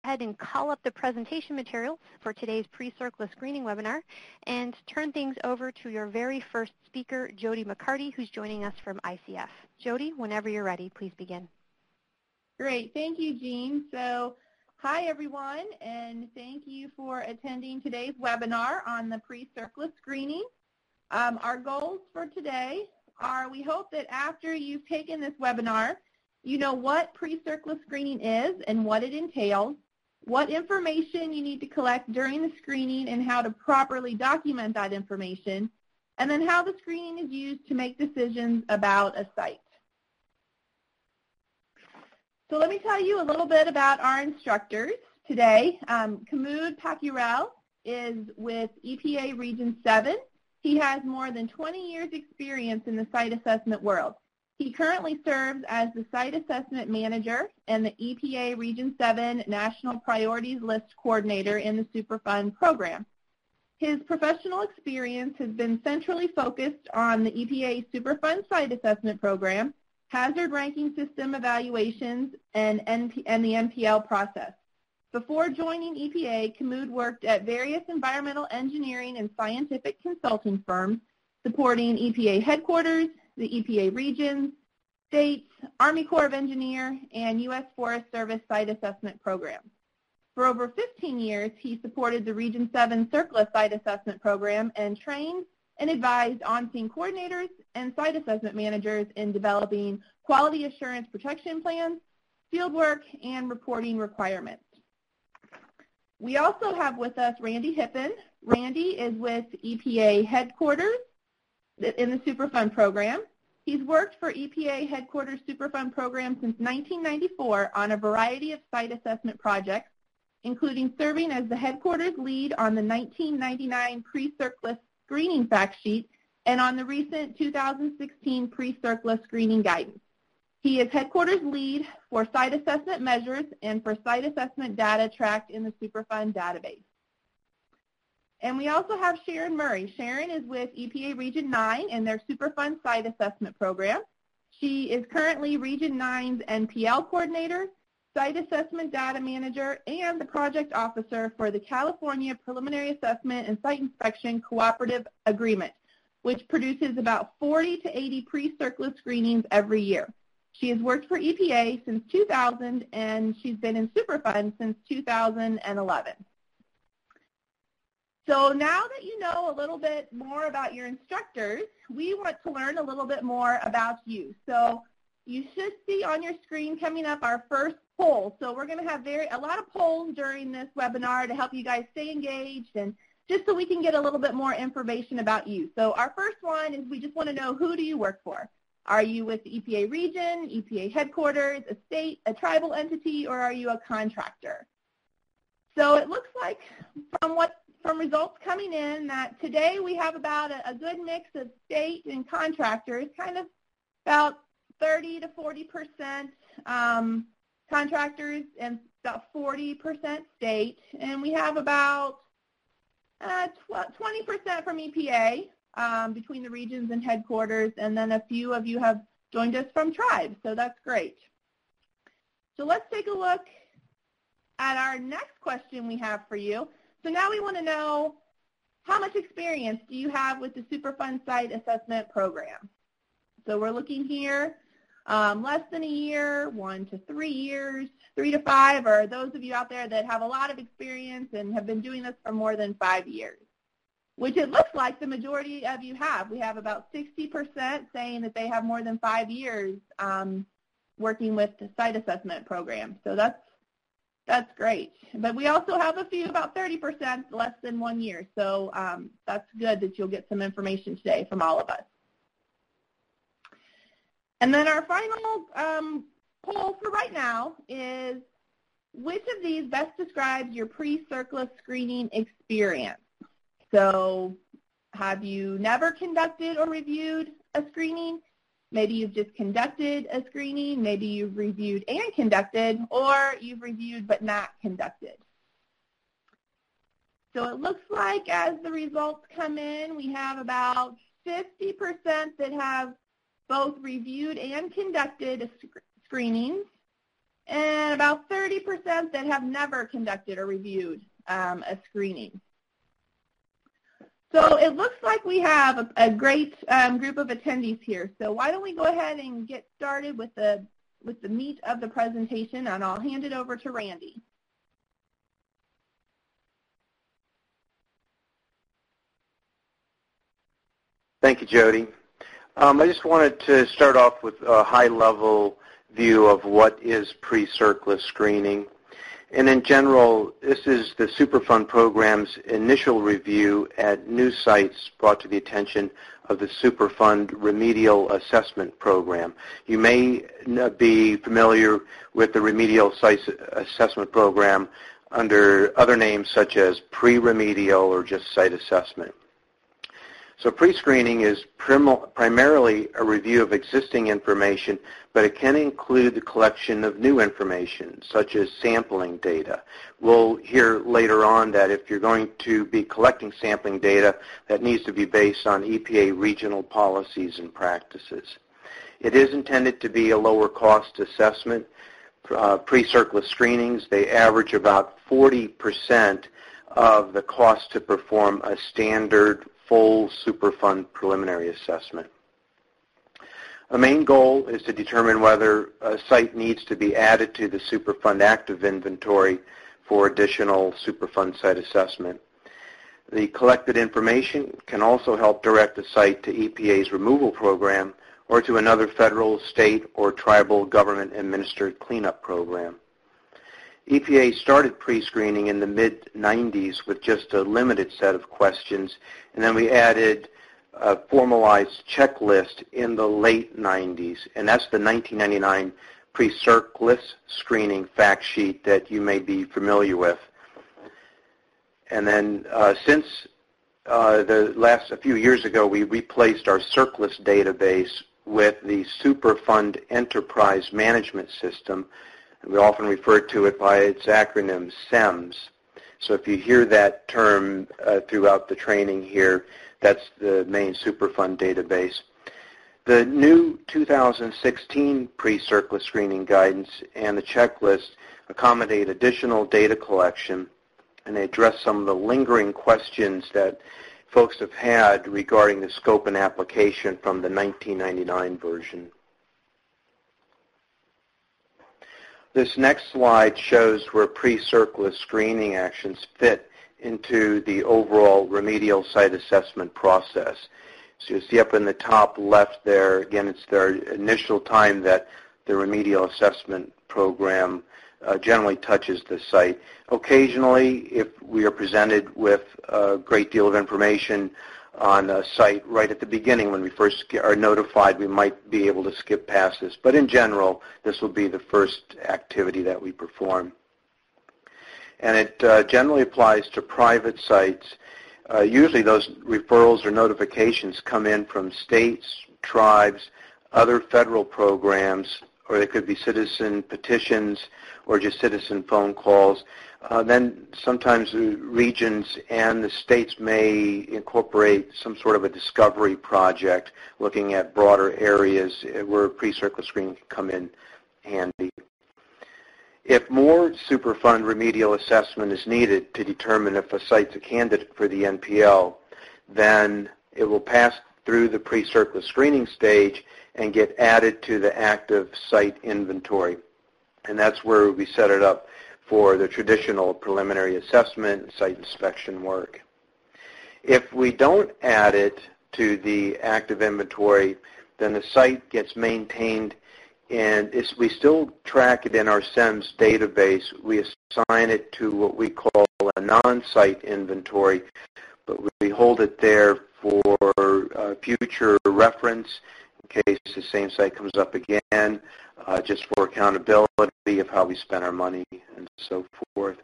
ahead and call up the presentation materials for today's pre-CERCLA screening webinar and turn things over to your very first speaker, Jody McCarty, who's joining us from ICF. Jody, whenever you're ready, please begin. Great. Thank you, Jean. So, hi, everyone, and thank you for attending today's webinar on the pre-CERCLA screening. Our goals for today are we hope that after you've taken this webinar, you know what pre-CERCLA screening is and what it entails, what information you need to collect during the screening and how to properly document that information, and then how the screening is used to make decisions about a site. So let me tell you a little bit about our instructors today. Kamud Pakurel is with EPA Region 7. He has more than 20 years experience in the site assessment world. He currently serves as the Site Assessment Manager and the EPA Region 7 National Priorities List Coordinator in the Superfund program. His professional experience has been centrally focused on the EPA Superfund Site Assessment Program, hazard ranking system evaluations, and the NPL process. Before joining EPA, Kamud worked at various environmental engineering and scientific consulting firms supporting EPA headquarters, the EPA regions, states, Army Corps of Engineers, and U.S. Forest Service site assessment programs. For over 15 years, he supported the Region 7 CERCLA site assessment program and trained and advised on-scene coordinators and site assessment managers in developing quality assurance protection plans, fieldwork, and reporting requirements. We also have with us Randy Hippen. Randy is with EPA headquarters in the Superfund program. He's worked for EPA Headquarters Superfund program since 1994 on a variety of site assessment projects, including serving as the headquarters lead on the 1999 pre-CERCLA screening fact sheet and on the recent 2016 pre-CERCLA screening guidance. He is headquarters lead for site assessment measures and for site assessment data tracked in the Superfund database. And we also have Sharon Murray. Sharon is with EPA Region 9 and their Superfund Site Assessment Program. She is currently Region 9's NPL Coordinator, Site Assessment Data Manager, and the Project Officer for the California Preliminary Assessment and Site Inspection Cooperative Agreement, which produces about 40 to 80 pre-CERCLA screenings every year. She has worked for EPA since 2000, and she's been in Superfund since 2011. So now that you know a little bit more about your instructors, we want to learn a little bit more about you. So you should see on your screen coming up our first poll. So we're going to have a lot of polls during this webinar to help you guys stay engaged and just so we can get a little bit more information about you. So our first one is we just want to know, who do you work for? Are you with the EPA region, EPA headquarters, a state, a tribal entity, or are you a contractor? So it looks like from results coming in that today we have about a good mix of state and contractors, kind of about 30 to 40% contractors and about 40% state, and we have about 20% from EPA between the regions and headquarters, and then a few of you have joined us from tribes, so that's great. So let's take a look at our next question we have for you. So now we want to know, how much experience do you have with the Superfund Site Assessment Program? So we're looking here, less than a year, 1 to 3 years, 3 to 5, or those of you out there that have a lot of experience and have been doing this for more than 5 years, which it looks like the majority of you have. We have about 60% saying that they have more than 5 years working with the site assessment program. So that's great. But we also have a few, about 30%, less than 1 year. So that's good that you'll get some information today from all of us. And then our final poll for right now is, which of these best describes your pre-CERCLA screening experience? So have you never conducted or reviewed a screening? Maybe you've just conducted a screening. Maybe you've reviewed and conducted, or you've reviewed but not conducted. So it looks like as the results come in, we have about 50% that have both reviewed and conducted screenings, and about 30% that have never conducted or reviewed a screening. So it looks like we have a great group of attendees here. So why don't we go ahead and get started with the meat of the presentation, and I'll hand it over to Randy. Thank you, Jody. I just wanted to start off with a high-level view of what is pre-CERCLA screening. And in general, this is the Superfund program's initial review at new sites brought to the attention of the Superfund Remedial Assessment Program. You may be familiar with the Remedial Site Assessment Program under other names such as pre-remedial or just site assessment. So pre-screening is primarily a review of existing information, but it can include the collection of new information, such as sampling data. We'll hear later on that if you're going to be collecting sampling data, that needs to be based on EPA regional policies and practices. It is intended to be a lower cost assessment. Pre-CERCLA screenings, they average about 40% of the cost to perform a standard full Superfund preliminary assessment. A main goal is to determine whether a site needs to be added to the Superfund active inventory for additional Superfund site assessment. The collected information can also help direct the site to EPA's removal program or to another federal, state, or tribal government-administered cleanup program. EPA started pre-screening in the mid-90s with just a limited set of questions, and then we added a formalized checklist in the late 90s, and that's the 1999 pre-CERCLA screening fact sheet that you may be familiar with. And then since a few years ago, we replaced our CERCLA database with the Superfund Enterprise Management System. We often refer to it by its acronym, SEMS. So if you hear that term throughout the training here, that's the main Superfund database. The new 2016 pre-CERCLA screening guidance and the checklist accommodate additional data collection, and they address some of the lingering questions that folks have had regarding the scope and application from the 1999 version. This next slide shows where pre-CERCLA screening actions fit into the overall remedial site assessment process. So you see up in the top left there, again, it's their initial time that the remedial assessment program generally touches the site. Occasionally, if we are presented with a great deal of information on a site right at the beginning when we first are notified, we might be able to skip past this. But in general, this will be the first activity that we perform. And it generally applies to private sites. Usually those referrals or notifications come in from states, tribes, other federal programs, or they could be citizen petitions or just citizen phone calls. Then sometimes regions and the states may incorporate some sort of a discovery project looking at broader areas where pre-CERCLA screening can come in handy. If more Superfund remedial assessment is needed to determine if a site's a candidate for the NPL, then it will pass through the pre-CERCLA screening stage and get added to the active site inventory. And that's where we set it up for the traditional preliminary assessment and site inspection work. If we don't add it to the active inventory, then the site gets maintained, and we still track it in our SEMS database. We assign it to what we call a non-site inventory, but we hold it there for future reference in case the same site comes up again, just for accountability of how we spend our money and so forth.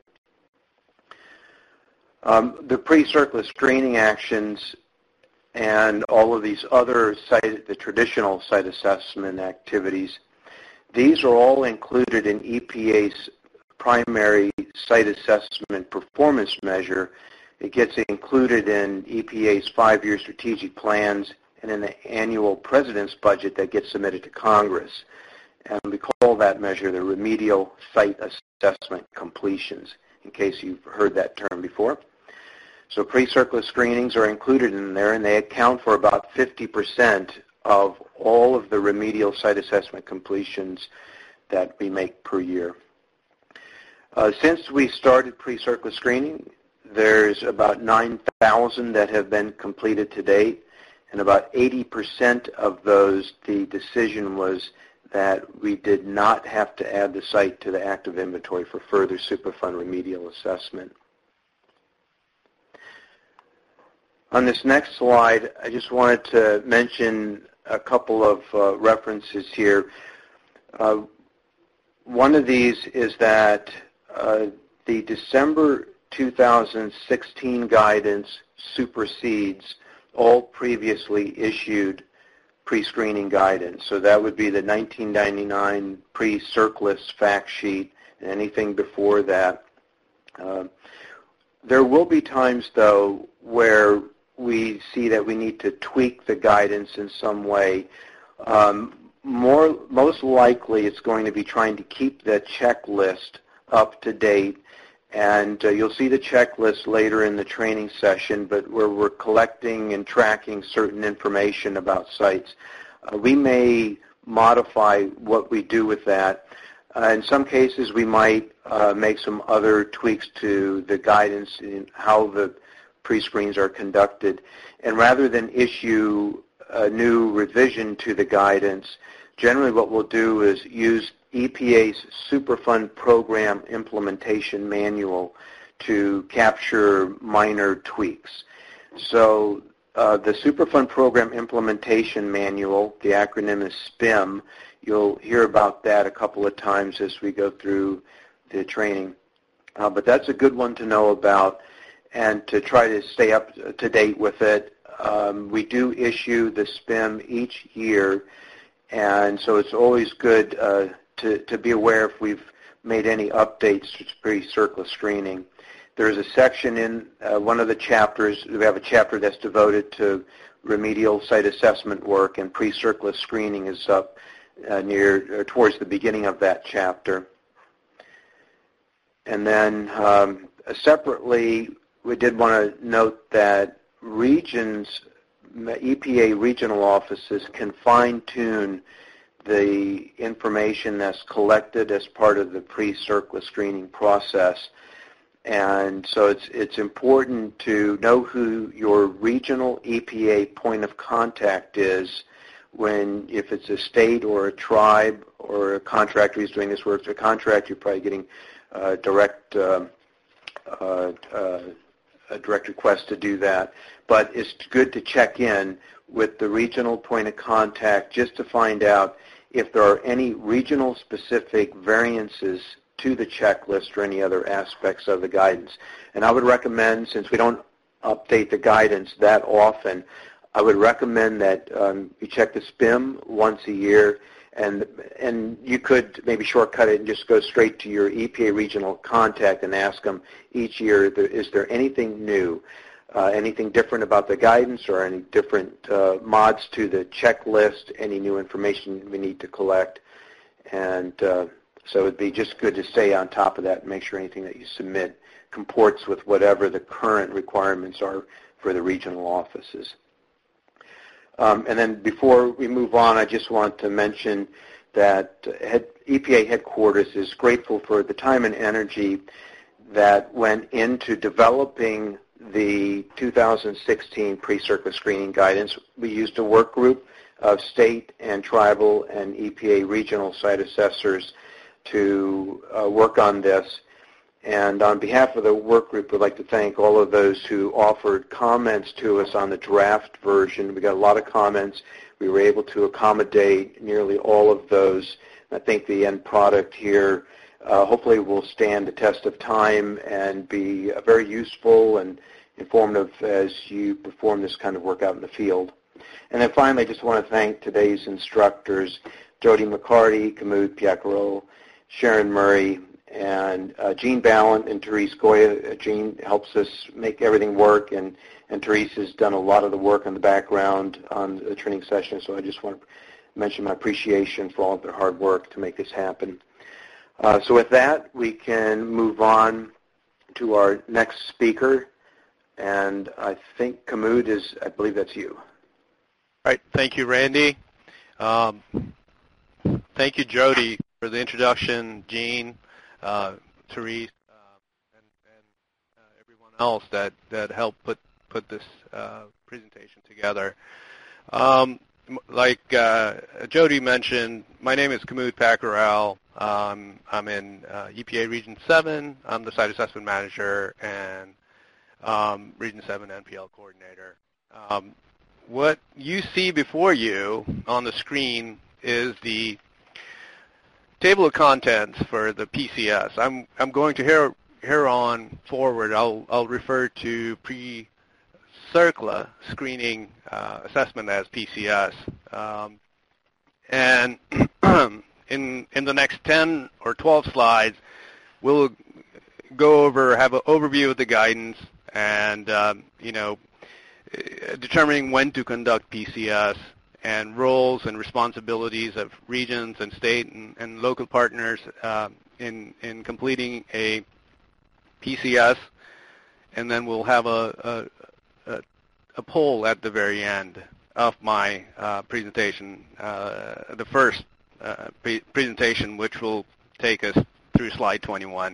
The pre-CERCLA screening actions and all of these other the traditional site assessment activities, these are all included in EPA's primary site assessment performance measure. It gets included in EPA's 5-year strategic plans and in the annual president's budget that gets submitted to Congress. and we call that measure the remedial site assessment completions, in case you've heard that term before. So pre-CERCLA screenings are included in there, and they account for about 50% of all of the remedial site assessment completions that we make per year. Since we started pre-CERCLA screening, there's about 9,000 that have been completed to date, and about 80% of those, the decision was that we did not have to add the site to the active inventory for further Superfund remedial assessment. On this next slide, I just wanted to mention a couple of references here. One of these is that the December 2016 guidance supersedes all previously issued pre-screening guidance. So that would be the 1999 pre-CERCLA fact sheet and anything before that. There will be times, though, where we see that we need to tweak the guidance in some way. Most likely it's going to be trying to keep the checklist up to date, and you'll see the checklist later in the training session, but where we're collecting and tracking certain information about sites. We may modify what we do with that. In some cases we might make some other tweaks to the guidance in how the pre-screens are conducted, and rather than issue a new revision to the guidance, generally what we'll do is use EPA's Superfund Program Implementation Manual to capture minor tweaks. So the Superfund Program Implementation Manual, the acronym is SPIM. You'll hear about that a couple of times as we go through the training. But that's a good one to know about and to try to stay up to date with it. We do issue the SPIM each year, and so it's always good to be aware if we've made any updates to pre-CERCLA screening. There's a section in one of the chapters, we have a chapter that's devoted to remedial site assessment work, and pre-CERCLA screening is up towards the beginning of that chapter. And then separately, we did want to note that regions, EPA regional offices can fine-tune the information that's collected as part of the pre-CERCLA screening process. And so it's important to know who your regional EPA point of contact is if it's a state or a tribe or a contractor who's doing this work. If it's a contractor, you're probably getting a direct request to do that. But it's good to check in with the regional point of contact just to find out if there are any regional specific variances to the checklist or any other aspects of the guidance. And I would recommend, since we don't update the guidance that often, I would recommend that you check the SPIM once a year, and you could maybe shortcut it and just go straight to your EPA regional contact and ask them each year, is there anything new, anything different about the guidance or any different mods to the checklist, any new information we need to collect. And so it would be just good to stay on top of that and make sure anything that you submit comports with whatever the current requirements are for the regional offices. And then before we move on, I just want to mention that EPA headquarters is grateful for the time and energy that went into developing the 2016 pre-CERCLA screening guidance. We used a work group of state and tribal and EPA regional site assessors to work on this. And on behalf of the work group, we'd like to thank all of those who offered comments to us on the draft version. We got a lot of comments. We were able to accommodate nearly all of those. I think the end product here hopefully will stand the test of time and be very useful and informative as you perform this kind of work out in the field. And then finally, I just want to thank today's instructors, Jody McCarty, Kamud Piacarol, Sharon Murray, and Jean Ballant and Therese Goya. Jean helps us make everything work, and Therese has done a lot of the work in the background on the training session, so I just want to mention my appreciation for all of their hard work to make this happen. So with that, we can move on to our next speaker, and I think Kamud is, I believe that's you. All right, thank you, Randy. Thank you, Jody, for the introduction, Jean, Therese, and everyone else that helped put this presentation together. Like Jody mentioned, my name is Kamud Pacquiao. I'm in EPA Region 7. I'm the Site Assessment Manager and Region 7 NPL Coordinator. What you see before you on the screen is the table of contents for the PCS. I'm going to here on forward, I'll refer to pre-CERCLA screening assessment as PCS. And in the next 10 or 12 slides, we'll go over, have an overview of the guidance and, determining when to conduct PCS and roles and responsibilities of regions and state and local partners in completing a PCS. And then we'll have a poll at the very end of my presentation, the first presentation, which will take us through slide 21.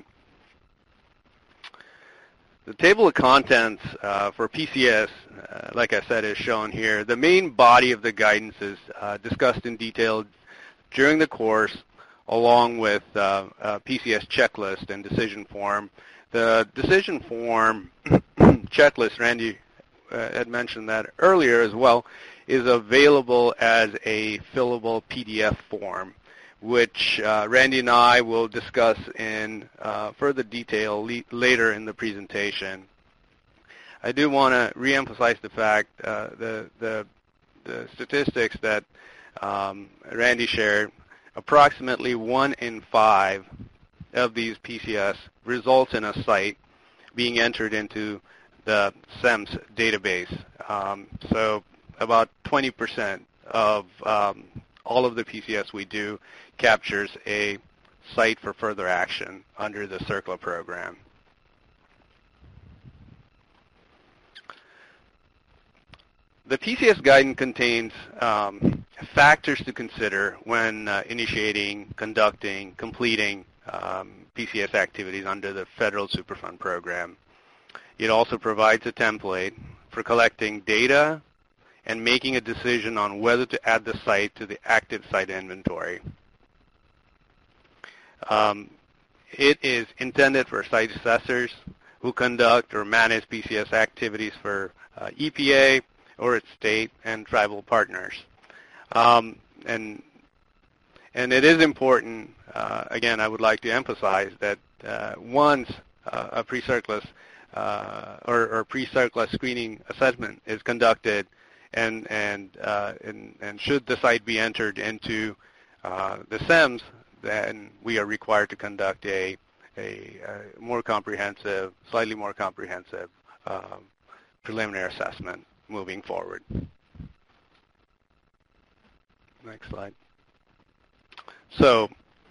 The table of contents for PCS, like I said, is shown here. The main body of the guidance is discussed in detail during the course, along with a PCS checklist and decision form. The decision form checklist, Randy had mentioned that earlier as well, is available as a fillable PDF form, which Randy and I will discuss in further detail later in the presentation. I do want to reemphasize the fact, the statistics that Randy shared. Approximately 1 in 5 of these PCS results in a site being entered into the SEMS database. So about 20% of all of the PCS we do captures a site for further action under the CERCLA program. The PCS guidance contains factors to consider when initiating, conducting, completing PCS activities under the Federal Superfund program. It also provides a template for collecting data and making a decision on whether to add the site to the active site inventory. It is intended for site assessors who conduct or manage PCS activities for EPA or its state and tribal partners. And it is important, again, I would like to emphasize that once a pre-CERCLA or pre-CERCLA screening assessment is conducted, and should the site be entered into the SEMS, then we are required to conduct a more comprehensive, slightly more comprehensive preliminary assessment moving forward. Next slide. So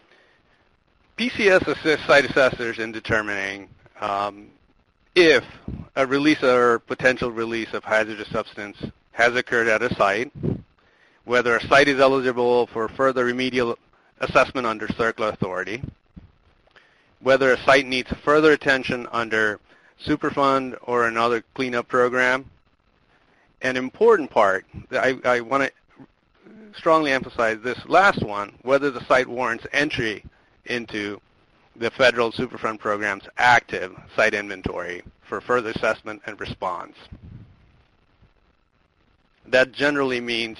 PCS assists site assessors in determining if a release or potential release of hazardous substance has occurred at a site, whether a site is eligible for further remedial assessment under CERCLA authority, whether a site needs further attention under Superfund or another cleanup program. An important part, I want to strongly emphasize this last one, whether the site warrants entry into the Federal Superfund program's active site inventory for further assessment and response. That generally means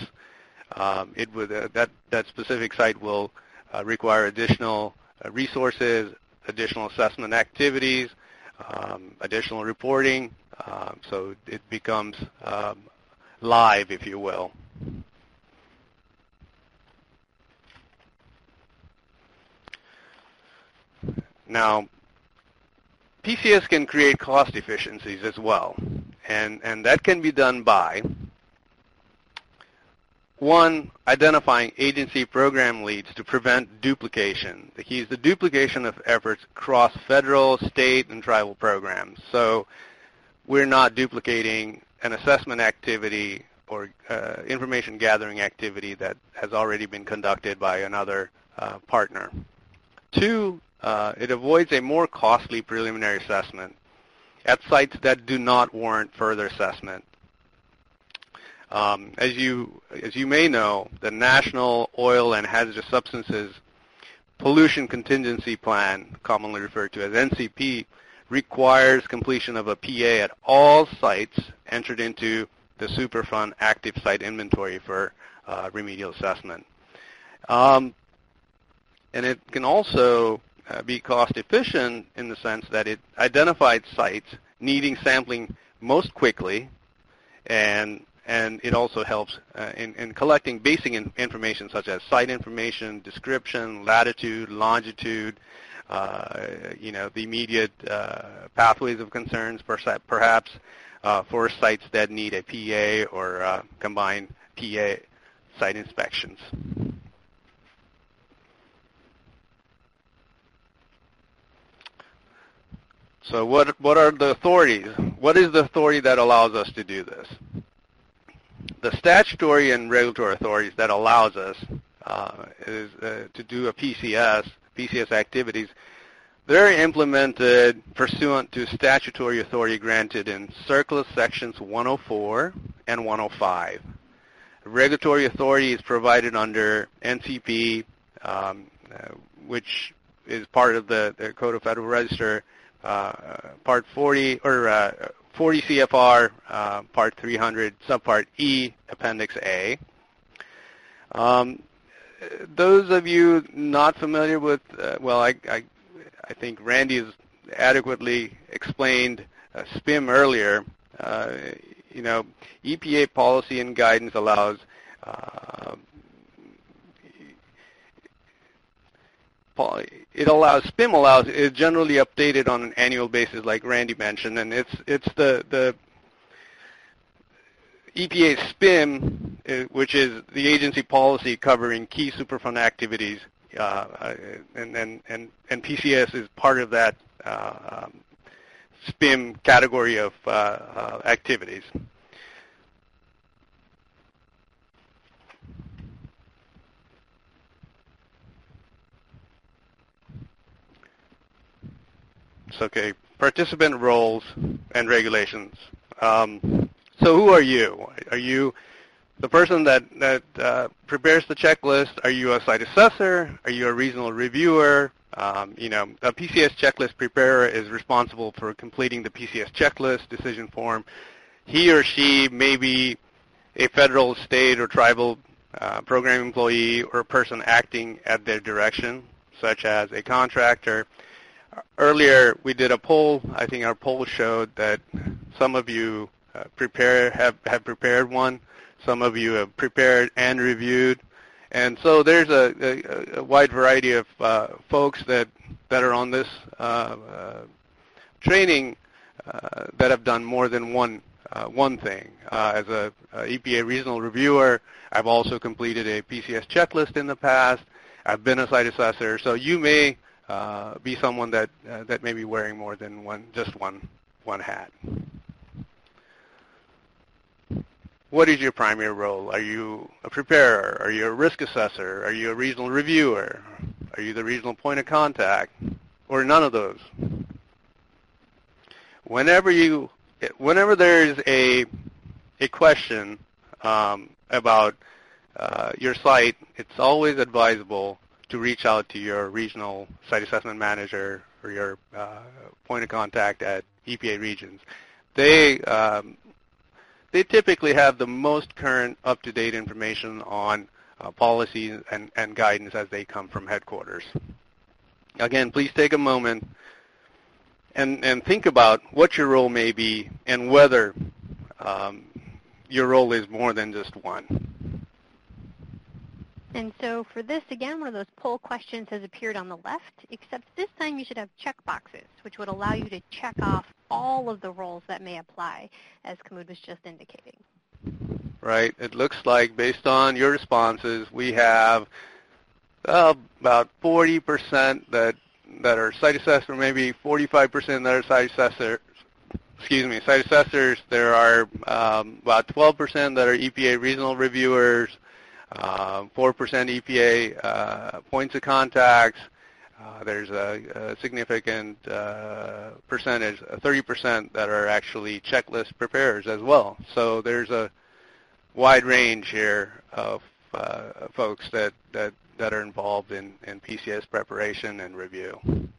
that specific site will require additional resources, additional assessment activities, additional reporting, so it becomes live, if you will. Now, PCS can create cost efficiencies as well, and that can be done by One, identifying agency program leads to prevent duplication. The key is the duplication of efforts across federal, state, and tribal programs. So we're not duplicating an assessment activity or information gathering activity that has already been conducted by another partner. Two, it avoids a more costly preliminary assessment at sites that do not warrant further assessment. As you may know, the National Oil and Hazardous Substances Pollution Contingency Plan, commonly referred to as NCP, requires completion of a PA at all sites entered into the Superfund active site inventory for remedial assessment. And it can also be cost efficient in the sense that it identified sites needing sampling most quickly, and it also helps in collecting basic information such as site information, description, latitude, longitude, the immediate pathways of concerns, perhaps for sites that need a PA or combined PA site inspections. So what are the authorities? What is the authority that allows us to do this? The statutory and regulatory authorities that allows us is to do a PCS activities. They're implemented pursuant to statutory authority granted in CERCLA sections 104 and 105. Regulatory authority is provided under NCP, which is part of the Code of Federal Register, Part 40 or 40 CFR, Part 300, Subpart E, Appendix A. Those of you not familiar with, I think Randy has adequately explained SPIM earlier. EPA policy and guidance allows SPIM allows is generally updated on an annual basis, like Randy mentioned, and it's the EPA SPIM, which is the agency policy covering key Superfund activities, and PCS is part of that SPIM category of activities. Okay, participant roles and regulations. So who are you? Are you the person that prepares the checklist? Are you a site assessor? Are you a regional reviewer? A PCS checklist preparer is responsible for completing the PCS checklist decision form. He or she may be a federal, state, or tribal program employee or a person acting at their direction, such as a contractor. Earlier, we did a poll. I think our poll showed that some of you have prepared one. Some of you have prepared and reviewed. And so there's a wide variety of folks that are on this training that have done more than one thing. As a EPA regional reviewer, I've also completed a PCS checklist in the past. I've been a site assessor. So you may be someone that may be wearing more than just one hat. What is your primary role? Are you a preparer? Are you a risk assessor? Are you a regional reviewer? Are you the regional point of contact? Or none of those? Whenever there's a question about your site, it's always advisable to reach out to your regional site assessment manager or your point of contact at EPA regions. They typically have the most current, up-to-date information on policies and guidance as they come from headquarters. Again, please take a moment and think about what your role may be and whether your role is more than just one. And so for this, again, one of those poll questions has appeared on the left, except this time you should have check boxes, which would allow you to check off all of the roles that may apply, as Kamud was just indicating. right? It looks like, based on your responses, we have about 40% that are site assessors, maybe 45% that are site assessors. Site assessors. There are about 12% that are EPA regional reviewers, 4% EPA points of contacts. There's a significant percentage, 30%, that are actually checklist preparers as well. So there's a wide range here of folks that are involved in PCS preparation and review.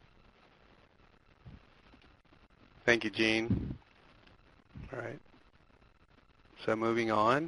Thank you, Gene. All right. So moving on.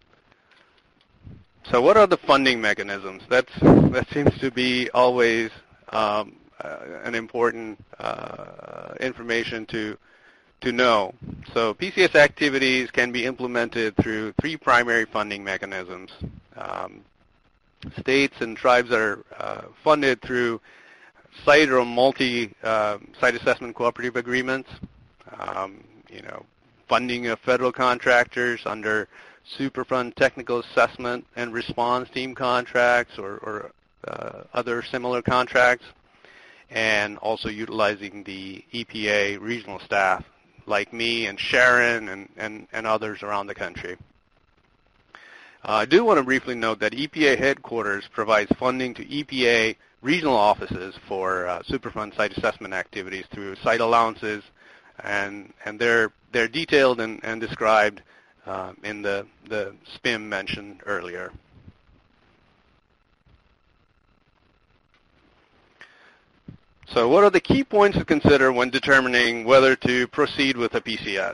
So what are the funding mechanisms? That seems to be always an important information to know. So PCS activities can be implemented through 3 primary funding mechanisms. States and tribes are funded through site or multi-site assessment cooperative agreements, funding of federal contractors under Superfund technical assessment and response team contracts or other similar contracts, and also utilizing the EPA regional staff like me and Sharon and others around the country. I do want to briefly note that EPA headquarters provides funding to EPA regional offices for Superfund site assessment activities through site allowances, and they're detailed and described in the SPIM mentioned earlier. So what are the key points to consider when determining whether to proceed with a PCS?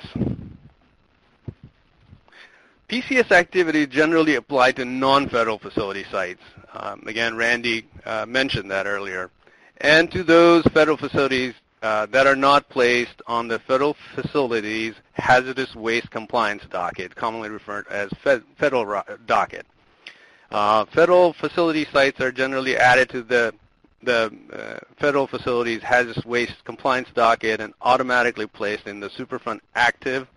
PCS activities generally apply to non-federal facility sites. Again, Randy mentioned that earlier. And to those federal facilities that are not placed on the federal facilities hazardous waste compliance docket, commonly referred as federal docket. Federal facility sites are generally added to the federal facilities hazardous waste compliance docket and automatically placed in the Superfund active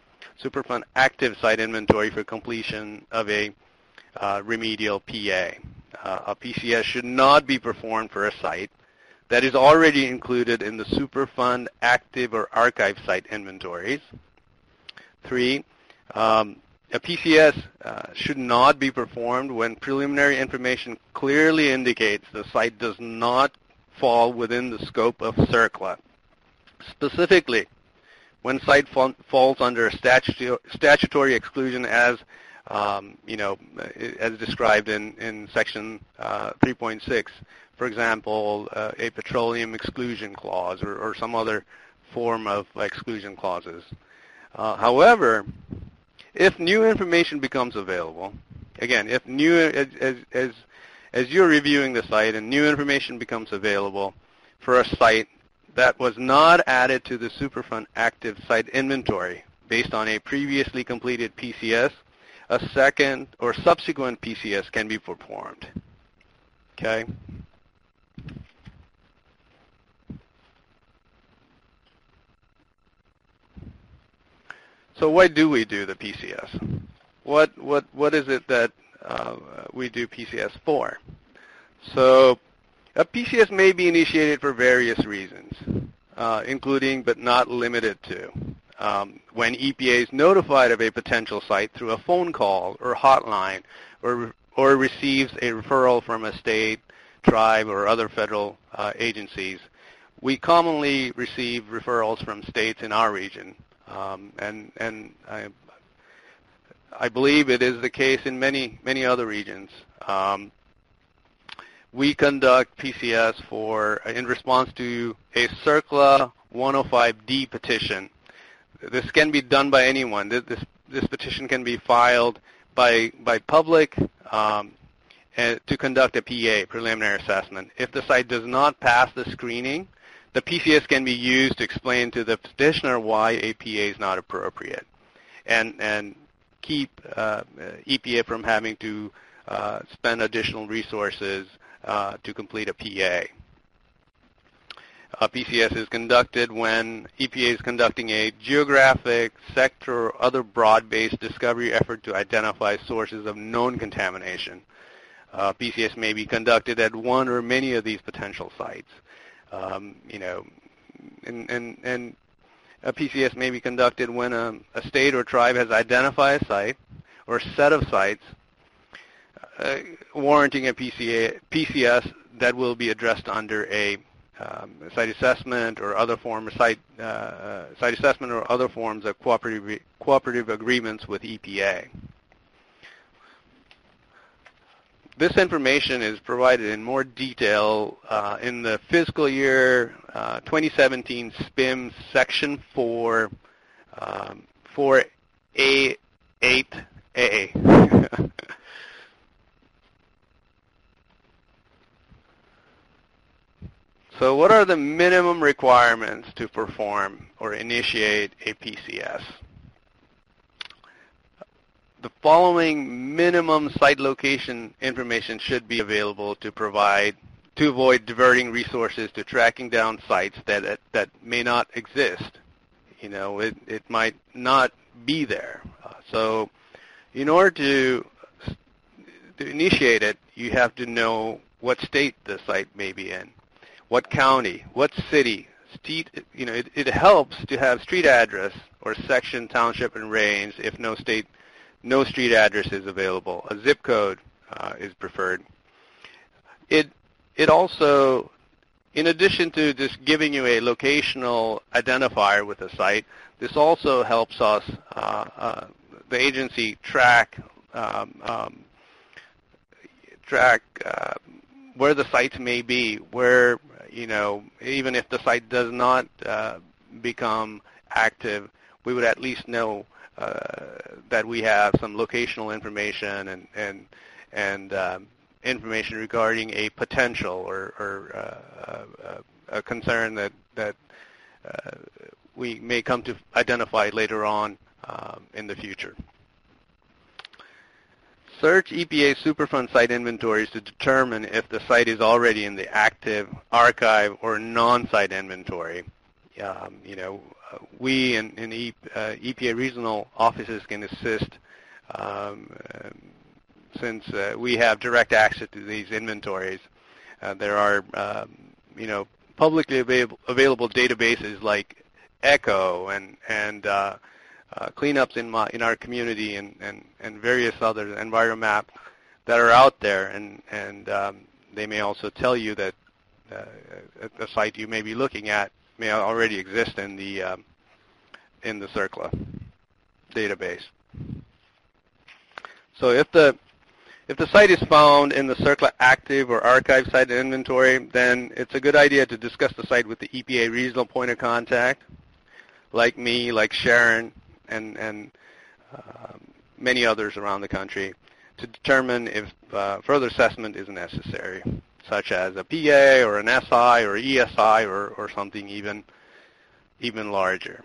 site inventory for completion of a remedial PA. A PCS should not be performed for a site that is already included in the Superfund active or archive site inventories. 3, a PCS should not be performed when preliminary information clearly indicates the site does not fall within the scope of CERCLA. Specifically, when site falls under a statutory exclusion as as described in section 3.6, for example, a petroleum exclusion clause or some other form of exclusion clauses. However, if new information becomes available, again, if new, as you're reviewing the site and new information becomes available for a site that was not added to the Superfund active site inventory based on a previously completed PCS, a second or subsequent PCS can be performed. Okay? So why do we do the PCS? What is it that we do PCS for? So a PCS may be initiated for various reasons, including but not limited to when EPA is notified of a potential site through a phone call or hotline, or receives a referral from a state, tribe, or other federal agencies. We commonly receive referrals from states in our region, and I believe it is the case in many other regions. We conduct PCS in response to a CERCLA 105D petition. This can be done by anyone. This petition can be filed by public to conduct a PA, preliminary assessment. If the site does not pass the screening, the PCS can be used to explain to the petitioner why a PA is not appropriate, and keep EPA from having to spend additional resources to complete a PA. PCS is conducted when EPA is conducting a geographic, sector, or other broad-based discovery effort to identify sources of known contamination. PCS may be conducted at one or many of these potential sites. And a PCS may be conducted when a state or tribe has identified a site or a set of sites warranting a PCS that will be addressed under a site assessment or other form of site assessment or other forms of cooperative agreements with EPA. This information is provided in more detail in the fiscal year 2017 SPIM Section 4, 4A8A. So what are the minimum requirements to perform or initiate a PCS? The following minimum site location information should be available to avoid diverting resources to tracking down sites that may not exist. It might not be there. So in order to initiate it, you have to know what state the site may be in, what county, what city. It helps to have street address or section, township, and range if no street address is available. A zip code is preferred. It also, in addition to just giving you a locational identifier with a site, this also helps us, the agency, track where the sites may be, where, even if the site does not become active, we would at least know that we have some locational information and information regarding a potential or a concern that we may come to identify later on in the future. Search EPA Superfund site inventories to determine if the site is already in the active, archive, or non-site inventory. We in EPA regional offices can assist since we have direct access to these inventories. There are, publicly available databases like ECHO and cleanups in our community and various other EnviroMap that are out there, and they may also tell you that the site you may be looking at may already exist in the CERCLA database. So if the site is found in the CERCLA active or archive site inventory, then it's a good idea to discuss the site with the EPA regional point of contact, like me, like Sharon, and many others around the country, to determine if further assessment is necessary, such as a PA or an SI or ESI or something even larger.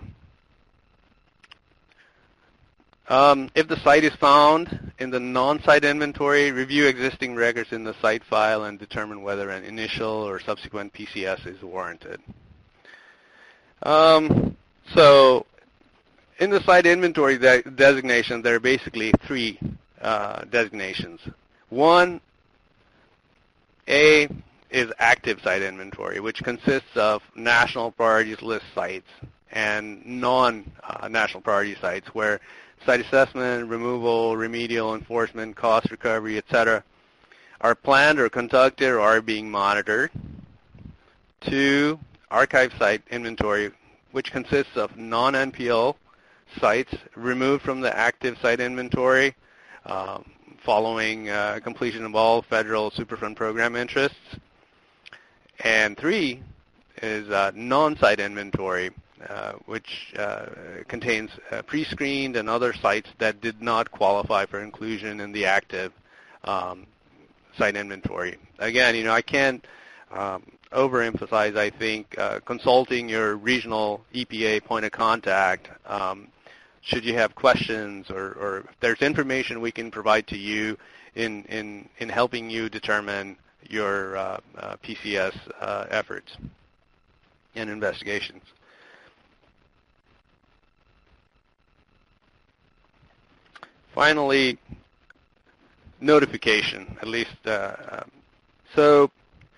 If the site is found in the non-site inventory, review existing records in the site file and determine whether an initial or subsequent PCS is warranted. So in the site inventory designation, there are basically three designations. One, A, is active site inventory, which consists of national priorities list sites and non-national priority sites where site assessment, removal, remedial, enforcement, cost recovery, etc. are planned or conducted or are being monitored. Two, archive site inventory, which consists of non-NPL sites removed from the active site inventory following completion of all federal Superfund program interests. And three is non-site inventory, which contains pre-screened and other sites that did not qualify for inclusion in the active site inventory. Again, I can't overemphasize, I think, consulting your regional EPA point of contact should you have questions or if there's information we can provide to you in helping you determine your PCS efforts. and investigations. Finally, notification, at least. So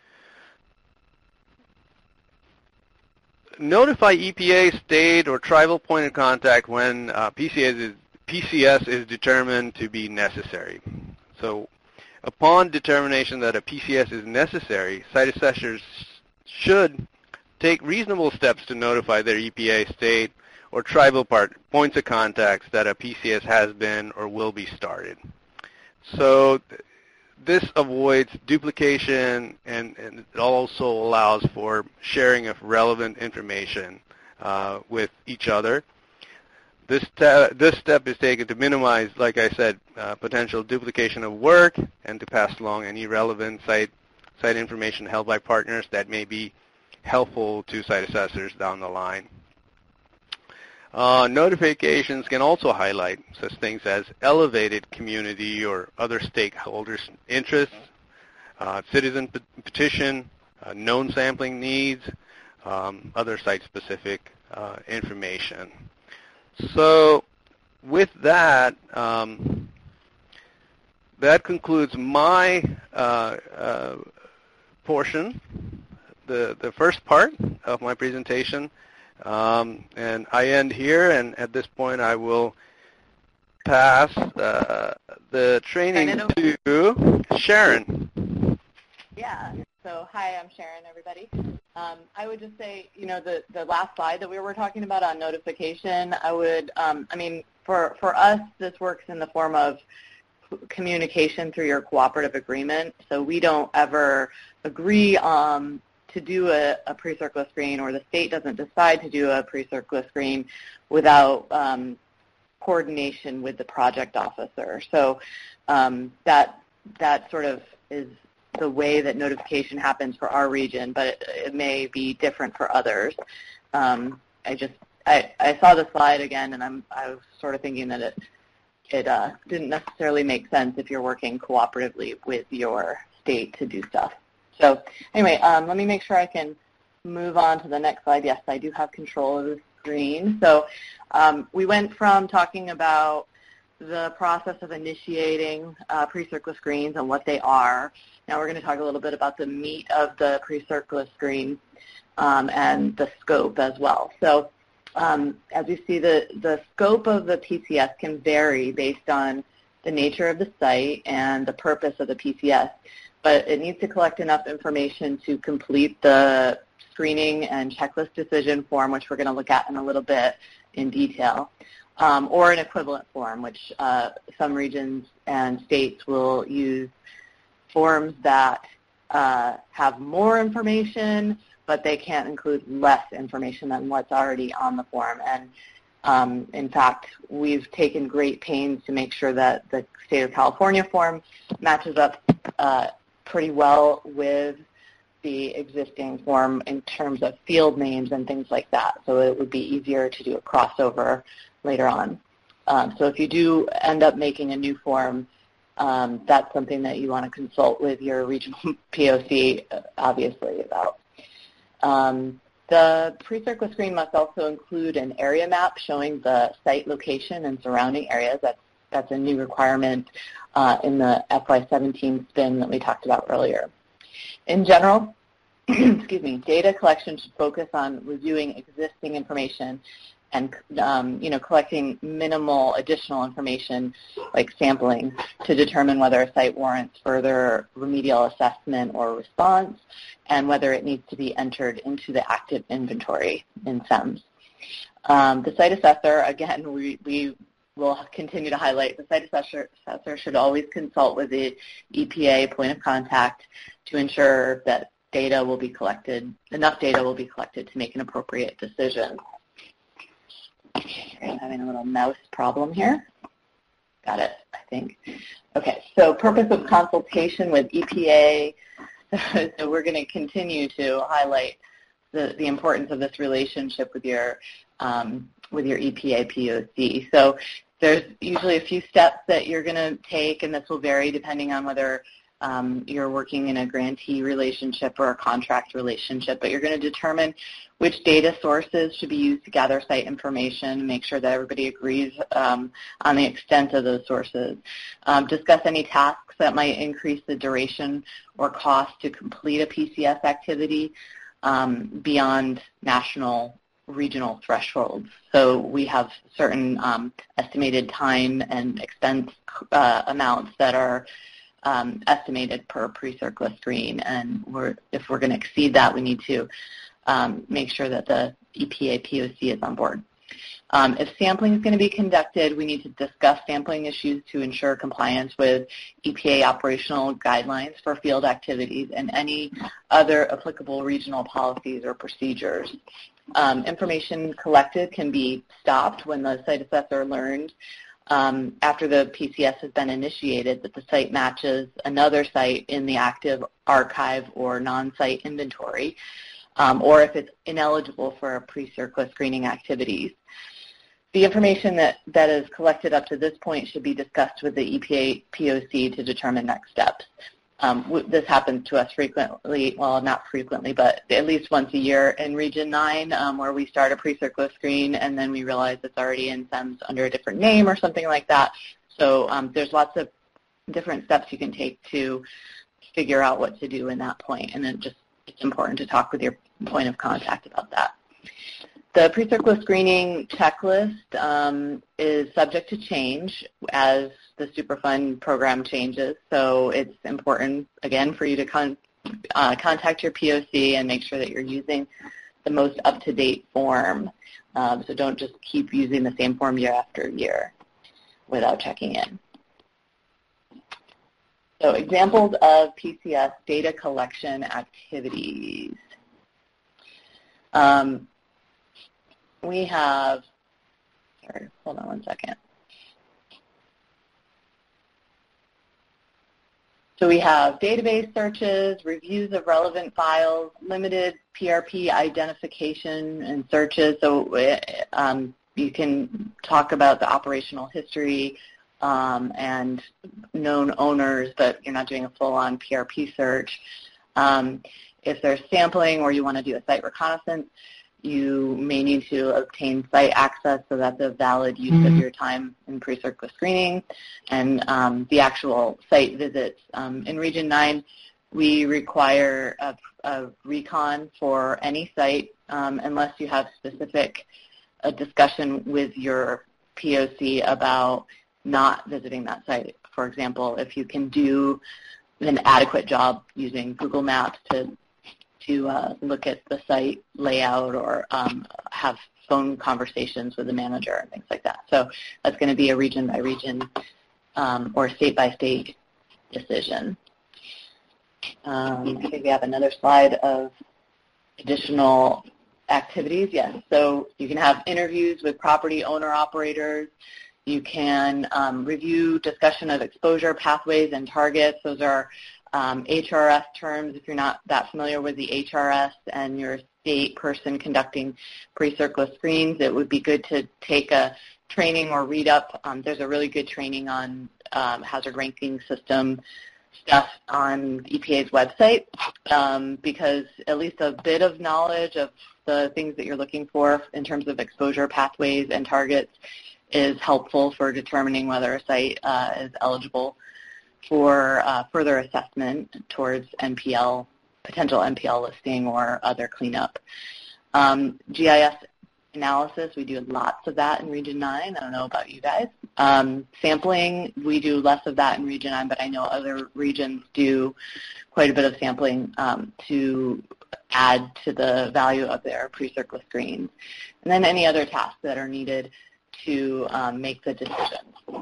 notify EPA, state, or tribal point of contact when PCS is determined to be necessary. So upon determination that a PCS is necessary, site assessors should take reasonable steps to notify their EPA, state, or tribal points of contacts that a PCS has been or will be started. So this avoids duplication, and it also allows for sharing of relevant information with each other. This step is taken to minimize, like I said, potential duplication of work and to pass along any relevant site information held by partners that may be helpful to site assessors down the line. Notifications can also highlight such things as elevated community or other stakeholders' interests, citizen petition, known sampling needs, other site-specific information. So with that, that concludes my portion, the first part of my presentation. And I end here, and at this point I will pass the training to Sharon. Yeah, so hi, I'm Sharon, everybody. I would just say, you know, the last slide that we were talking about on notification, I would, I mean, for us, this works in the form of communication through your cooperative agreement. So we don't ever agree to do a pre-CERCLA screen, or the state doesn't decide to do a pre-CERCLA screen without coordination with the project officer. So that sort of is the way that notification happens for our region, but it may be different for others. I saw the slide again, and I was sort of thinking that it didn't necessarily make sense if you're working cooperatively with your state to do stuff. So anyway, let me make sure I can move on to the next slide. Yes, I do have control of the screen. So we went from talking about the process of initiating pre-CERCLA screens and what they are. Now we're going to talk a little bit about the meat of the pre-CERCLA screen and the scope as well. So as you see, the scope of the PCS can vary based on the nature of the site and the purpose of the PCS, but it needs to collect enough information to complete the screening and checklist decision form, which we're going to look at in a little bit in detail, or an equivalent form, which some regions and states will use forms that have more information, but they can't include less information than what's already on the form. And in fact, we've taken great pains to make sure that the State of California form matches up pretty well with the existing form in terms of field names and things like that, so it would be easier to do a crossover later on. So if you do end up making a new form, that's something that you want to consult with your regional POC, obviously, about. The pre-CERCLA screen must also include an area map showing the site location and surrounding areas. That's a new requirement in the FY17 spin that we talked about earlier. In general, excuse me, data collection should focus on reviewing existing information and collecting minimal additional information like sampling to determine whether a site warrants further remedial assessment or response and whether it needs to be entered into the active inventory in SEMS. The site assessor, again, we will continue to highlight, the site assessor should always consult with the EPA point of contact to ensure that data will be collected, enough data will be collected to make an appropriate decision. I'm having a little mouse problem here. Got it, I think. Okay, so purpose of consultation with EPA. So we're going to continue to highlight the importance of this relationship with your EPA POC. So there's usually a few steps that you're going to take, and this will vary depending on whether you're working in a grantee relationship or a contract relationship, but you're going to determine which data sources should be used to gather site information, make sure that everybody agrees on the extent of those sources. Discuss any tasks that might increase the duration or cost to complete a PCS activity beyond national regional thresholds. So we have certain estimated time and expense amounts that are estimated per pre-CERCLA screen, and if we're going to exceed that, we need to make sure that the EPA POC is on board. If sampling is going to be conducted, we need to discuss sampling issues to ensure compliance with EPA operational guidelines for field activities and any other applicable regional policies or procedures. Information collected can be stopped when the site assessor learned after the PCS has been initiated that the site matches another site in the active archive or non-site inventory, or if it's ineligible for pre-CERCLA screening activities. The information that is collected up to this point should be discussed with the EPA POC to determine next steps. This happens to us frequently, well, not frequently, but at least once a year in Region 9, where we start a pre-CERCLA screen and then we realize it's already in SEMS under a different name or something like that. So there's lots of different steps you can take to figure out what to do in that point, and it's important to talk with your point of contact about that. The pre-CERCLA screening checklist is subject to change as the Superfund program changes, so it's important, again, for you to contact your POC and make sure that you're using the most up-to-date form. So don't just keep using the same form year after year without checking in. So examples of PCS data collection activities. We have, sorry, hold on one second. So we have database searches, reviews of relevant files, limited PRP identification and searches. So you can talk about the operational history and known owners, but you're not doing a full-on PRP search. If there's sampling or you want to do a site reconnaissance, you may need to obtain site access, so that's a valid use of your time in pre-CERCLA screening. And the actual site visits. In Region 9, we require a recon for any site unless you have a discussion with your POC about not visiting that site. For example, if you can do an adequate job using Google Maps to look at the site layout or have phone conversations with the manager and things like that. So that's going to be a region-by-region or state-by-state decision. I think we have another slide of additional activities. Yes, so you can have interviews with property owner-operators. You can review discussion of exposure pathways and targets. Those are HRS terms. If you're not that familiar with the HRS and you're a state person conducting pre-CERCLA screens, it would be good to take a training or read up. There's a really good training on hazard ranking system stuff on EPA's website because at least a bit of knowledge of the things that you're looking for in terms of exposure pathways and targets is helpful for determining whether a site is eligible for further assessment towards NPL, potential NPL listing or other cleanup. GIS analysis, we do lots of that in Region 9. I don't know about you guys. Sampling, we do less of that in Region 9, but I know other regions do quite a bit of sampling to add to the value of their pre-CERCLA screens. And then any other tasks that are needed to make the decision.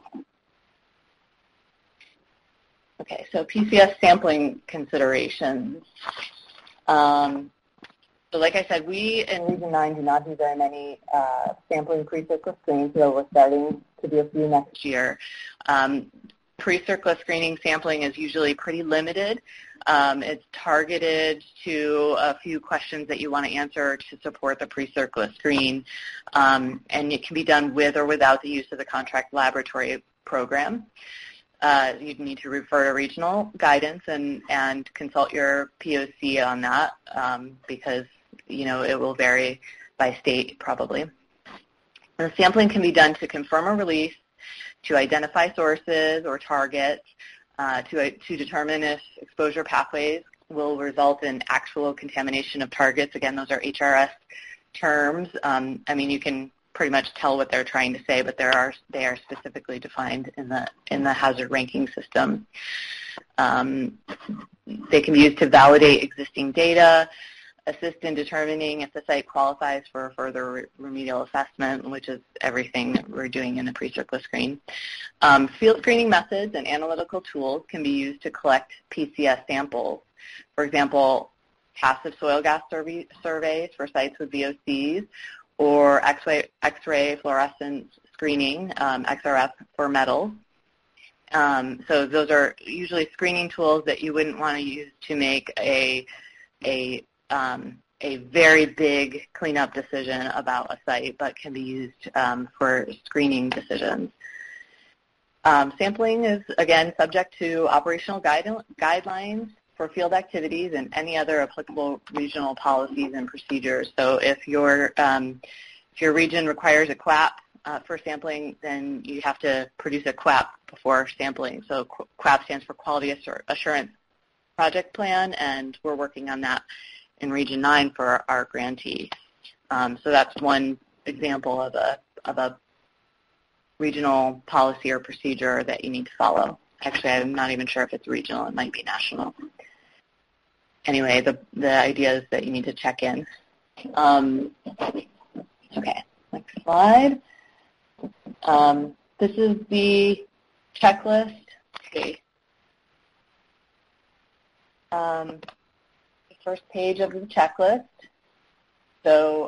Okay, so PCS sampling considerations. So like I said, we in Region 9 do not do very many sampling pre-CERCLA screens, so we're starting to do a few next year. Pre-CERCLA screening sampling is usually pretty limited. It's targeted to a few questions that you want to answer to support the pre-CERCLA screen, and it can be done with or without the use of the contract laboratory program. you'd need to refer to regional guidance and consult your POC on that because, it will vary by state probably. The sampling can be done to confirm a release, to identify sources or targets, to determine if exposure pathways will result in actual contamination of targets. Again, those are HRS terms. You can pretty much tell what they're trying to say, but they are specifically defined in the hazard ranking system. They can be used to validate existing data, assist in determining if the site qualifies for further remedial assessment, which is everything that we're doing in the pre-CERCLA screen. Field screening methods and analytical tools can be used to collect PCS samples. For example, passive soil gas surveys for sites with VOCs, or X-ray fluorescence screening, XRF, for metals. So those are usually screening tools that you wouldn't want to use to make a very big cleanup decision about a site, but can be used for screening decisions. Sampling is, again, subject to operational guidelines for field activities and any other applicable regional policies and procedures. So if your region requires a QAP for sampling, then you have to produce a QAP before sampling. So QAP stands for Quality Assurance Project Plan, and we're working on that in Region 9 for our grantee. So that's one example of a regional policy or procedure that you need to follow. Actually, I'm not even sure if it's regional. It might be national. Anyway, the idea is that you need to check in. Okay, next slide. This is the checklist. Okay. The first page of the checklist. So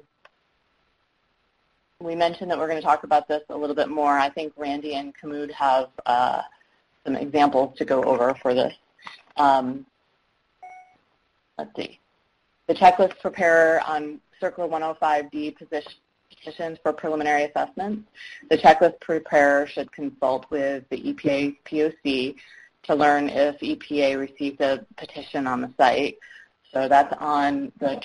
we mentioned that we're going to talk about this a little bit more. I think Randy and Kamud have some examples to go over for this. Let's see. The checklist preparer on CERCLA 105D petitions for preliminary assessments. The checklist preparer should consult with the EPA POC to learn if EPA received a petition on the site. So that's on the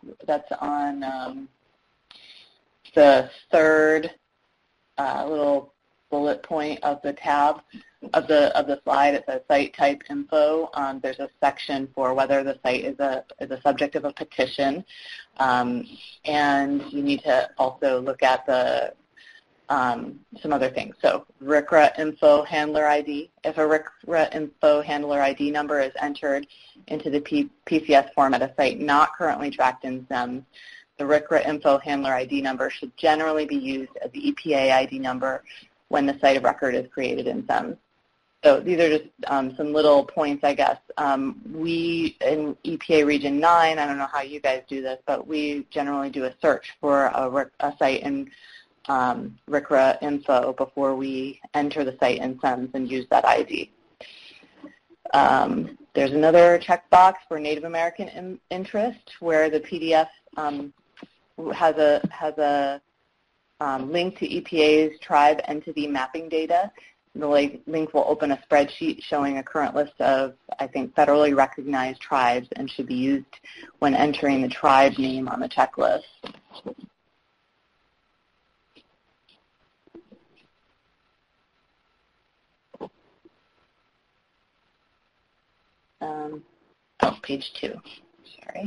the third little bullet point of the tab of the slide. It says site type info. There's a section for whether the site is a subject of a petition, and you need to also look at the some other things. So RCRA info handler ID. If a RCRA info handler ID number is entered into the PCS form at a site not currently tracked in SEMS, the RCRA info handler ID number should generally be used as the EPA ID number when the site of record is created in SEMS. So these are just some little points, I guess. We in EPA Region 9, I don't know how you guys do this, but we generally do a search for a site in RCRA info before we enter the site in SEMS and use that ID. There's another checkbox for Native American interest where the PDF has a link to EPA's tribe entity mapping data. The link will open a spreadsheet showing a current list of, I think, federally recognized tribes and should be used when entering the tribe name on the checklist. Page 2, sorry.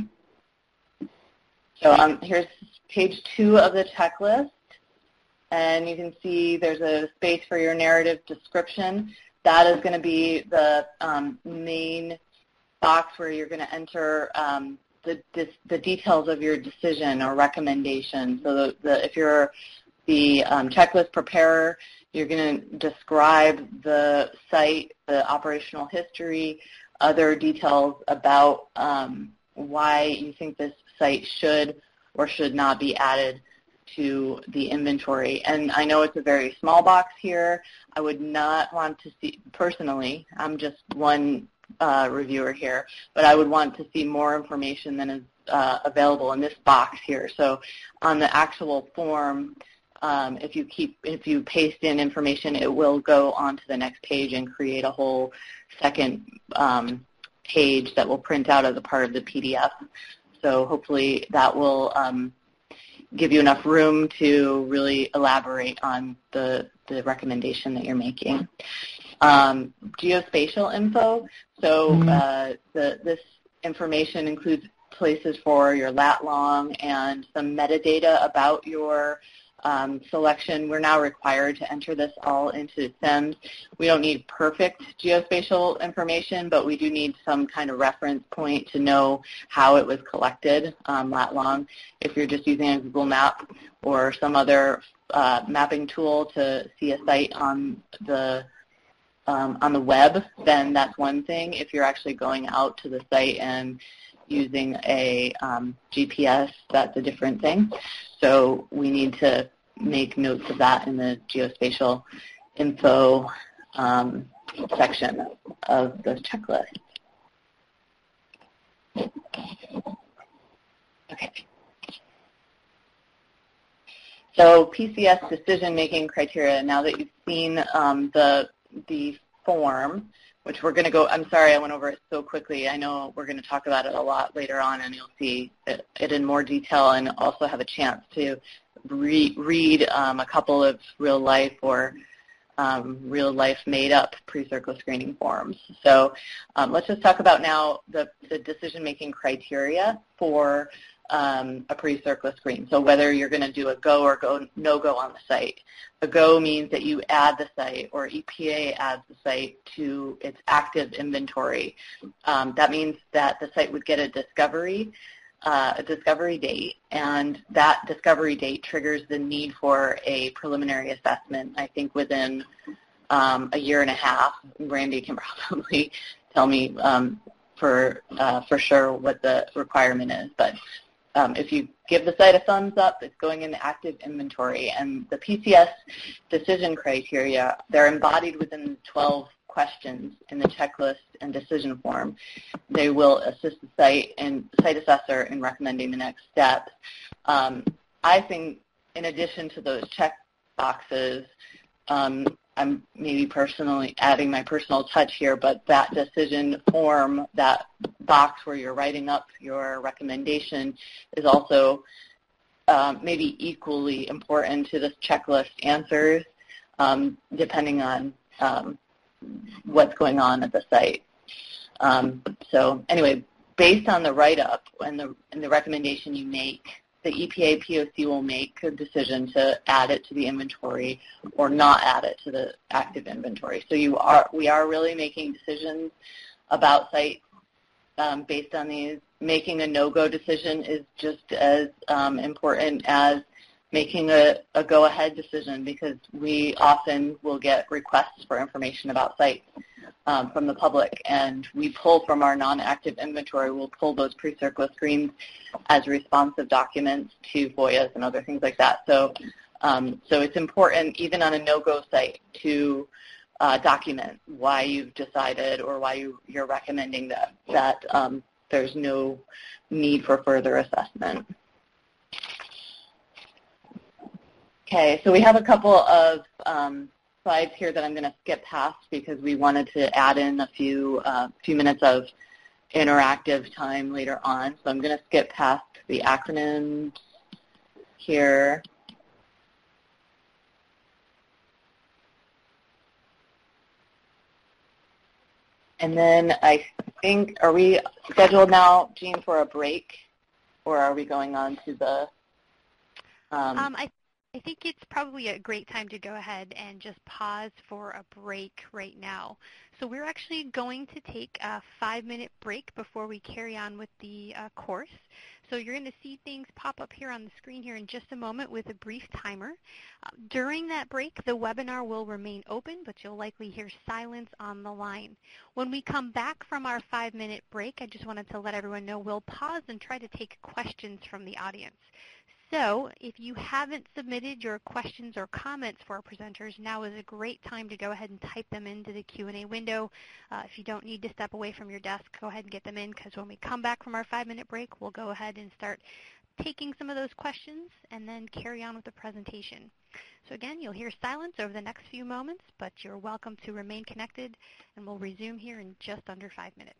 So here's page 2 of the checklist. And you can see there's a space for your narrative description. That is going to be the main box where you're going to enter the details of your decision or recommendation. So if you're the checklist preparer, you're going to describe the site, the operational history, other details about why you think this site should or should not be added to the inventory. And I know it's a very small box here. I would not want to see, personally, I'm just one reviewer here, but I would want to see more information than is available in this box here. So on the actual form, if you paste in information, it will go on to the next page and create a whole second page that will print out as a part of the PDF. So hopefully that will give you enough room to really elaborate on the recommendation that you're making. Geospatial info. So this information includes places for your lat long and some metadata about your selection. We're now required to enter this all into SIMS. We don't need perfect geospatial information, but we do need some kind of reference point to know how it was collected, lat long. If you're just using a Google map or some other mapping tool to see a site on the web, then that's one thing. If you're actually going out to the site and using a GPS, that's a different thing. So we need to make notes of that in the geospatial info section of the checklist. Okay. So PCS decision-making criteria, now that you've seen the form, which we're going to go, I'm sorry I went over it so quickly. I know we're going to talk about it a lot later on, and you'll see it in more detail and also have a chance to read a couple of real-life or real-life made-up pre-CERCLA screening forms. So let's just talk about now the decision-making criteria for a pre-CERCLA screen. So whether you're going to do a go or no-go on the site. A go means that you add the site, or EPA adds the site to its active inventory. That means that the site would get a discovery date, and that discovery date triggers the need for a preliminary assessment, I think within a year and a half. Randy can probably tell me for sure what the requirement is, but if you give the site a thumbs up, it's going into active inventory. And the PCS decision criteria, they're embodied within 12 questions in the checklist and decision form. They will assist the site and site assessor in recommending the next steps. I think in addition to those check boxes, I'm maybe personally adding my personal touch here, but that decision form, that box where you're writing up your recommendation, is also maybe equally important to this checklist answers, depending on what's going on at the site. So anyway, based on the write-up and the recommendation you make, the EPA POC will make a decision to add it to the inventory or not add it to the active inventory. So we are really making decisions about sites based on these. Making a no-go decision is just as important as making a go-ahead decision, because we often will get requests for information about sites from the public, and we pull from our non-active inventory. We'll pull those pre-CERCLA screens as responsive documents to FOIAs and other things like that. So it's important, even on a no-go site, to document why you've decided or why you're recommending that there's no need for further assessment. Okay, so we have a couple of slides here that I'm going to skip past because we wanted to add in a few minutes of interactive time later on. So I'm going to skip past the acronyms here. And then I think, are we scheduled now, Jean, for a break, or are we going on to the... I think it's probably a great time to go ahead and just pause for a break right now. So we're actually going to take a 5-minute break before we carry on with the course. So you're going to see things pop up here on the screen here in just a moment with a brief timer. During that break, the webinar will remain open, but you'll likely hear silence on the line. When we come back from our 5-minute break, I just wanted to let everyone know we'll pause and try to take questions from the audience. So if you haven't submitted your questions or comments for our presenters, now is a great time to go ahead and type them into the Q&A window. If you don't need to step away from your desk, go ahead and get them in, because when we come back from our 5-minute break, we'll go ahead and start taking some of those questions and then carry on with the presentation. So again, you'll hear silence over the next few moments, but you're welcome to remain connected, and we'll resume here in just under 5 minutes.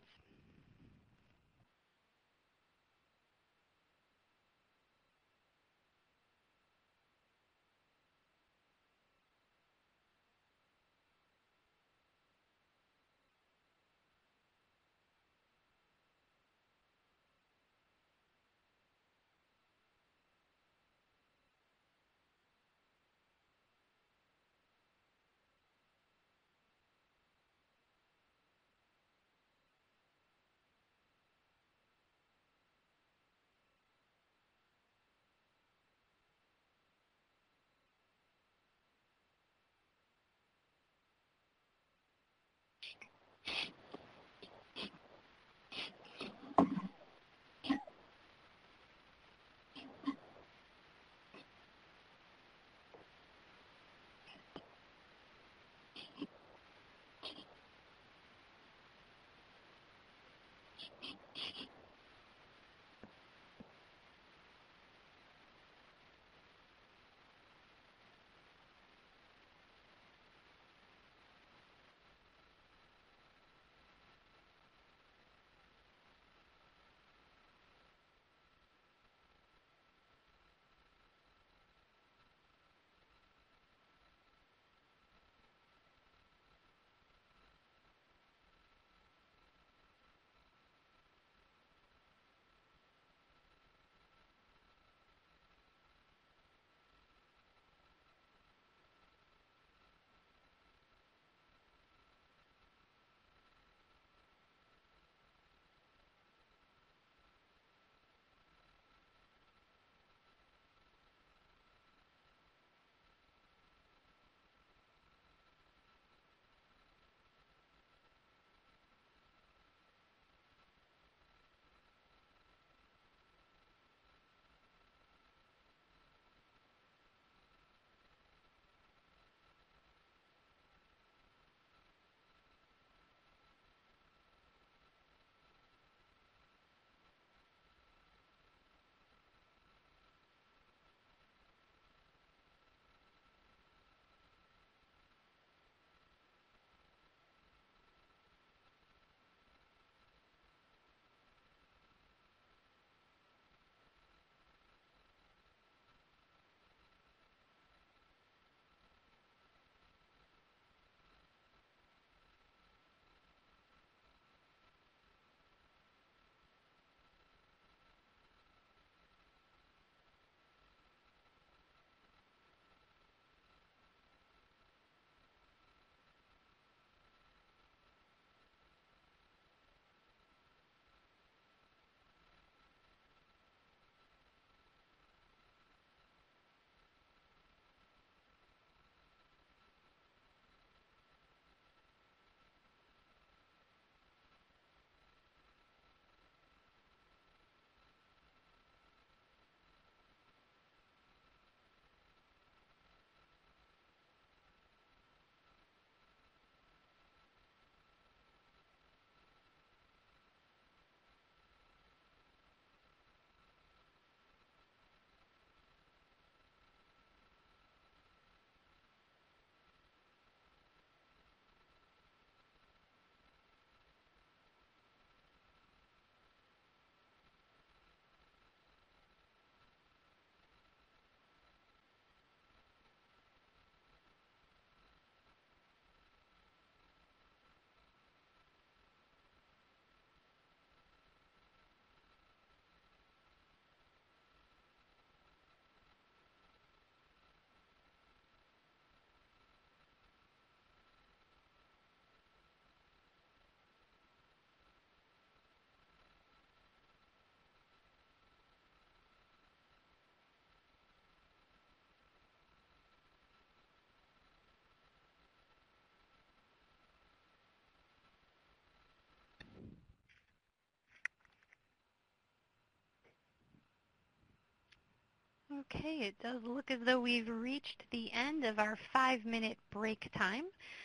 Okay, it does look as though we've reached the end of our 5-minute break time.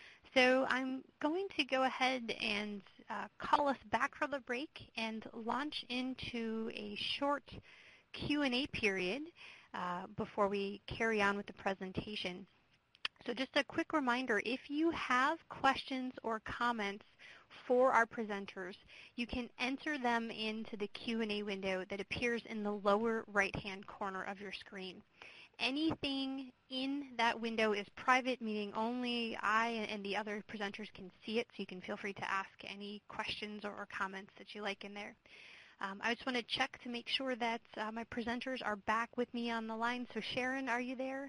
So I'm going to go ahead and call us back from the break and launch into a short Q&A period before we carry on with the presentation. So just a quick reminder, if you have questions or comments for our presenters, you can enter them into the Q&A window that appears in the lower right-hand corner of your screen. Anything in that window is private, meaning only I and the other presenters can see it, so you can feel free to ask any questions or comments that you like in there. I just want to check to make sure that my presenters are back with me on the line. So Sharon, are you there?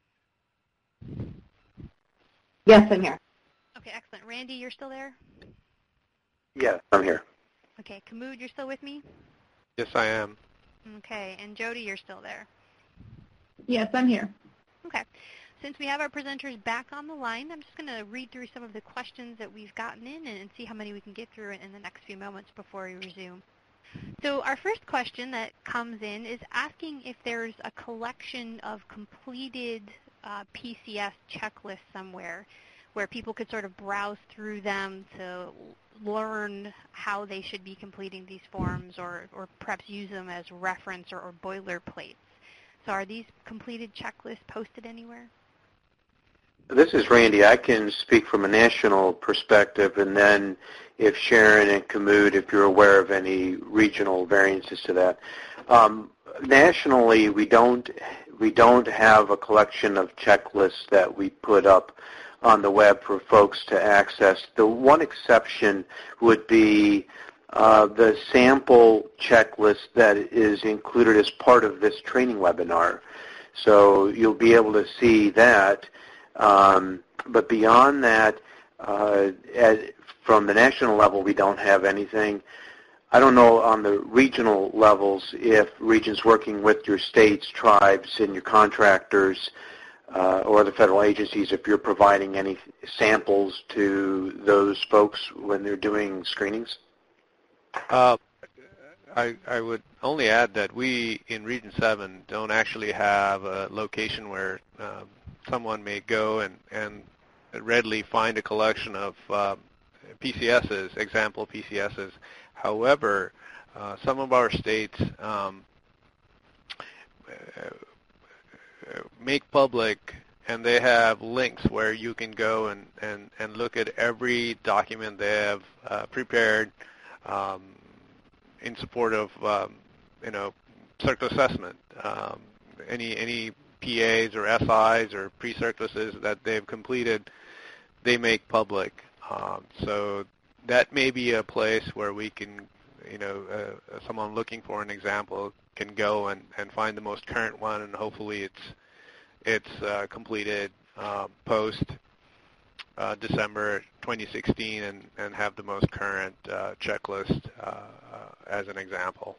Yes, I'm here. Okay, excellent. Randy, you're still there? Yes, I'm here. Okay, Kamud, you're still with me? Yes, I am. Okay, and Jody, you're still there? Yes, I'm here. Okay. Since we have our presenters back on the line, I'm just going to read through some of the questions that we've gotten in and see how many we can get through in the next few moments before we resume. So our first question that comes in is asking if there's a collection of completed PCS checklists somewhere where people could sort of browse through them to learn how they should be completing these forms or perhaps use them as reference or boilerplates. So are these completed checklists posted anywhere? This is Randy. I can speak from a national perspective, and then if Sharon and Kamud, if you're aware of any regional variances to that. Nationally, we don't have a collection of checklists that we put up on the web for folks to access. The one exception would be the sample checklist that is included as part of this training webinar. So you'll be able to see that. But beyond that, from the national level, we don't have anything. I don't know on the regional levels if regions working with your states, tribes, and your contractors or the federal agencies, if you're providing any samples to those folks when they're doing screenings. I would only add that we in Region 7 don't actually have a location where someone may go and readily find a collection of PCSs, example PCSs. However, some of our states make public, and they have links where you can go and look at every document they have prepared in support of circle assessment. Any PAs or SIs or pre-circuluses that they've completed, they make public. So that may be a place where we can, someone looking for an example can go and find the most current one, and hopefully it's completed post December 2016 and have the most current checklist as an example.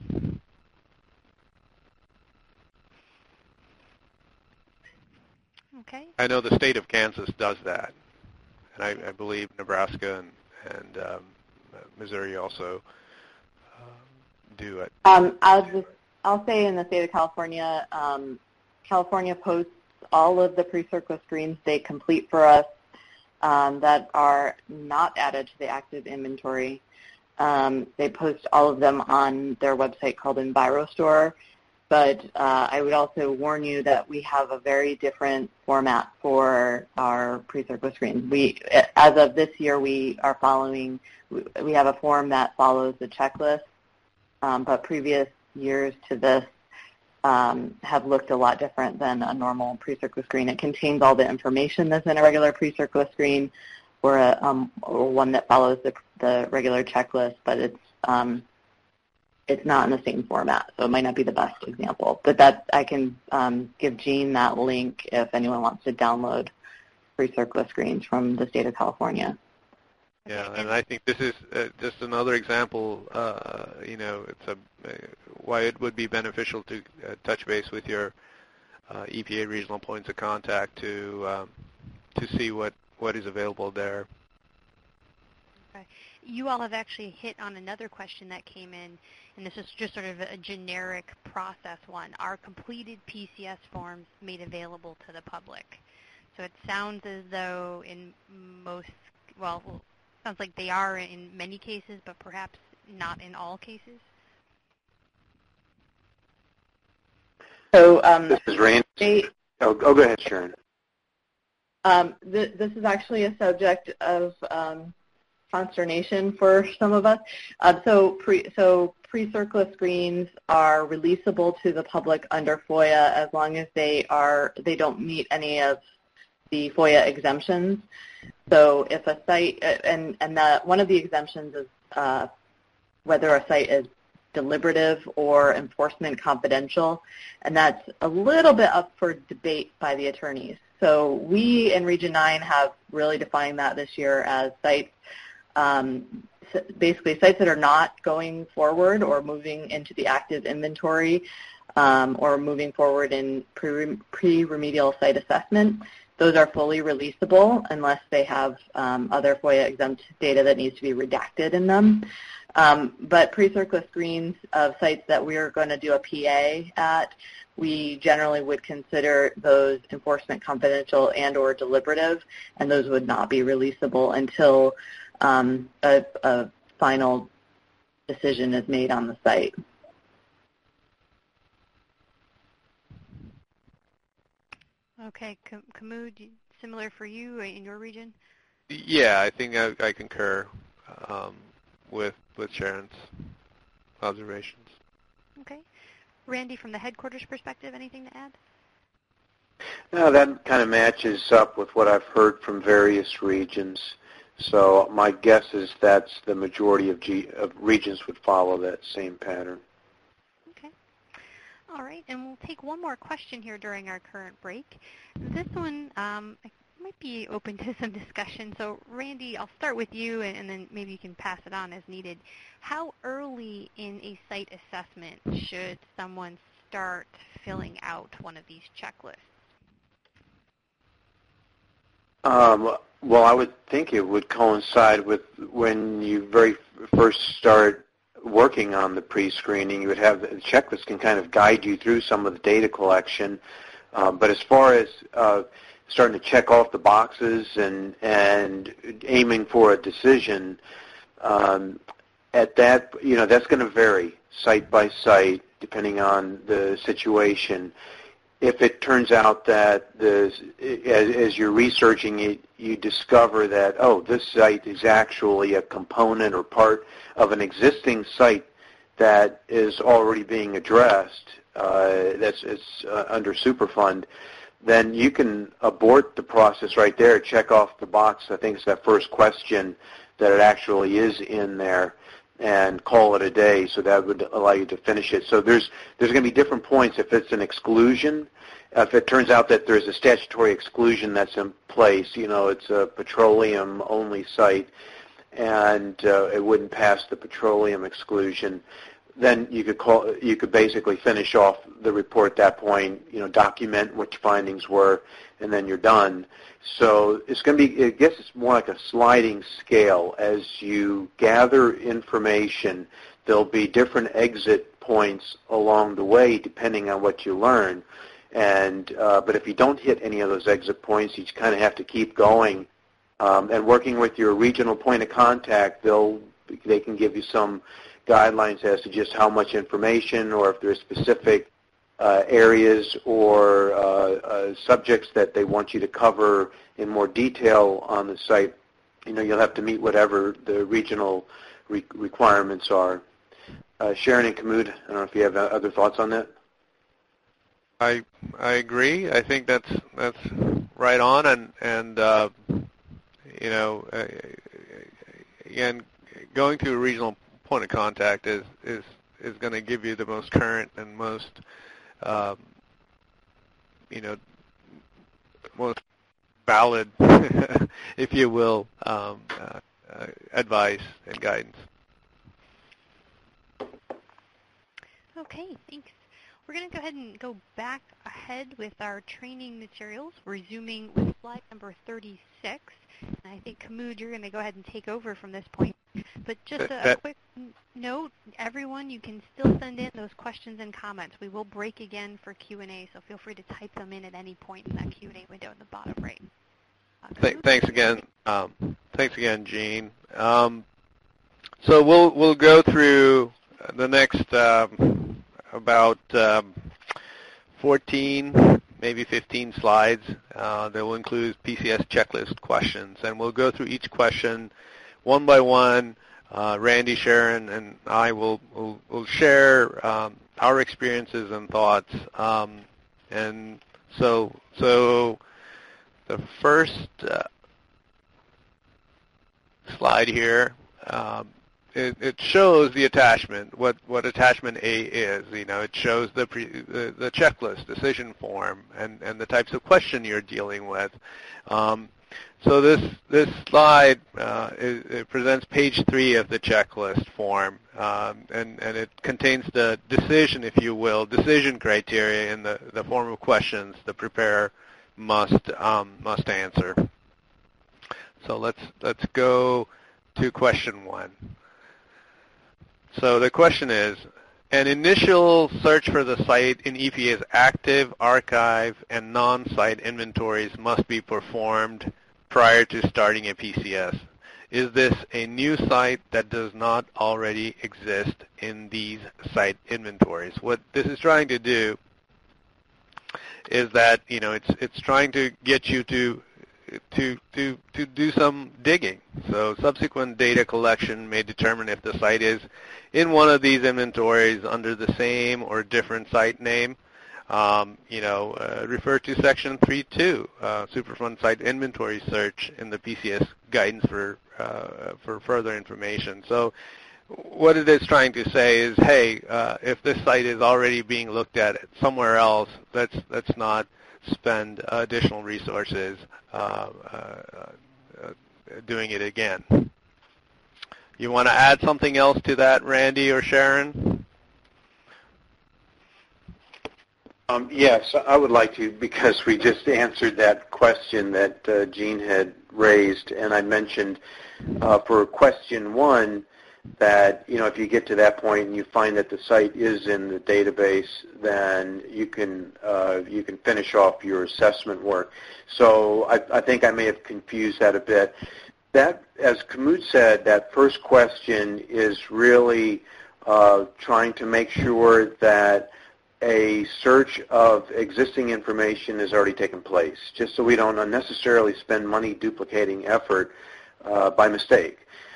Okay. I know the state of Kansas does that, and I believe Nebraska and Missouri also do it. I'll say in the state of California, California posts all of the pre-circular screens they complete for us that are not added to the active inventory. They post all of them on their website called EnviroStore. But I would also warn you that we have a very different format for our pre-circular screens. As of this year, we have a form that follows the checklist, but previous years to this have looked a lot different than a normal pre-circular screen. It contains all the information that's in a regular pre-circular screen or one that follows the regular checklist, but it's not in the same format, so it might not be the best example. But that I can give Jean that link if anyone wants to download pre-circular screens from the state of California. Yeah, and I think this is just another example, it's why it would be beneficial to touch base with your EPA regional points of contact to see what is available there. Okay. You all have actually hit on another question that came in, and this is just sort of a generic process one. Are completed PCS forms made available to the public? So it sounds as though sounds like they are in many cases, but perhaps not in all cases. So this is Randy. Go ahead, Sharon. This is actually a subject of consternation for some of us. So pre-CERCLA screens are releasable to the public under FOIA as long as they don't meet any of the FOIA exemptions. So if a site, one of the exemptions is whether a site is deliberative or enforcement confidential, and that's a little bit up for debate by the attorneys. So we in Region 9 have really defined that this year as sites, basically sites that are not going forward or moving into the active inventory or moving forward in pre-remedial site assessment. Those are fully releasable unless they have other FOIA exempt data that needs to be redacted in them. But pre-CERCLA screens of sites that we are going to do a PA at, we generally would consider those enforcement confidential and or deliberative, and those would not be releasable until a final decision is made on the site. Okay, Kamud, similar for you in your region? Yeah, I think I concur with Sharon's observations. Okay. Randy, from the headquarters perspective, anything to add? No, that kind of matches up with what I've heard from various regions. So my guess is that's the majority of regions would follow that same pattern. Okay. All right, and we'll take one more question here during our current break. This one might be open to some discussion. So Randy, I'll start with you, and then maybe you can pass it on as needed. How early in a site assessment should someone start filling out one of these checklists? Well, I would think it would coincide with when you very first start working on the pre-screening. You would have the checklist can kind of guide you through some of the data collection. But as far as starting to check off the boxes and aiming for a decision, at that, that's going to vary site by site depending on the situation. If it turns out that as you're researching it, you discover that, oh, this site is actually a component or part of an existing site that is already being addressed, that's under Superfund, then you can abort the process right there, check off the box. I think it's that first question that it actually is in there, and call it a day. So that would allow you to finish it. So there's going to be different points. If it's an exclusion, if it turns out that there's a statutory exclusion that's in place, it's a petroleum-only site, and it wouldn't pass the petroleum exclusion, then you could basically finish off the report at that point, document what your findings were, and then you're done. So it's going to be, I guess it's more like a sliding scale. As you gather information, there'll be different exit points along the way depending on what you learn. And but if you don't hit any of those exit points, you kind of have to keep going. And working with your regional point of contact, they can give you some guidelines as to just how much information, or if there's specific areas or subjects that they want you to cover in more detail on the site. You'll have to meet whatever the regional requirements are. Sharon and Kamud, I don't know if you have other thoughts on that. I agree. I think that's right on, and again, going to a regional point of contact is going to give you the most current and most most valid, if you will, advice and guidance. Okay, thanks. We're going to go ahead and go back ahead with our training materials, resuming with slide number 36. And I think, Kamud, you're going to go ahead and take over from this point. But just a quick note, everyone, you can still send in those questions and comments. We will break again for Q&A, so feel free to type them in at any point in that Q&A window in the bottom right. Thanks again. Thanks again, Jean. So we'll go through the next about 14, maybe 15 slides that will include PCS checklist questions. And we'll go through each question one by one. Randy, Sharon, and I will share our experiences and thoughts. And so the first slide here, it shows the attachment, what attachment A is. It shows the checklist, decision form, and the types of question you're dealing with. So this slide it presents page 3 of the checklist form, and it contains the decision, if you will, decision criteria in the form of questions the preparer must answer. So let's go to question 1. So the question is, an initial search for the site in EPA's active, archive, and non-site inventories must be performed prior to starting a PCS. Is this a new site that does not already exist in these site inventories? What this is trying to do is that it's trying to get you to do some digging. So subsequent data collection may determine if the site is in one of these inventories under the same or different site name. Refer to Section 3.2, Superfund Site Inventory Search in the PCS guidance for further information. So what it is trying to say is, hey, if this site is already being looked at somewhere else, let's not spend additional resources doing it again. You want to add something else to that, Randy or Sharon? Yes, I would like to, because we just answered that question that Jean had raised, and I mentioned for question 1 that if you get to that point and you find that the site is in the database, then you can finish off your assessment work. So I think I may have confused that a bit. That, as Kamud said, that first question is really trying to make sure that a search of existing information has already taken place, just so we don't unnecessarily spend money duplicating effort by mistake.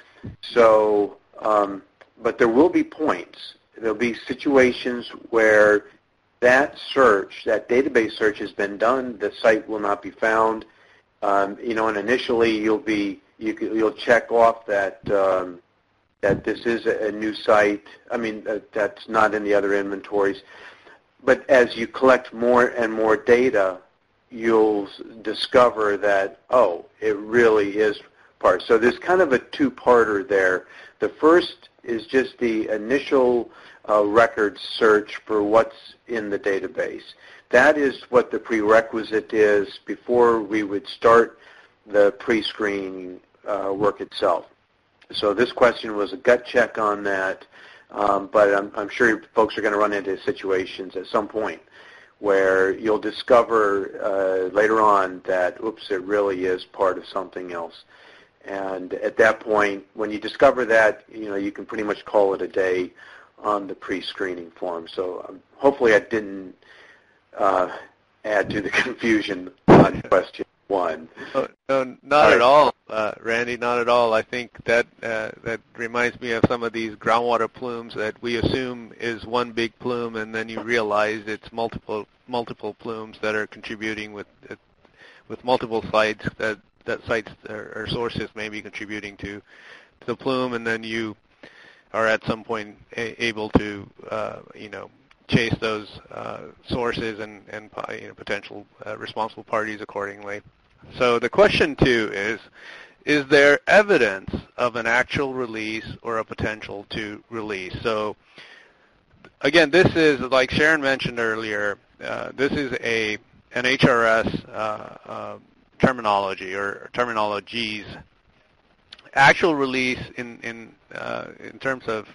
So, but there will be points. There'll be situations where that search, that database search has been done, the site will not be found, and initially you'll check off that that this is a new site. I mean, that's not in the other inventories. But as you collect more and more data, you'll discover that, oh, it really is part. So there's kind of a two-parter there. The first is just the initial record search for what's in the database. That is what the prerequisite is before we would start the pre-screening work itself. So this question was a gut check on that. But I'm sure folks are going to run into situations at some point where you'll discover later on that, oops, it really is part of something else. And at that point, when you discover that, you can pretty much call it a day on the pre-screening form. So hopefully I didn't add to the confusion on question 1. No, not at all, Randy, not at all. I think that that reminds me of some of these groundwater plumes that we assume is one big plume, and then you realize it's multiple plumes that are contributing with multiple sites that sites or sources may be contributing to the plume, and then you are at some point able to chase those sources and potential responsible parties accordingly. So the question 2 is there evidence of an actual release or a potential to release? So again, this is, like Sharon mentioned earlier, this is an HRS terminology or terminologies. Actual release in terms of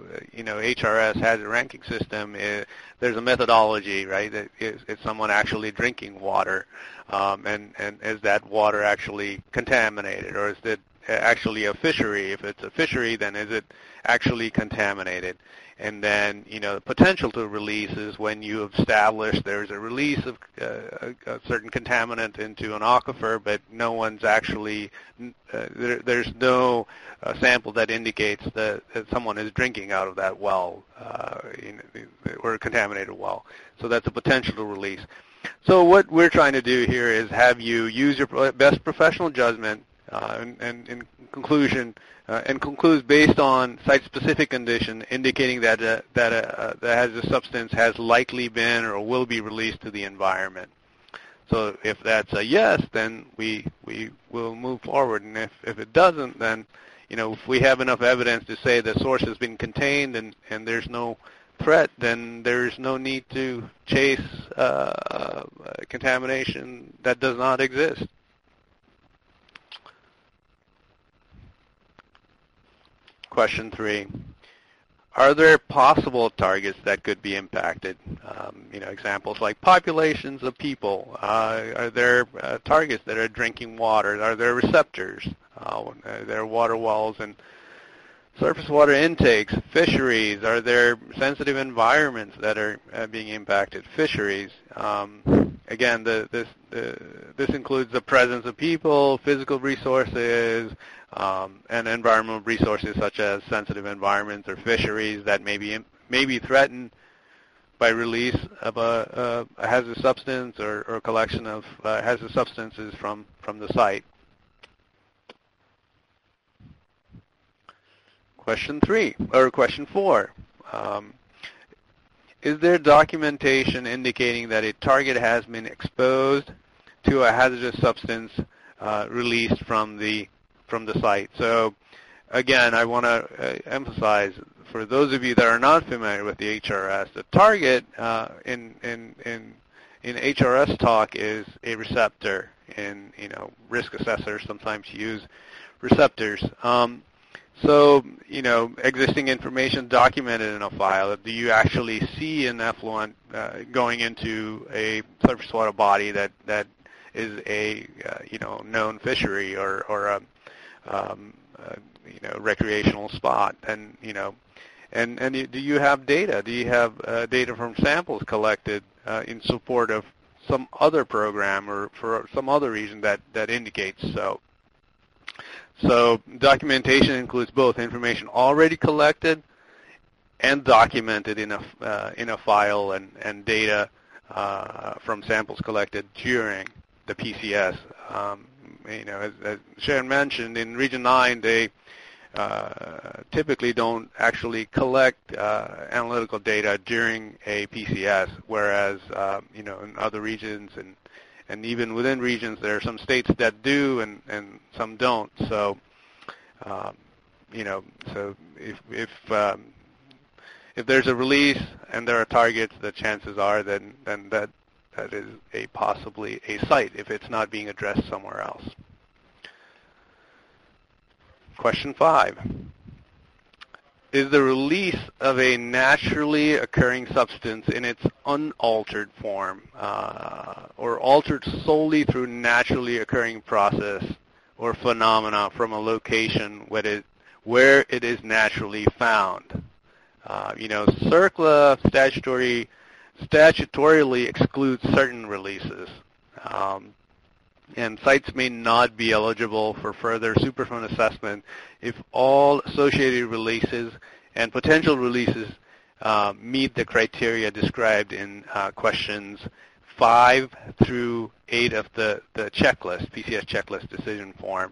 HRS has a ranking system. There's a methodology, right? Is someone actually drinking water, and is that water actually contaminated, or is it actually a fishery? If it's a fishery, then is it actually contaminated? And then, the potential to release is when you have established there's a release of a certain contaminant into an aquifer, but no one's actually, there's no sample that indicates that someone is drinking out of that well or a contaminated well. So that's a potential to release. So what we're trying to do here is have you use your best professional judgment and in conclusion, and concludes based on site-specific condition indicating that the hazardous substance has likely been or will be released to the environment. So if that's a yes, then we will move forward, and if it doesn't, then if we have enough evidence to say the source has been contained and there's no threat, then there's no need to chase contamination that does not exist. Question 3. Are there possible targets that could be impacted? Examples like populations of people. Are there targets that are drinking water? Are there receptors? Are there water wells and surface water intakes? Fisheries. Are there sensitive environments that are being impacted? Fisheries. Again, this includes the presence of people, physical resources, and environmental resources such as sensitive environments or fisheries that may be threatened by release of a hazardous substance or collection of hazardous substances from the site. Question 4. Is there documentation indicating that a target has been exposed to a hazardous substance released from the site? So again, I want to emphasize for those of you that are not familiar with the HRS, the target in HRS talk is a receptor. In risk assessors sometimes use receptors. So, existing information documented in a file. Do you actually see an effluent going into a surface water body that is a known fishery or a recreational spot? And do you have data? Do you have data from samples collected in support of some other program or for some other reason that indicates so? So documentation includes both information already collected and documented in a file and data from samples collected during the PCS. As Sharon mentioned, in Region 9, they typically don't actually collect analytical data during a PCS, whereas in other regions and even within regions, there are some states that do and some don't. So, so if there's a release and there are targets, the chances are then that is possibly a site if it's not being addressed somewhere else. Question 5. Is the release of a naturally occurring substance in its unaltered form or altered solely through naturally occurring process or phenomena from a location where it is naturally found? CERCLA statutorily excludes certain releases. And sites may not be eligible for further Superfund assessment if all associated releases and potential releases meet the criteria described in questions 5 through 8 of the checklist, PCS checklist decision form.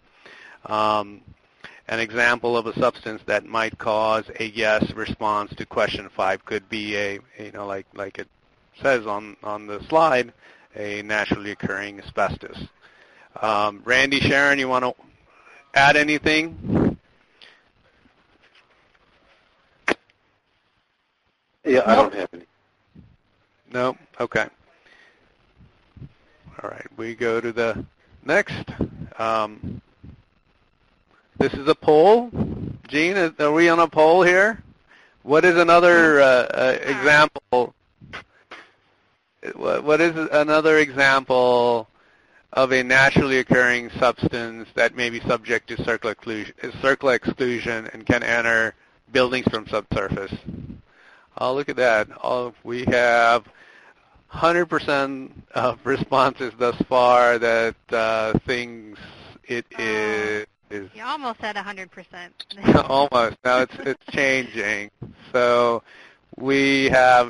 An example of a substance that might cause a yes response to question 5 could be like it says on the slide, a naturally occurring asbestos. Randy, Sharon, you want to add anything? Yeah, I don't have any. No? Okay. All right, we go to the next. This is a poll. Jean, are we on a poll here? What is another example? What is another example of a naturally occurring substance that may be subject to CERCLA exclusion and can enter buildings from subsurface? Oh, look at that. Oh, we have 100% of responses thus far that it is. You almost had 100%. Almost. Now it's changing. So we have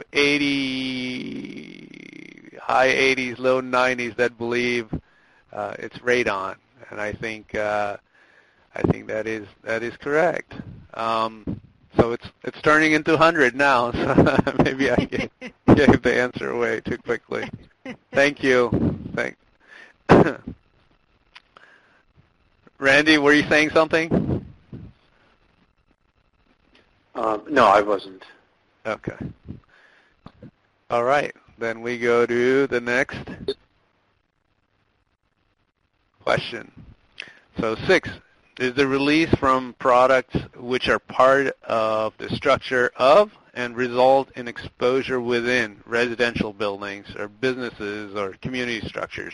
80, high 80s, low 90s that believe it's radon, and I think that is correct. So it's turning into 100 now. So maybe I gave the answer away too quickly. Thank you. Thanks. Randy, were you saying something? No, I wasn't. Okay. All right. Then we go to the next question. So 6. Is the release from products which are part of the structure of and result in exposure within residential buildings or businesses or community structures.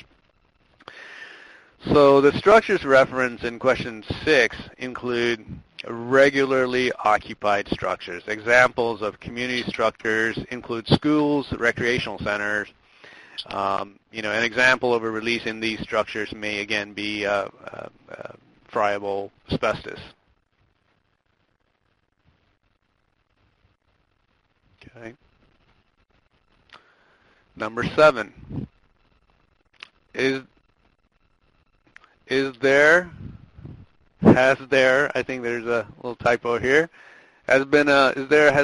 So the structures referenced in question 6 include regularly occupied structures. Examples of community structures include schools, recreational centers. An example of a release in these structures may again be friable asbestos. Okay. Number 7. Has there, I think there's a little typo here, has been a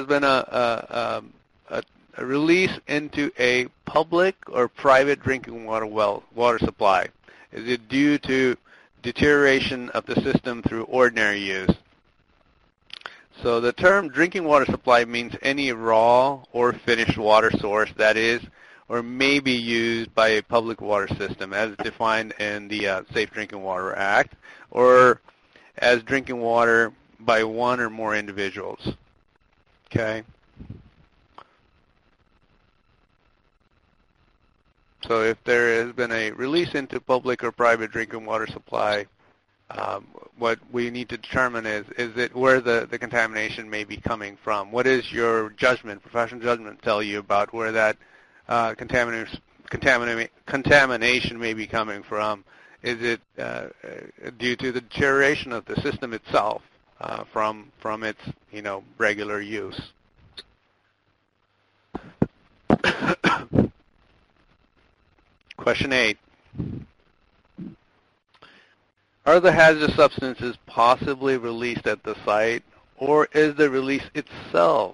release into a public or private drinking water supply? Is it due to deterioration of the system through ordinary use? So the term drinking water supply means any raw or finished water source that is or may be used by a public water system as defined in the Safe Drinking Water Act, or as drinking water by one or more individuals. Okay? So if there has been a release into public or private drinking water supply, what we need to determine is it where the contamination may be coming from? What is your judgment, professional judgment, tell you about where that contamination may be coming from? Is it due to the deterioration of the system itself from its regular use? Question 8. Are the hazardous substances possibly released at the site, or is the release itself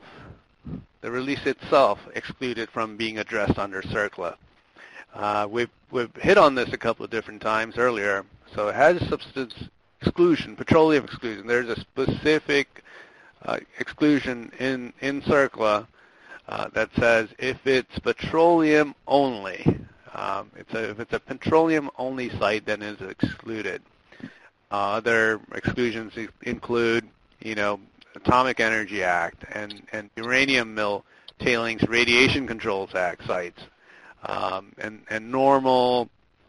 excluded from being addressed under CERCLA? We've hit on this a couple of different times earlier. So hazardous substance exclusion, petroleum exclusion, there's a specific exclusion in CERCLA that says if it's petroleum only, if it's a petroleum-only site, then it's excluded. Other exclusions include, Atomic Energy Act and Uranium Mill Tailings Radiation Controls Act sites, and normal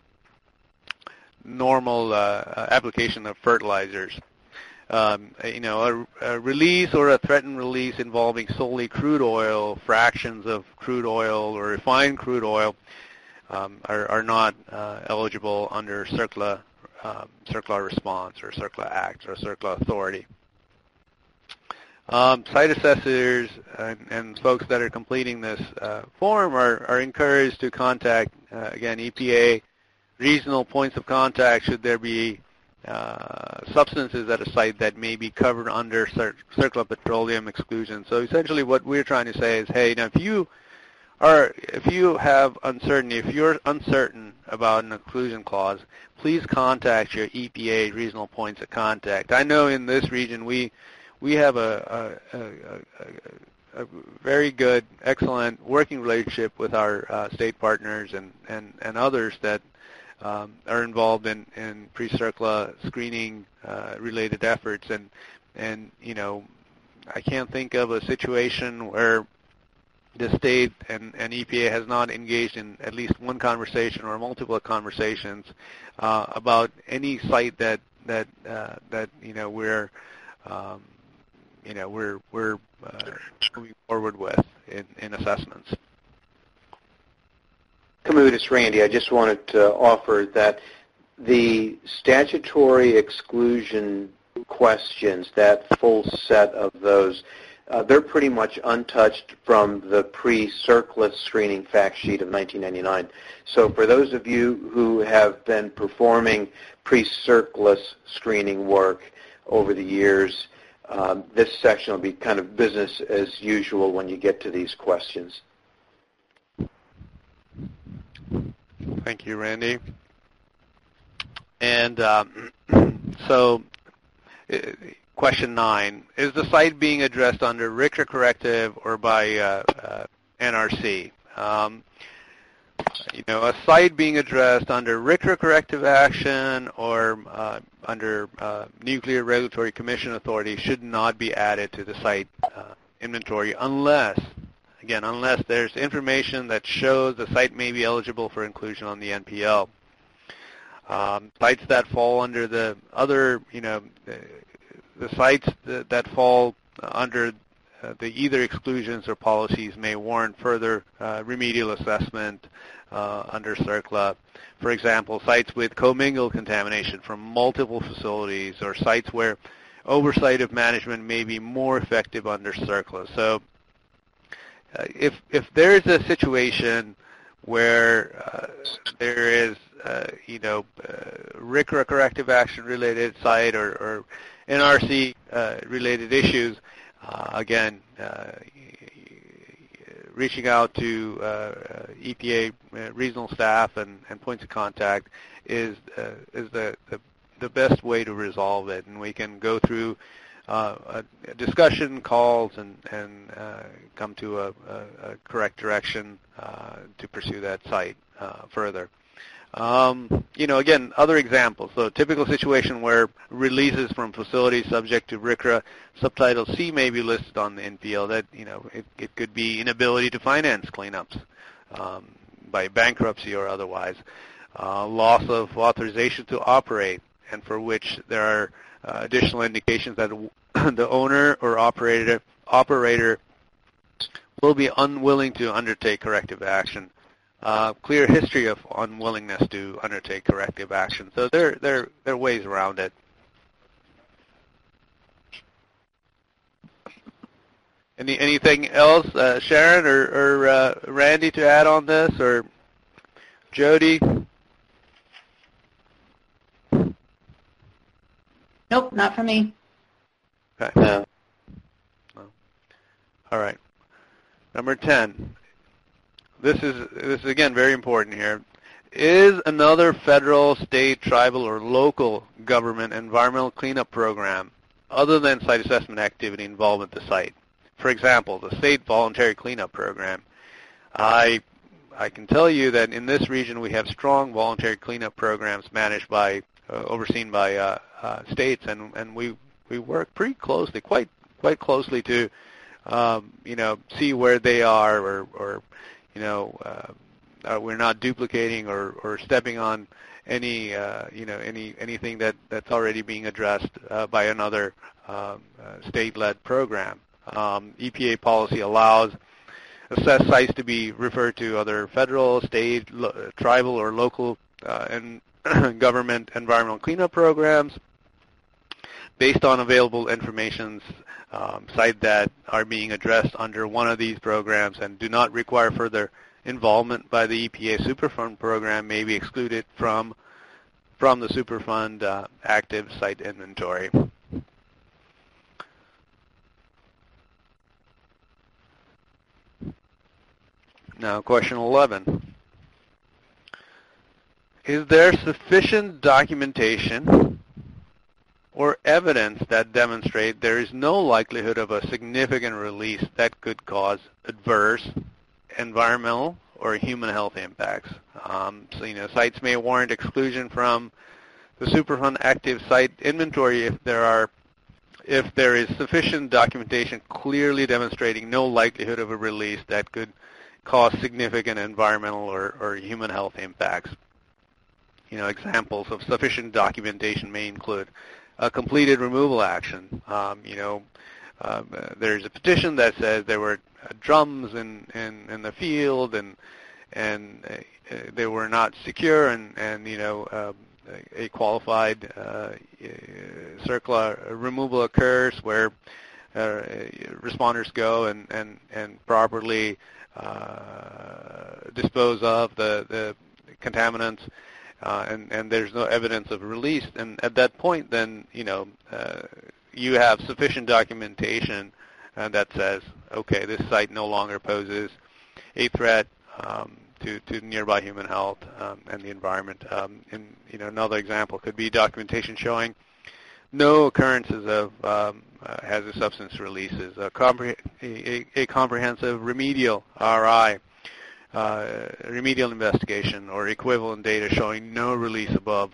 application of fertilizers. A release or a threatened release involving solely crude oil, fractions of crude oil, or refined crude oil are not eligible under CERCLA response or CERCLA Act or CERCLA authority. Site assessors and folks that are completing this form are encouraged to contact, again, EPA regional points of contact should there be substances at a site that may be covered under CERCLA petroleum exclusion. So essentially what we're trying to say is, hey, now if you're uncertain about an exclusion clause, please contact your EPA regional points of contact. I know in this region we have a very good, excellent working relationship with our state partners and others that are involved in pre-CERCLA screening related efforts, and I can't think of a situation where the state and EPA has not engaged in at least one conversation or multiple conversations about any site that we're we're moving forward with in assessments. Kamud, it's Randy. I just wanted to offer that the statutory exclusion questions, that full set of those, they're pretty much untouched from the pre-CERCLA screening fact sheet of 1999. So for those of you who have been performing pre-CERCLA screening work over the years, this section will be kind of business as usual when you get to these questions. Thank you, Randy. And so question 9, is the site being addressed under RCRA corrective or by NRC? A site being addressed under RCRA corrective action or under Nuclear Regulatory Commission authority should not be added to the site inventory unless there's information that shows the site may be eligible for inclusion on the NPL. Sites that fall under the other, the sites that fall under the either exclusions or policies may warrant further remedial assessment under CERCLA. For example, sites with commingled contamination from multiple facilities or sites where oversight of management may be more effective under CERCLA. So if there's a situation where there is, RCRA corrective action related site or NRC related issues, again, reaching out to EPA regional staff and points of contact is the best way to resolve it, and we can go through discussion calls and come to a correct direction to pursue that site further. Again, other examples. So typical situation where releases from facilities subject to RCRA subtitle C may be listed on the NPL. That, it could be inability to finance cleanups by bankruptcy or otherwise, loss of authorization to operate, and for which there are additional indications that the owner or operator will be unwilling to undertake corrective action. Clear history of unwillingness to undertake corrective action. So there are ways around it. Anything else, Sharon or Randy, to add on this, or Jody? Nope, not for me. Okay. No. All right. Number 10. This is again very important here. Is another federal, state, tribal, or local government environmental cleanup program other than site assessment activity involved at the site? For example, the state voluntary cleanup program. I can tell you that in this region we have strong voluntary cleanup programs managed by, overseen by states, and we work pretty closely, quite closely to, see where they are, or we're not duplicating or stepping on any, anything that's already being addressed by another state-led program. EPA policy allows assessed sites to be referred to other federal, state, tribal, or local and government environmental cleanup programs based on available information. Sites that are being addressed under one of these programs and do not require further involvement by the EPA Superfund program may be excluded from the Superfund active site inventory. Now, question 11. Is there sufficient documentation or evidence that demonstrate there is no likelihood of a significant release that could cause adverse environmental or human health impacts? Sites may warrant exclusion from the Superfund active site inventory if there is sufficient documentation clearly demonstrating no likelihood of a release that could cause significant environmental or human health impacts. Examples of sufficient documentation may include a completed removal action, there's a petition that says there were drums in the field and they were not secure, and a qualified CERCLA removal occurs where responders go and properly dispose of the contaminants, and there's no evidence of release. And at that point, then you have sufficient documentation that says, okay, this site no longer poses a threat to nearby human health and the environment. Another example could be documentation showing no occurrences of hazardous substance releases, a comprehensive remedial RI, remedial investigation, or equivalent data showing no release above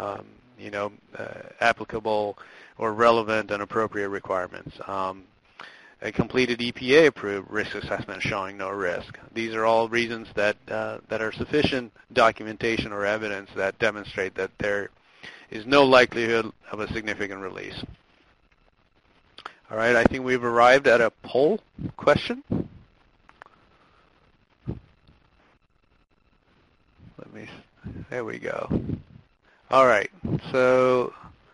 applicable or relevant and appropriate requirements. A completed EPA-approved risk assessment showing no risk. These are all reasons that are sufficient documentation or evidence that demonstrate that there is no likelihood of a significant release. All right, I think we've arrived at a poll question. There we go. All right, so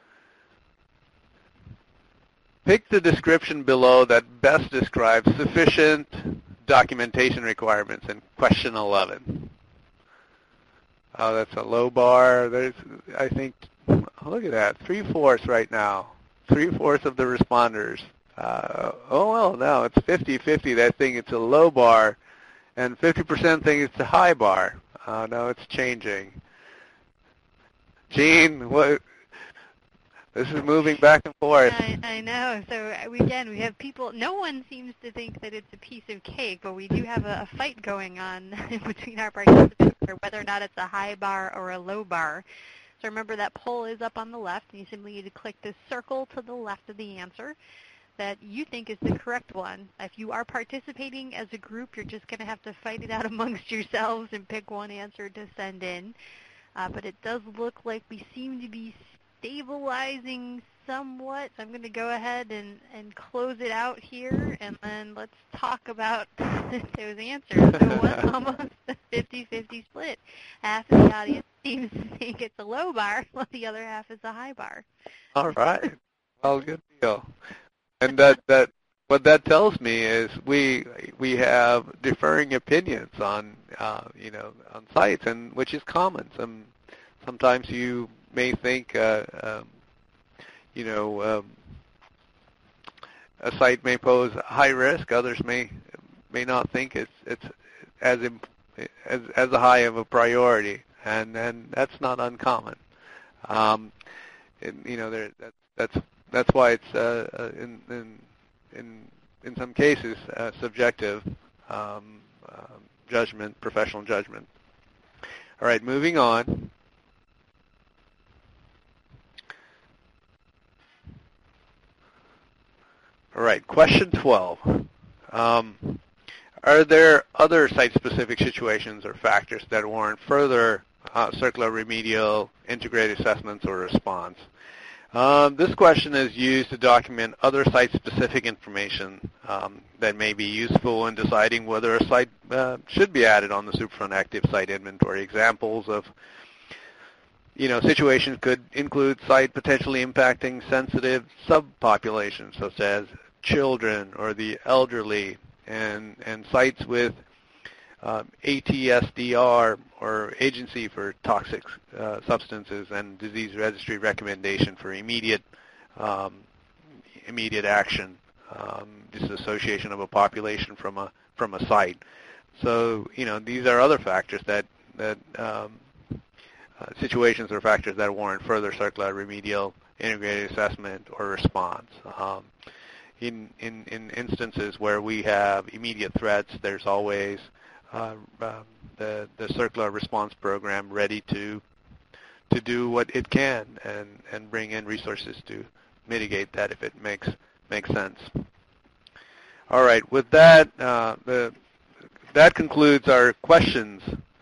pick the description below that best describes sufficient documentation requirements in question 11. Oh, that's a low bar. There's, I think, look at that, 3/4 right now. 3/4 of the responders. Oh, well, no, it's 50-50. They think it's a low bar, and 50% think it's a high bar. No, it's changing. Gene, what? This is moving back and forth. I know. So again, we have people. No one seems to think that it's a piece of cake, but we do have a fight going on between our participants for whether or not it's a high bar or a low bar. So remember that poll is up on the left, and you simply need to click this circle to the left of the answer that you think is the correct one. If you are participating as a group, you're just going to have to fight it out amongst yourselves and pick one answer to send in. But it does look like we seem to be stabilizing somewhat. So I'm going to go ahead and close it out here, and then let's talk about those answers. So it was almost a 50-50 split. Half of the audience seems to think it's a low bar, while the other half is a high bar. All right. Well, good deal. And that what that tells me is we have differing opinions on on sites, and which is common. Sometimes you may think a site may pose high risk. Others may not think it's as high of a priority, and that's not uncommon. That's why it's in some cases subjective judgment, professional judgment. All right, moving on. All right, question 12. Are there other site-specific situations or factors that warrant further CERCLA remedial integrated assessments or response? This question is used to document other site-specific information that may be useful in deciding whether a site should be added on the Superfund active site inventory. Examples of situations could include site potentially impacting sensitive subpopulations such as children or the elderly, and sites with ATSDR or Agency for Toxic Substances and Disease Registry recommendation for immediate action, disassociation of a population from a site. So these are other factors that situations or factors that warrant further CERCLA remedial integrated assessment or response. In instances where we have immediate threats, there's always the CERCLA response program ready to do what it can and bring in resources to mitigate that if it makes sense. All right, with that, that concludes our questions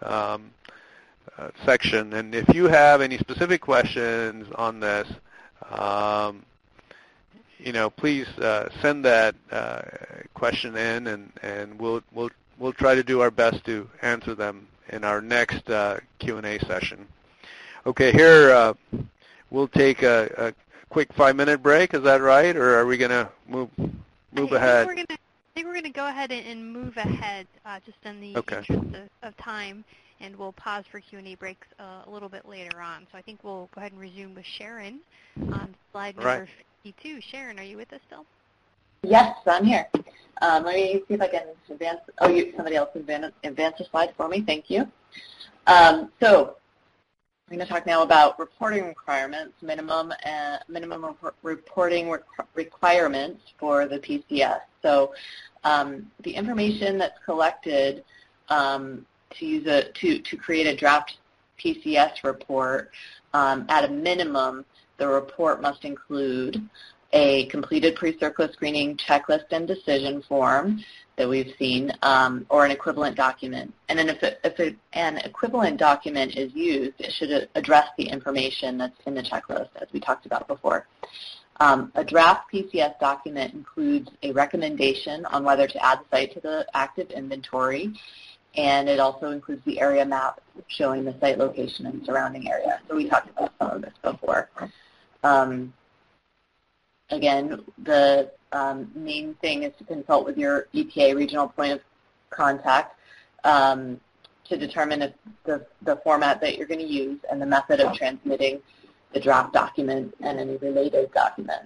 section. And if you have any specific questions on this, please send that question in, and we'll try to do our best to answer them in our next Q&A session. Okay, here we'll take a quick 5-minute break. Is that right, or are we going to move ahead? I think we're going to go ahead and move ahead just in the interest of time, and we'll pause for Q&A breaks a little bit later on. So I think we'll go ahead and resume with Sharon on slide number 52. Sharon, are you with us still? Yes, I'm here. Let me see if I can advance. Oh, somebody else advance the slide for me. Thank you. So I'm going to talk now about reporting requirements, minimum reporting requirements for the PCS. So the information that's collected to create a draft PCS report, at a minimum, the report must include a completed pre-CERCLA screening checklist and decision form that we've seen, or an equivalent document. And then if an equivalent document is used, it should address the information that's in the checklist, as we talked about before. A draft PCS document includes a recommendation on whether to add the site to the active inventory, and it also includes the area map showing the site location and surrounding area. So we talked about some of this before. Again, the main thing is to consult with your EPA regional point of contact to determine if the format that you're going to use and the method of transmitting the draft document and any related documents.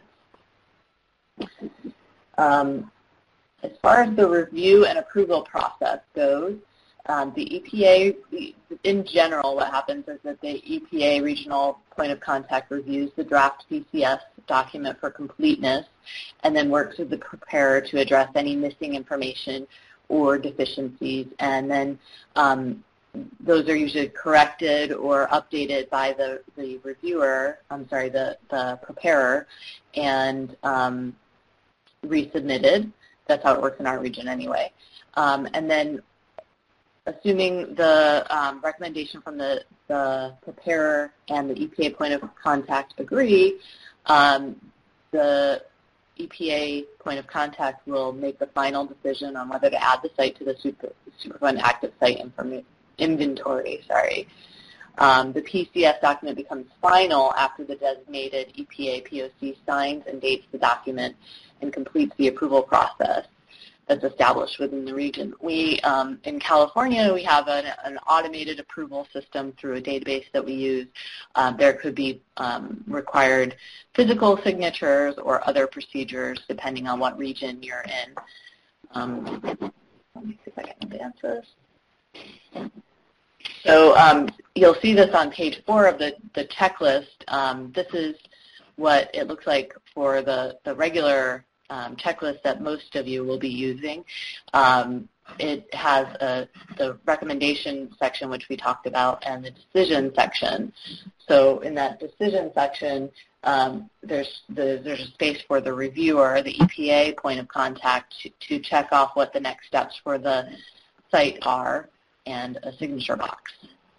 As far as the review and approval process goes, the EPA, in general, what happens is that the EPA regional point of contact reviews the draft PCS document for completeness and then works with the preparer to address any missing information or deficiencies. And then those are usually corrected or updated by the reviewer, the preparer, and resubmitted. That's how it works in our region anyway. And then assuming the recommendation from the preparer and the EPA point of contact agree, the EPA point of contact will make the final decision on whether to add the site to the Superfund active site inventory. The PCS document becomes final after the designated EPA POC signs and dates the document and completes the approval process that's established within the region. We, in California, we have an automated approval system through a database that we use. There could be required physical signatures or other procedures depending on what region you're in. Let me see if I can advance this. So you'll see this on page 4 of the checklist. This is what it looks like for the regular checklist that most of you will be using. It has the recommendation section, which we talked about, and the decision section. So in that decision section, there's a space for the reviewer, the EPA point of contact, to check off what the next steps for the site are, and a signature box.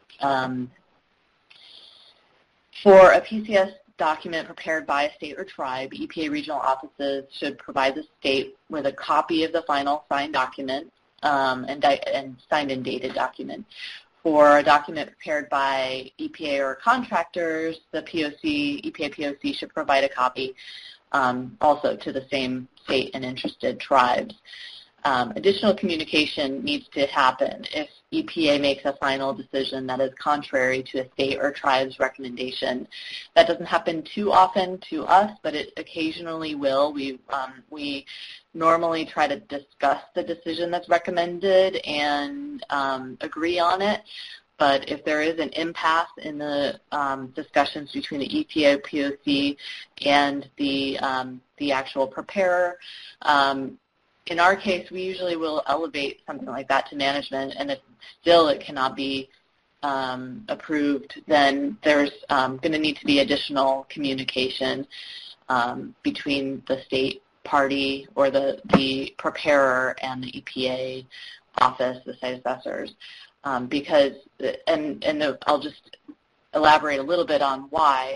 For a PCS document prepared by a state or tribe, EPA regional offices should provide the state with a copy of the final signed document and signed and dated document. For a document prepared by EPA or contractors, the EPA POC should provide a copy also to the same state and interested tribes. Additional communication needs to happen if EPA makes a final decision that is contrary to a state or tribe's recommendation. That doesn't happen too often to us, but it occasionally will. We normally try to discuss the decision that's recommended and agree on it. But if there is an impasse in the discussions between the EPA POC and the actual preparer, in our case, we usually will elevate something like that to management, and if still it cannot be approved, then there's going to need to be additional communication between the state party or the preparer and the EPA office, the site assessors, because, and I'll just elaborate a little bit on why.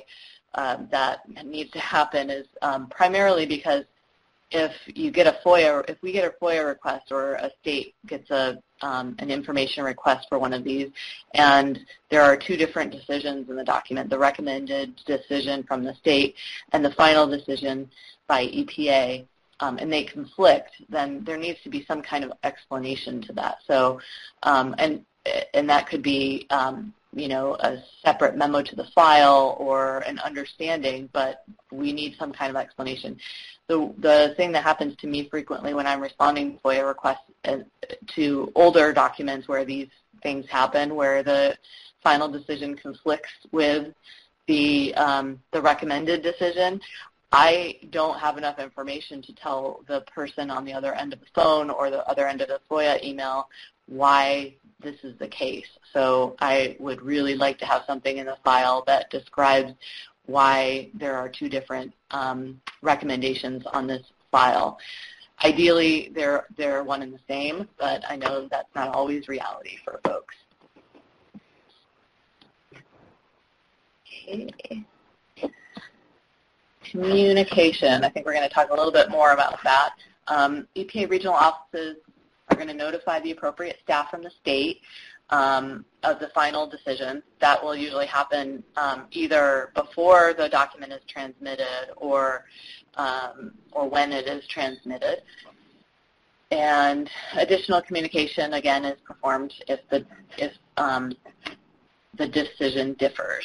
that needs to happen is primarily because if we get a FOIA request or a state gets an information request for one of these, and there are two different decisions in the document, the recommended decision from the state and the final decision by EPA, and they conflict, then there needs to be some kind of explanation to that. So, and that could be, a separate memo to the file or an understanding, but we need some kind of explanation. The thing that happens to me frequently when I'm responding to FOIA requests to older documents where these things happen, where the final decision conflicts with the recommended decision, I don't have enough information to tell the person on the other end of the phone or the other end of the FOIA email why this is the case. So I would really like to have something in the file that describes why there are two different recommendations on this file. Ideally, they're one and the same, but I know that's not always reality for folks. Okay. Communication. I think we're going to talk a little bit more about that. EPA regional offices are going to notify the appropriate staff from the state of the final decision. That will usually happen either before the document is transmitted or when it is transmitted. And additional communication, again, is performed if the decision differs.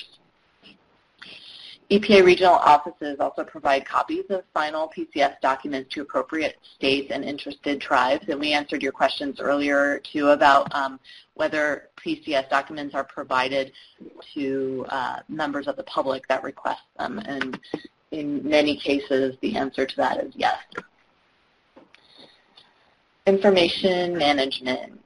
EPA regional offices also provide copies of final PCS documents to appropriate states and interested tribes. And we answered your questions earlier, too, about whether PCS documents are provided to members of the public that request them. And in many cases, the answer to that is yes. Information management.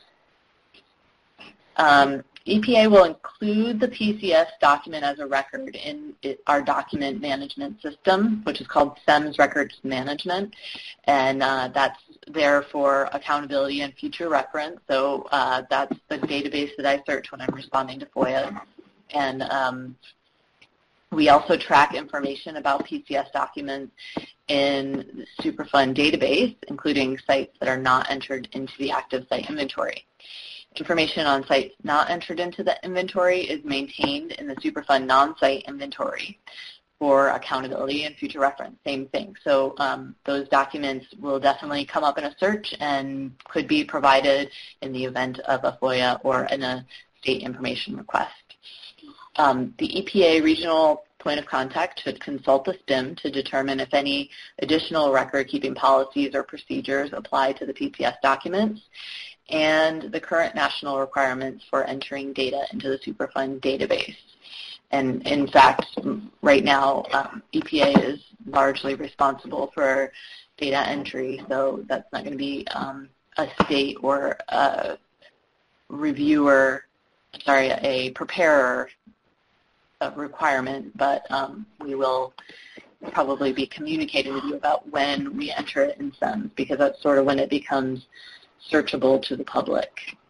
EPA will include the PCS document as a record in our document management system, which is called SEMS Records Management, and that's there for accountability and future reference. So that's the database that I search when I'm responding to FOIA. And we also track information about PCS documents in the Superfund database, including sites that are not entered into the active site inventory. Information on sites not entered into the inventory is maintained in the Superfund non-site inventory for accountability and future reference, same thing. So those documents will definitely come up in a search and could be provided in the event of a FOIA or in a state information request. The EPA regional point of contact should consult the SPIM to determine if any additional record-keeping policies or procedures apply to the PCS documents, and the current national requirements for entering data into the Superfund database. And in fact, right now, EPA is largely responsible for data entry, so that's not going to be a state or a a preparer requirement, but we will probably be communicating with you about when we enter it in SEMS, because that's sort of when it becomes searchable to the public.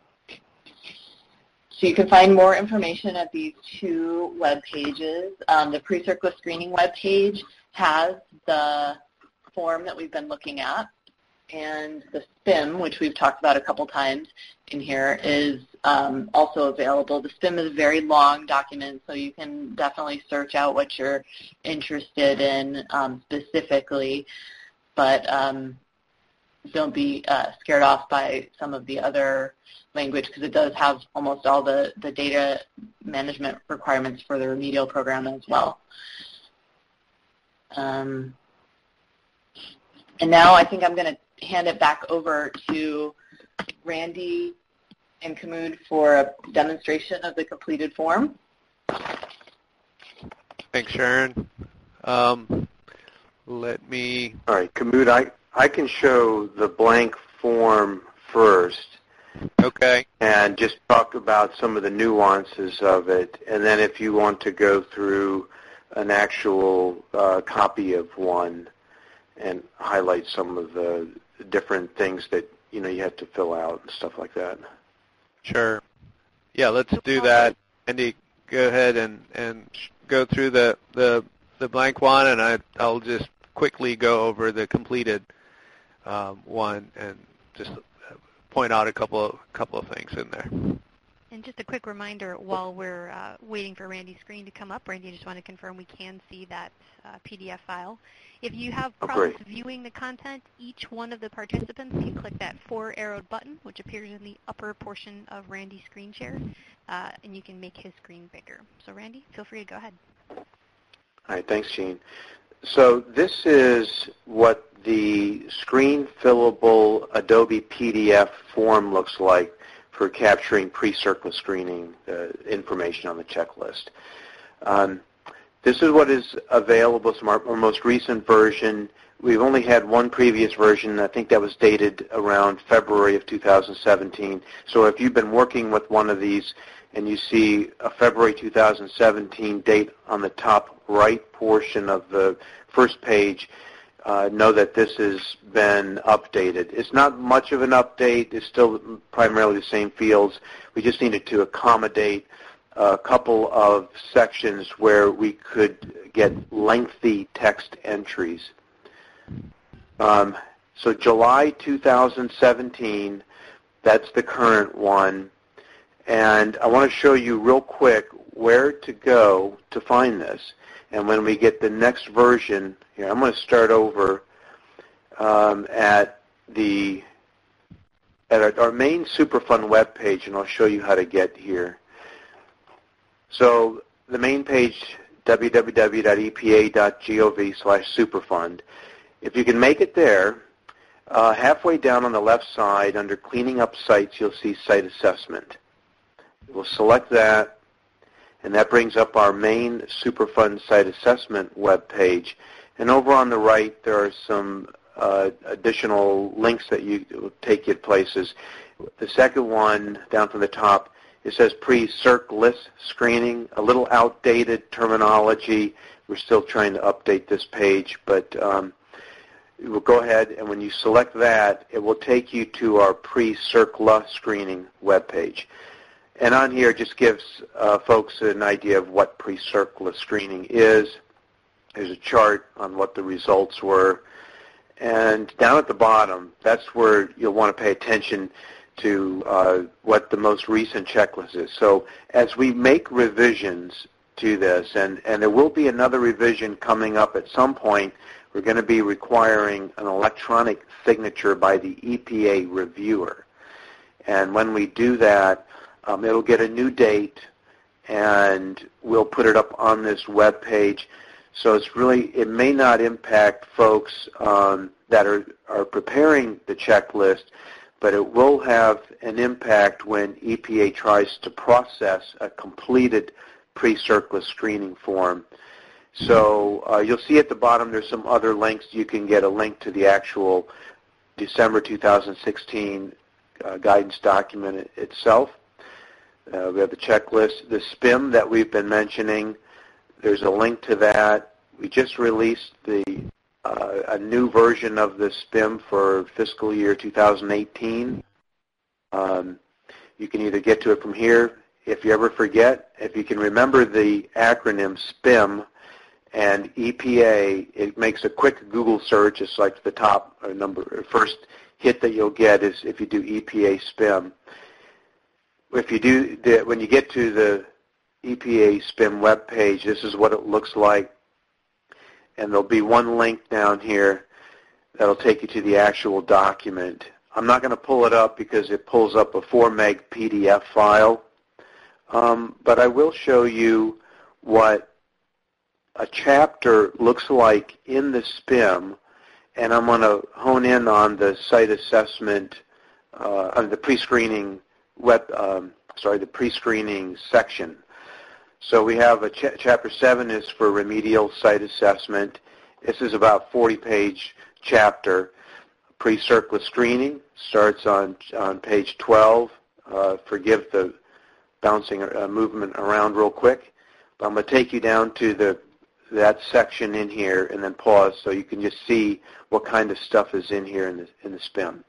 So you can find more information at these two web pages. The pre-CERCLA screening web page has the form that we've been looking at, and the SPIM, which we've talked about a couple times in here, is also available. The SPIM is a very long document, so you can definitely search out what you're interested in specifically, but don't be scared off by some of the other language, because it does have almost all the data management requirements for the remedial program as well. And now I think I'm going to hand it back over to Randy and Kamud for a demonstration of the completed form. Thanks, Sharon. Let me... All right, Kamud, I can show the blank form first. Okay. And just talk about some of the nuances of it. And then if you want to go through an actual copy of one and highlight some of the different things that you have to fill out and stuff like that. Sure. Yeah, let's do that. Andy, go ahead and go through the blank one, and I'll just quickly go over the completed one and just point out a couple of things in there. And just a quick reminder, while we're waiting for Randy's screen to come up, Randy, I just want to confirm we can see that PDF file. If you have problems viewing the content, each one of the participants can click that 4-arrowed button, which appears in the upper portion of Randy's screen share, and you can make his screen bigger. So Randy, feel free to go ahead. All right, thanks, Jean. So this is what the screen fillable Adobe PDF form looks like for capturing pre-CERCLA screening information on the checklist. This is what is available from our most recent version. We've only had one previous version. I think that was dated around February of 2017. So if you've been working with one of these and you see a February 2017 date on the top right portion of the first page, know that this has been updated. It's not much of an update. It's still primarily the same fields. We just needed to accommodate a couple of sections where we could get lengthy text entries. So July 2017, that's the current one. And I want to show you real quick where to go to find this. And when we get the next version, here, I'm going to start over at our main Superfund web page, and I'll show you how to get here. So the main page, www.epa.gov/Superfund. If you can make it there, halfway down on the left side under Cleaning Up Sites, you'll see Site Assessment. We'll select that, and that brings up our main Superfund Site Assessment web page. And over on the right, there are some additional links that will take you to places. The second one, down from the top, it says pre-CERCLA screening, a little outdated terminology. We're still trying to update this page, but we'll go ahead, and when you select that, it will take you to our pre-CERCLA screening web page. And on here, it just gives folks an idea of what pre-CERCLA screening is. There's a chart on what the results were. And down at the bottom, that's where you'll want to pay attention to what the most recent checklist is. So as we make revisions to this, and there will be another revision coming up at some point, we're going to be requiring an electronic signature by the EPA reviewer. And when we do that, it'll get a new date, and we'll put it up on this web page. So it may not impact folks that are preparing the checklist, but it will have an impact when EPA tries to process a completed pre-CERCLA screening form. So you'll see at the bottom there's some other links. You can get a link to the actual December 2016 guidance document itself. We have the checklist. The SPIM that we've been mentioning, there's a link to that. We just released a new version of the SPIM for fiscal year 2018. You can either get to it from here. If you ever forget, if you can remember the acronym SPIM and EPA, it makes a quick Google search. It's like the top first hit that you'll get is if you do EPA SPIM. If you do when you get to the EPA SPIM web page, this is what it looks like. And there'll be one link down here that'll take you to the actual document. I'm not going to pull it up because it pulls up a 4 meg PDF file. But I will show you what a chapter looks like in the SPIM, and I'm going to hone in on the site assessment, on the pre-screening the pre-screening section. So we have Chapter 7 is for remedial site assessment. This is about a 40-page chapter. Pre-CERCLA screening starts on page 12. Forgive the bouncing movement around real quick. But I'm going to take you down to that section in here and then pause so you can just see what kind of stuff is in here in the SPIM.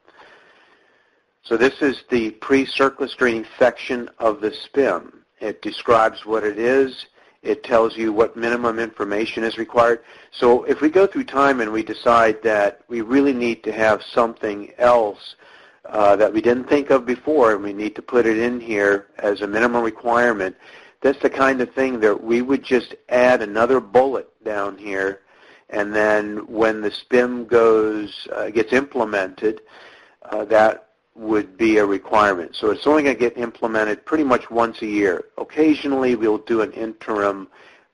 So this is the pre-CERCLA screening section of the SPIM. It describes what it is. It tells you what minimum information is required. So if we go through time and we decide that we really need to have something else that we didn't think of before, and we need to put it in here as a minimum requirement, that's the kind of thing that we would just add another bullet down here, and then when the SPIM gets implemented, that would be a requirement. So it's only going to get implemented pretty much once a year. Occasionally we'll do an interim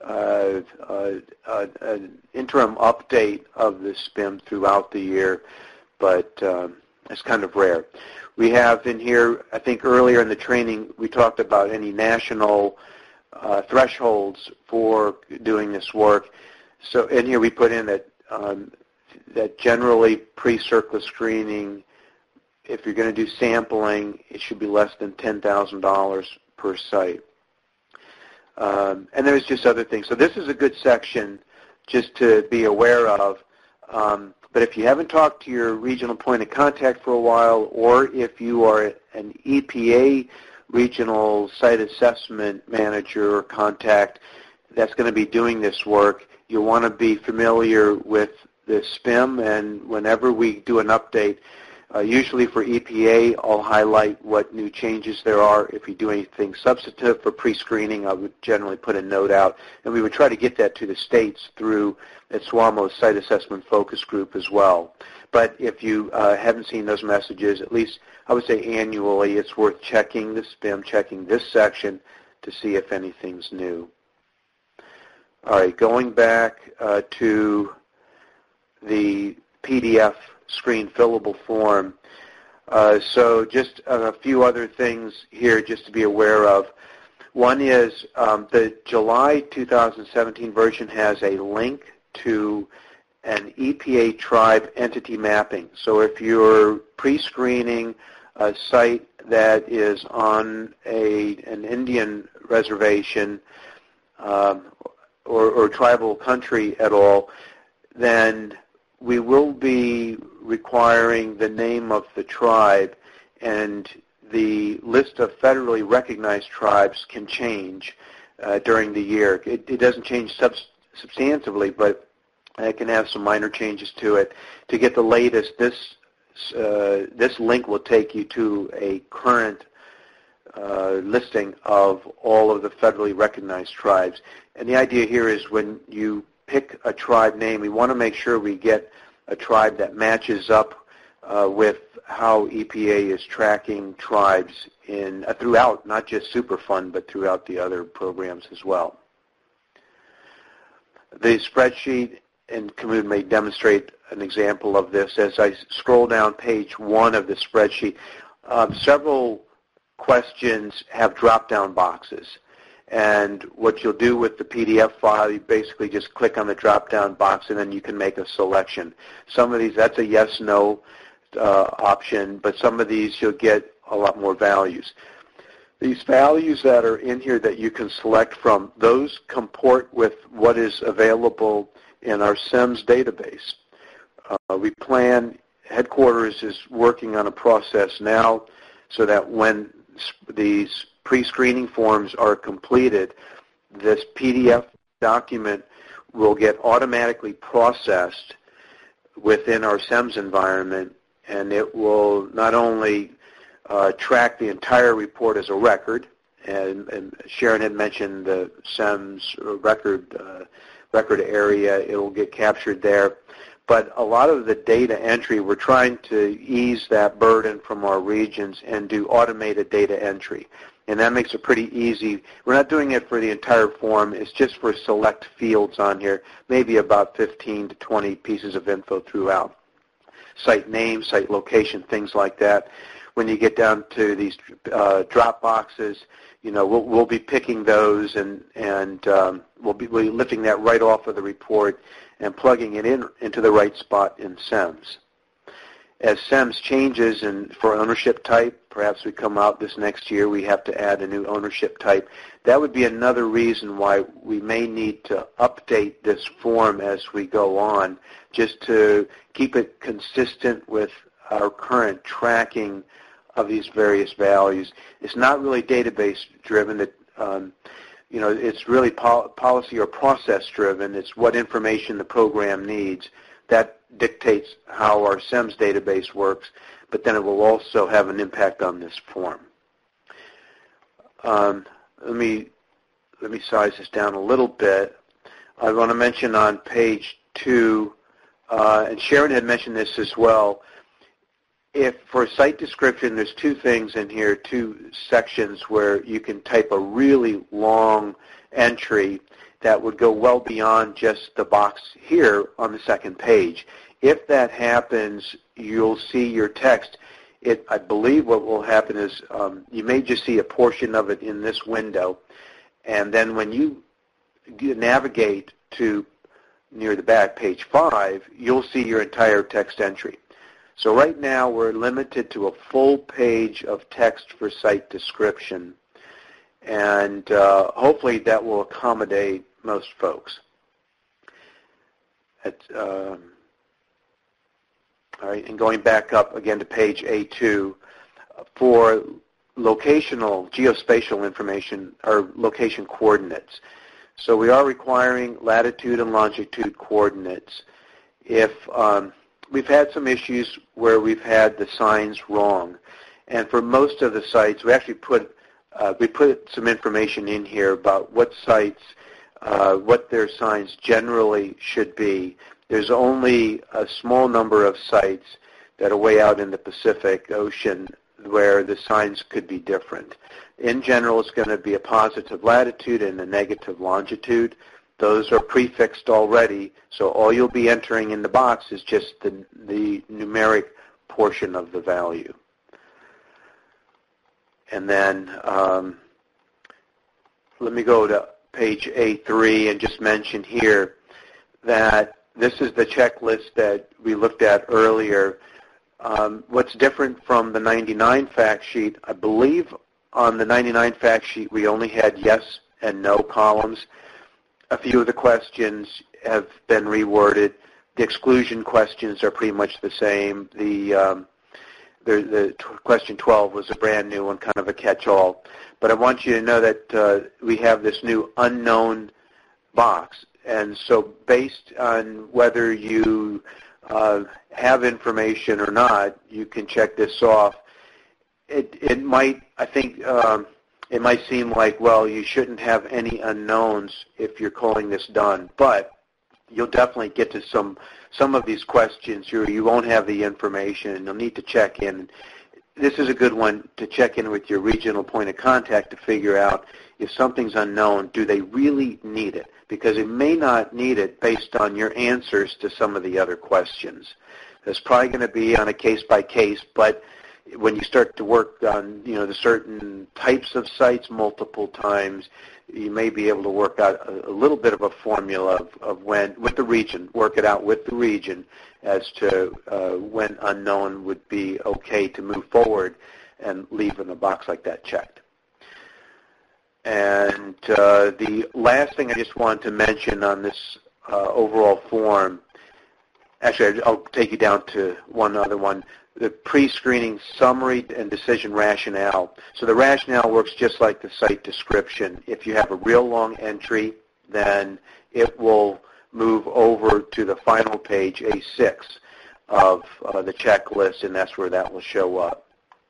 update of the SPIM throughout the year, but it's kind of rare. We have in here, I think earlier in the training, we talked about any national thresholds for doing this work. So in here we put in that that generally pre-CERCLA screening, if you're going to do sampling, it should be less than $10,000 per site. And there's just other things. So this is a good section just to be aware of. But if you haven't talked to your regional point of contact for a while, or if you are an EPA regional site assessment manager or contact that's going to be doing this work, you'll want to be familiar with the SPIM. And whenever we do an update, usually for EPA, I'll highlight what new changes there are. If we do anything substantive for pre-screening, I would generally put a note out. And we would try to get that to the states through SWAMO's Site Assessment Focus Group as well. But if you haven't seen those messages, at least I would say annually, it's worth checking the SPIM, checking this section to see if anything's new. All right, going back to the PDF screen fillable form. So just a few other things here just to be aware of. One is the July 2017 version has a link to an EPA tribe entity mapping. So if you're pre-screening a site that is on an Indian reservation or tribal country at all, then we will be requiring the name of the tribe, and the list of federally recognized tribes can change during the year. It doesn't change substantively, but it can have some minor changes to it. To get the latest, this link will take you to a current listing of all of the federally recognized tribes. And the idea here is when you pick a tribe name, we want to make sure we get a tribe that matches up with how EPA is tracking tribes throughout, not just Superfund, but throughout the other programs as well. The spreadsheet, and Kamud may demonstrate an example of this. As I scroll down page 1 of the spreadsheet, several questions have drop-down boxes. And what you'll do with the PDF file, you basically just click on the drop-down box and then you can make a selection. Some of these, that's a yes-no option, but some of these you'll get a lot more values. These values that are in here that you can select from, those comport with what is available in our SEMS database. Headquarters is working on a process now so that when these pre-screening forms are completed, this PDF document will get automatically processed within our SEMS environment, and it will not only track the entire report as a record, and Sharon had mentioned the SEMS record area, it will get captured there. But a lot of the data entry, we're trying to ease that burden from our regions and do automated data entry. And that makes it pretty easy. We're not doing it for the entire form. It's just for select fields on here, maybe about 15 to 20 pieces of info throughout. Site name, site location, things like that. When you get down to these drop boxes, we'll be picking those and we'll be lifting that right off of the report and plugging it into the right spot in SEMS. As SEMS changes and for ownership type, perhaps we come out this next year, we have to add a new ownership type. That would be another reason why we may need to update this form as we go on, just to keep it consistent with our current tracking of these various values. It's not really database driven. it's really policy or process driven. It's what information the program needs. That dictates how our SEMS database works, but then it will also have an impact on this form. Let me size this down a little bit. I want to mention on page 2, and Sharon had mentioned this as well, if for site description, there's 2 things in here, 2 sections where you can type a really long entry that would go well beyond just the box here on the second page. If that happens, you'll see your text. I believe what will happen is you may just see a portion of it in this window, and then when you navigate to near the back, page 5, you'll see your entire text entry. So right now we're limited to a full page of text for site description, and hopefully that will accommodate most folks. All right, and going back up again to page A2, for locational, geospatial information, or location coordinates. So we are requiring latitude and longitude coordinates. If we've had some issues where we've had the signs wrong, and for most of the sites, we actually put some information in here about what sites, what their signs generally should be. There's only a small number of sites that are way out in the Pacific Ocean where the signs could be different. In general, it's going to be a positive latitude and a negative longitude. Those are prefixed already, so all you'll be entering in the box is just the numeric portion of the value. And then let me go to page A3 and just mention here that this is the checklist that we looked at earlier. What's different from the 99 fact sheet, I believe on the 99 fact sheet we only had yes and no columns. A few of the questions have been reworded. The exclusion questions are pretty much the same. The question 12 was a brand new one, kind of a catch-all. But I want you to know that we have this new unknown box. And so based on whether you have information or not, you can check this off. It might, I think, it might seem like, well, you shouldn't have any unknowns if you're calling this done, but you'll definitely get to some of these questions. You won't have the information, and you'll need to check in. This is a good one to check in with your regional point of contact to figure out if something's unknown, do they really need it? Because it may not need it based on your answers to some of the other questions. It's probably going to be on a case-by-case, but when you start to work on the certain types of sites multiple times, you may be able to work out a little bit of a formula of when, with the region, work it out with the region as to when unknown would be okay to move forward and leave in a box like that checked. And the last thing I just wanted to mention on this overall form, actually I'll take you down to one other one, the pre-screening summary and decision rationale. So the rationale works just like the site description. If you have a real long entry, then it will move over to the final page, A6, of the checklist, and that's where that will show up.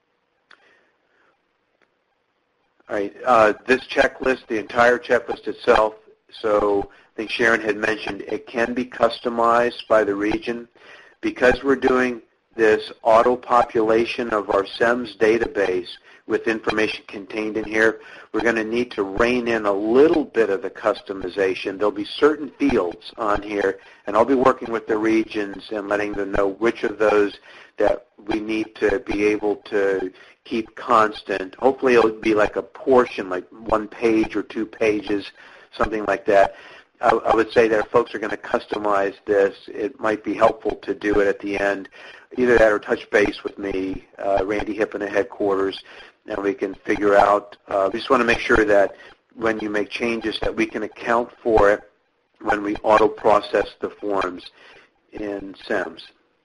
All right, this checklist, the entire checklist itself, so I think Sharon had mentioned it can be customized by the region. Because we're doing this auto-population of our SEMS database with information contained in here, we're going to need to rein in a little bit of the customization. There'll be certain fields on here, and I'll be working with the regions and letting them know which of those that we need to be able to keep constant. Hopefully it'll be like a portion, like 1 page or 2 pages, something like that. I would say that if folks are going to customize this, it might be helpful to do it at the end. Either that or touch base with me, Randy Hippen at headquarters, and we can figure out. We just want to make sure that when you make changes that we can account for it when we auto-process the forms in SEMS.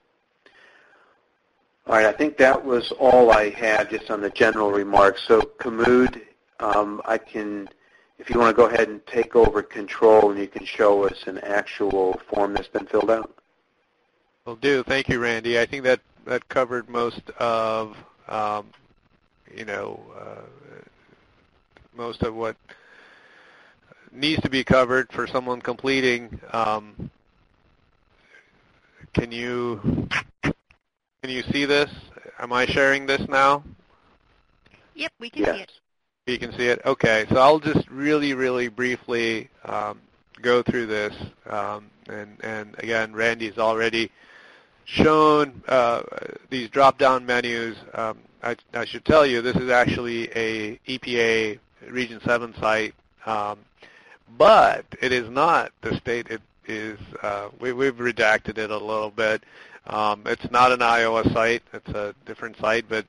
All right, I think that was all I had just on the general remarks. So Kamud, I can if you want to go ahead and take over control, and you can show us an actual form that's been filled out. Will do. Thank you, Randy. I think that covered most of, most of what needs to be covered for someone completing. Can you see this? Am I sharing this now? Yep, we can see it. You can see it? Okay, so I'll just really, really briefly go through this. And again, Randy's already shown these drop-down menus. I should tell you, this is actually a EPA Region 7 site, but it is not the state. It is, we've redacted it a little bit. It's not an Iowa site. It's a different site, but,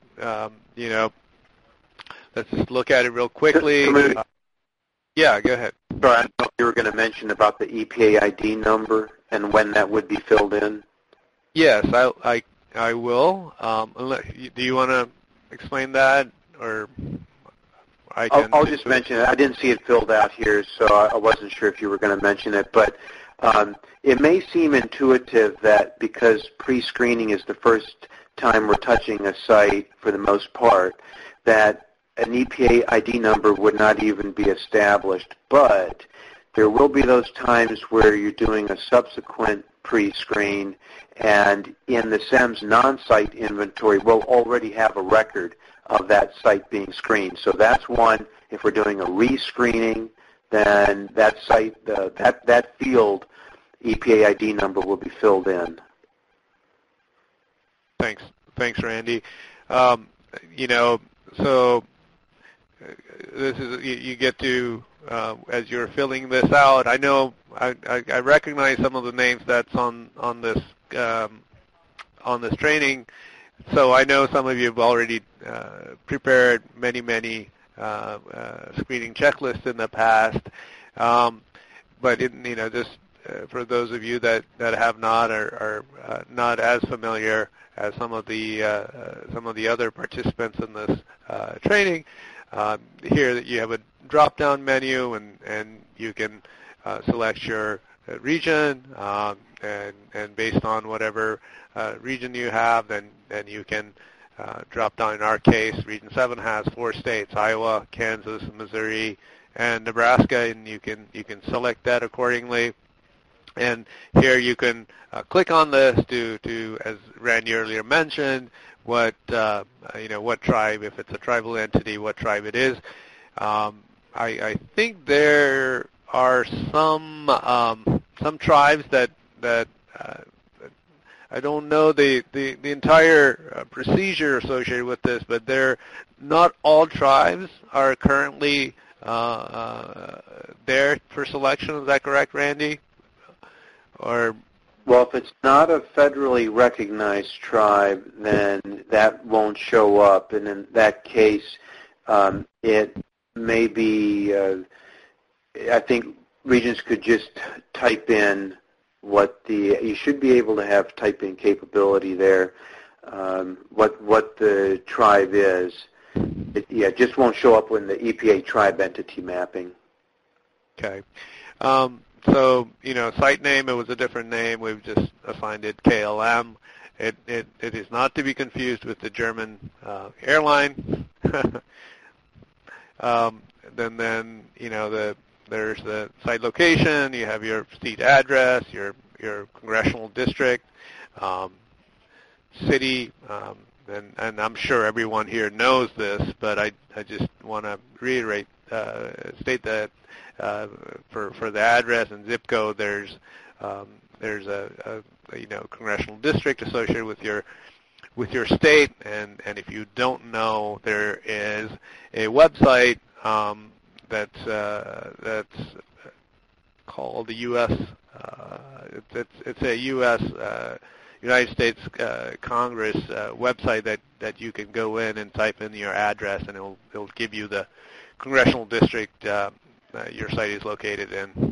let's just look at it real quickly. Yeah, go ahead. Sorry, I thought you were going to mention about the EPA ID number and when that would be filled in. Yes, I will. Do you want to explain that, or I can? I'll just mention it. I didn't see it filled out here, so I wasn't sure if you were going to mention it. But it may seem intuitive that because pre-screening is the first time we're touching a site for the most part, that an EPA ID number would not even be established. But there will be those times where you're doing a subsequent pre-screen, and in the SEMS non-site inventory, we'll already have a record of that site being screened. So that's one. If we're doing a rescreening, then that site, that field EPA ID number will be filled in. Thanks, Randy. So this is you get to as you're filling this out. I know I recognize some of the names that's on this training. So I know some of you have already prepared many screening checklists in the past. But just for those of you that have not or are not as familiar as some of the other participants in this training, here that you have a drop-down menu, and you can select your region, and based on whatever region you have, then you can drop down. In our case, Region 7 has 4 states: Iowa, Kansas, Missouri, and Nebraska, and you can select that accordingly. And here you can click on this to, as Randy earlier mentioned, what tribe, if it's a tribal entity, what tribe it is. I think there are some tribes that I don't know the entire procedure associated with this, but not all tribes are currently there for selection. Is that correct, Randy? Or well, if it's not a federally recognized tribe, then that won't show up, and in that case, it may be. I think regions could just type in you should be able to have typing capability there. What the tribe is. It just won't show up in the EPA tribe entity mapping. Okay. So, site name, it was a different name. We've just assigned it KLM. It is not to be confused with the German airline. Then there's the site location. You have your state address, your congressional district, city, and I'm sure everyone here knows this, but I just want to reiterate, state that for the address and zip code, there's a congressional district associated with your state, and if you don't know, there is a website that's called the U.S. It's a U.S. United States Congress website that you can go in and type in your address, and it'll give you the congressional district your site is located in.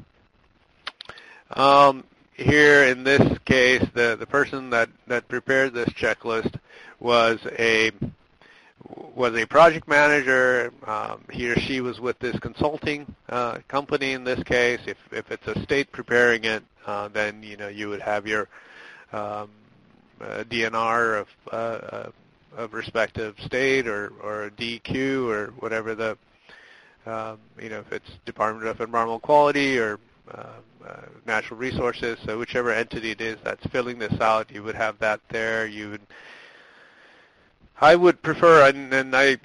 Here in this case, the person that prepared this checklist was was a project manager. He or she was with this consulting company in this case. If it's a state preparing it, then you would have your DNR of respective state or a DEQ or whatever the if it's Department of Environmental Quality or Natural Resources, so whichever entity it is that's filling this out, you would have that there. I would prefer, and I,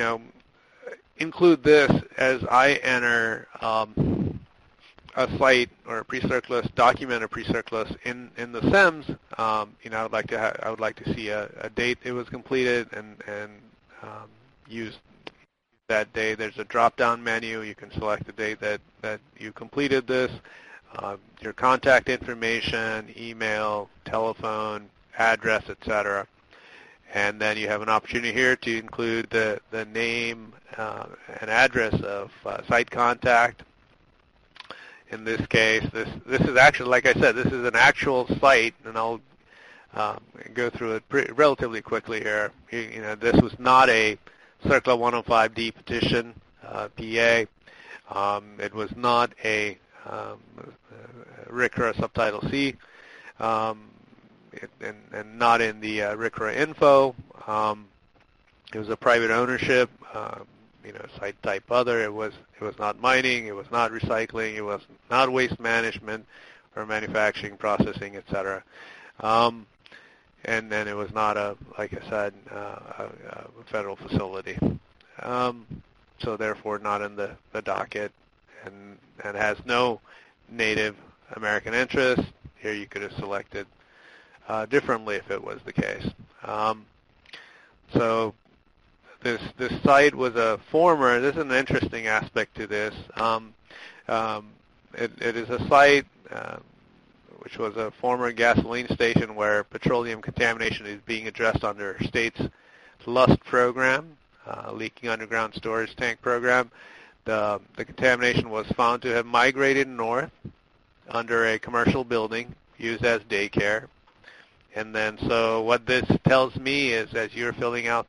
include this as I enter a site or a pre-circ list, document a pre-circ list in the SEMS. I would like to see a date it was completed and use that day. There's a drop-down menu. You can select the date that you completed this, your contact information, email, telephone, address, etc. And then you have an opportunity here to include the name and address of site contact. In this case, this is actually, like I said, this is an actual site, and I'll go through it relatively quickly here. This was not a CERCLA 105D petition, PA. It was not a RCRA subtitle C, and not in the RCRA info. It was a private ownership, site type other. It was not mining. It was not recycling. It was not waste management or manufacturing, processing, etc. And then it was not like I said, a federal facility. So therefore not in the docket, and has no Native American interest. Here you could have selected differently if it was the case. So this site was a former, this is an interesting aspect to this. It is a site which was a former gasoline station where petroleum contamination is being addressed under state's LUST program, leaking underground storage tank program. The contamination was found to have migrated north under a commercial building used as daycare. And then, so what this tells me is, as you're filling out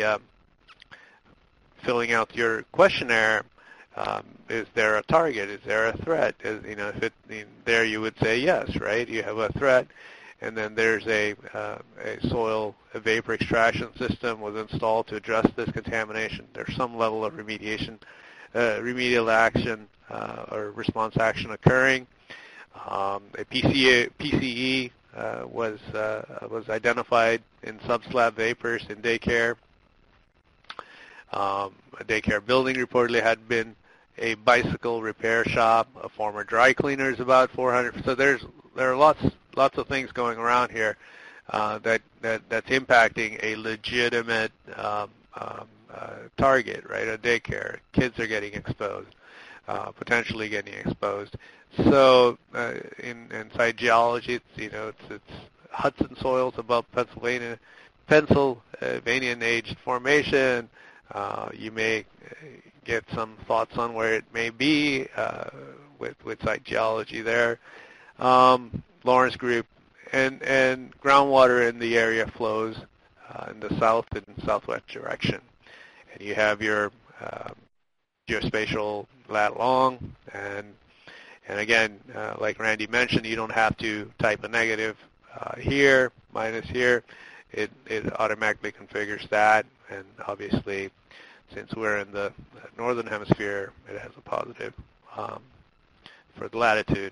your questionnaire, is there a target? Is there a threat? There you would say yes, right? You have a threat, and then there's a soil vapor extraction system was installed to address this contamination. There's some level of remedial action or response action occurring. A PCE was identified in subslab vapors in daycare. A daycare building reportedly had been a bicycle repair shop, a former dry cleaner is about 400. So there are lots of things going around here that's impacting a legitimate target, right? A daycare. Kids are getting exposed, potentially getting exposed. So in site geology, it's Hudson soils above Pennsylvania-aged formation. You may get some thoughts on where it may be with site geology there. Lawrence Group and groundwater in the area flows in the south and southwest direction. And you have your geospatial lat long, and again, like Randy mentioned, you don't have to type a negative here, minus here. It automatically configures that, and obviously, since we're in the northern hemisphere, it has a positive for the latitude.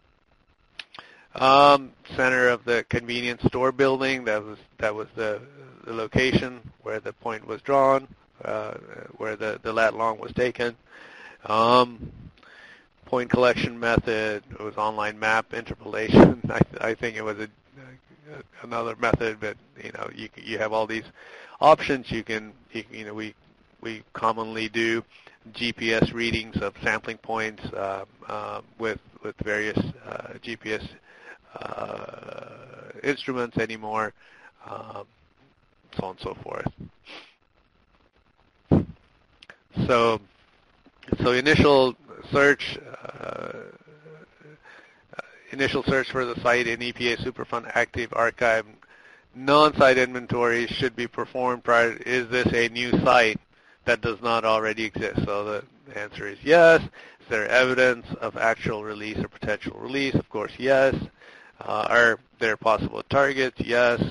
Center of the convenience store building, that was the location where the point was drawn, where the lat long was taken. Point collection method, it was online map interpolation. I think it was another method, but you have all these options. We commonly do GPS readings of sampling points with various GPS instruments anymore, so on and so forth. So initial search for the site in EPA Superfund Active Archive non-site inventory should be performed prior. Is this a new site that does not already exist? So the answer is yes. Is there evidence of actual release or potential release? Of course, yes. Are there possible targets? Yes.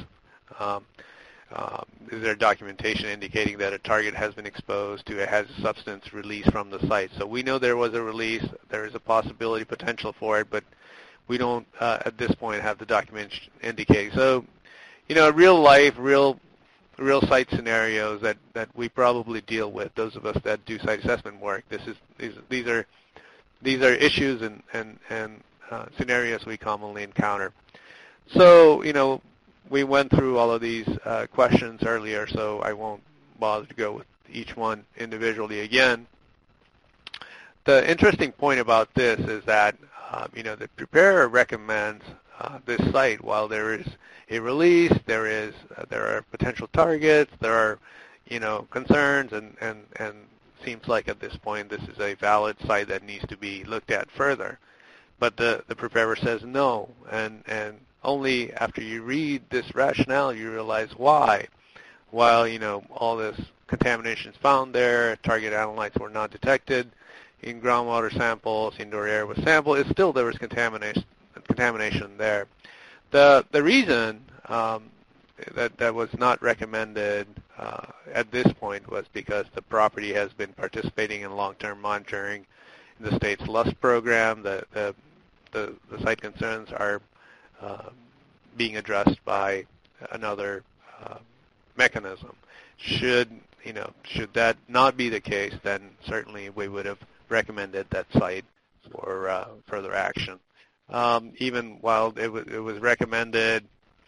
Is there documentation indicating that a target has been exposed to a hazardous substance released from the site? So we know there was a release. There is a possibility, potential for it, but we don't, at this point, have the documentation indicating. So, real life, real site scenarios that we probably deal with, those of us that do site assessment work. These are issues and scenarios we commonly encounter. So, we went through all of these questions earlier, so I won't bother to go with each one individually again. The interesting point about this is that, the preparer recommends this site while there is a release, there are potential targets, there are, concerns, and seems like at this point this is a valid site that needs to be looked at further. But the preparer says no, and only after you read this rationale you realize why. While, all this contamination is found there, target analytes were not detected in groundwater samples, indoor air was sampled, still there was contamination there. The reason that was not recommended at this point was because the property has been participating in long-term monitoring in the state's LUST program. The site concerns are being addressed by another mechanism. Should that not be the case, then certainly we would have recommended that site for further action. Even while it was recommended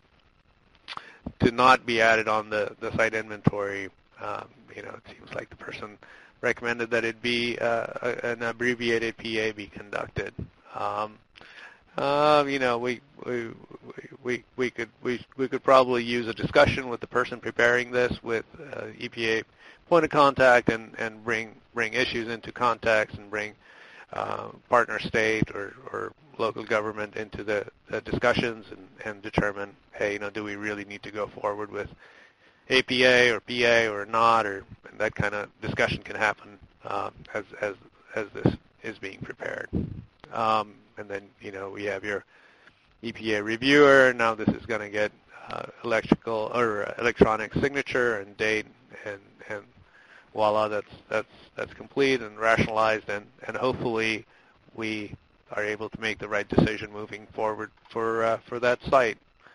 to not be added on the site inventory, it seems like the person recommended that it be an abbreviated PA be conducted. We could probably use a discussion with the person preparing this with EPA point of contact and bring issues into context and bring partner state or local government into the discussions and determine, hey, do we really need to go forward with APA or PA or not, or that kind of discussion can happen as this is being prepared. And then, we have your EPA reviewer. Now this is going to get electrical or electronic signature and date, and voila, that's complete and rationalized, and hopefully we are able to make the right decision moving forward for that site.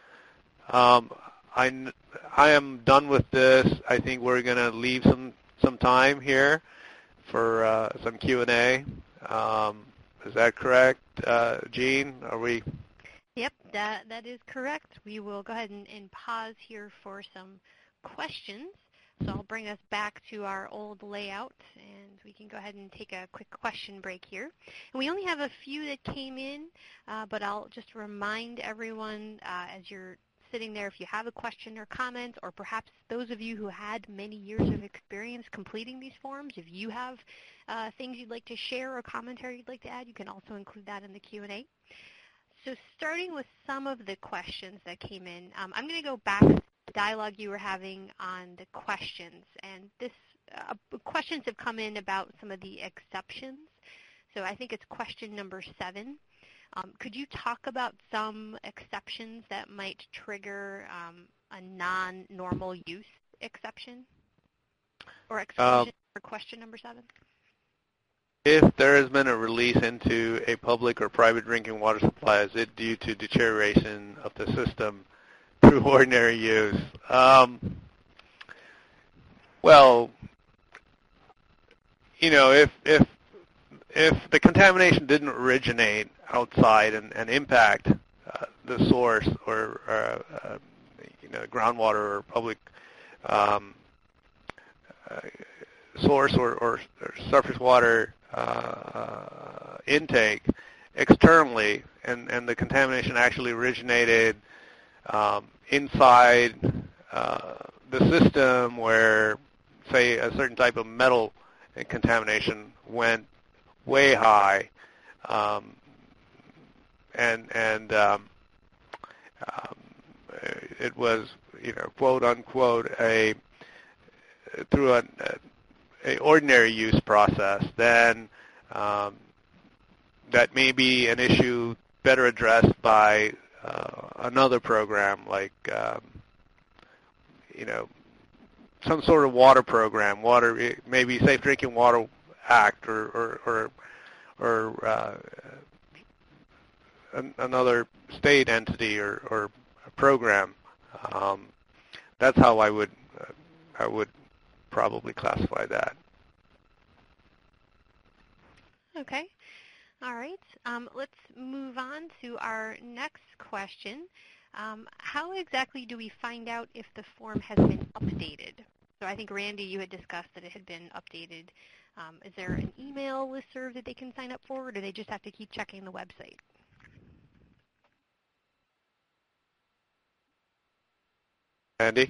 I am done with this. I think we're going to leave some time here for some Q&A. Is that correct, Jean? Are we? Yep, that is correct. We will go ahead and pause here for some questions. So I'll bring us back to our old layout, and we can go ahead and take a quick question break here. And we only have a few that came in, but I'll just remind everyone as you're sitting there, if you have a question or comment, or perhaps those of you who had many years of experience completing these forms, if you have things you'd like to share or commentary you'd like to add, you can also include that in the Q&A. So starting with some of the questions that came in, I'm going to go back to the dialogue you were having on the questions. And this questions have come in about some of the exceptions. So I think it's question number 7. Could you talk about some exceptions that might trigger a non-normal use exception or exclusion for question number 7? If there has been a release into a public or private drinking water supply, is it due to deterioration of the system through ordinary use? Well, if the contamination didn't originate outside and impact the source or groundwater or public source or surface water intake externally, and the contamination actually originated inside the system where, say, a certain type of metal contamination went way high, and it was quote unquote, through an ordinary use process, then that may be an issue better addressed by another program, like some sort of water program, maybe Safe Drinking Water Act, or another state entity or a program. That's how I would probably classify that. Okay. All right. Let's move on to our next question. How exactly do we find out if the form has been updated? So I think, Randy, you had discussed that it had been updated. Is there an email listserv that they can sign up for, or do they just have to keep checking the website? Andy?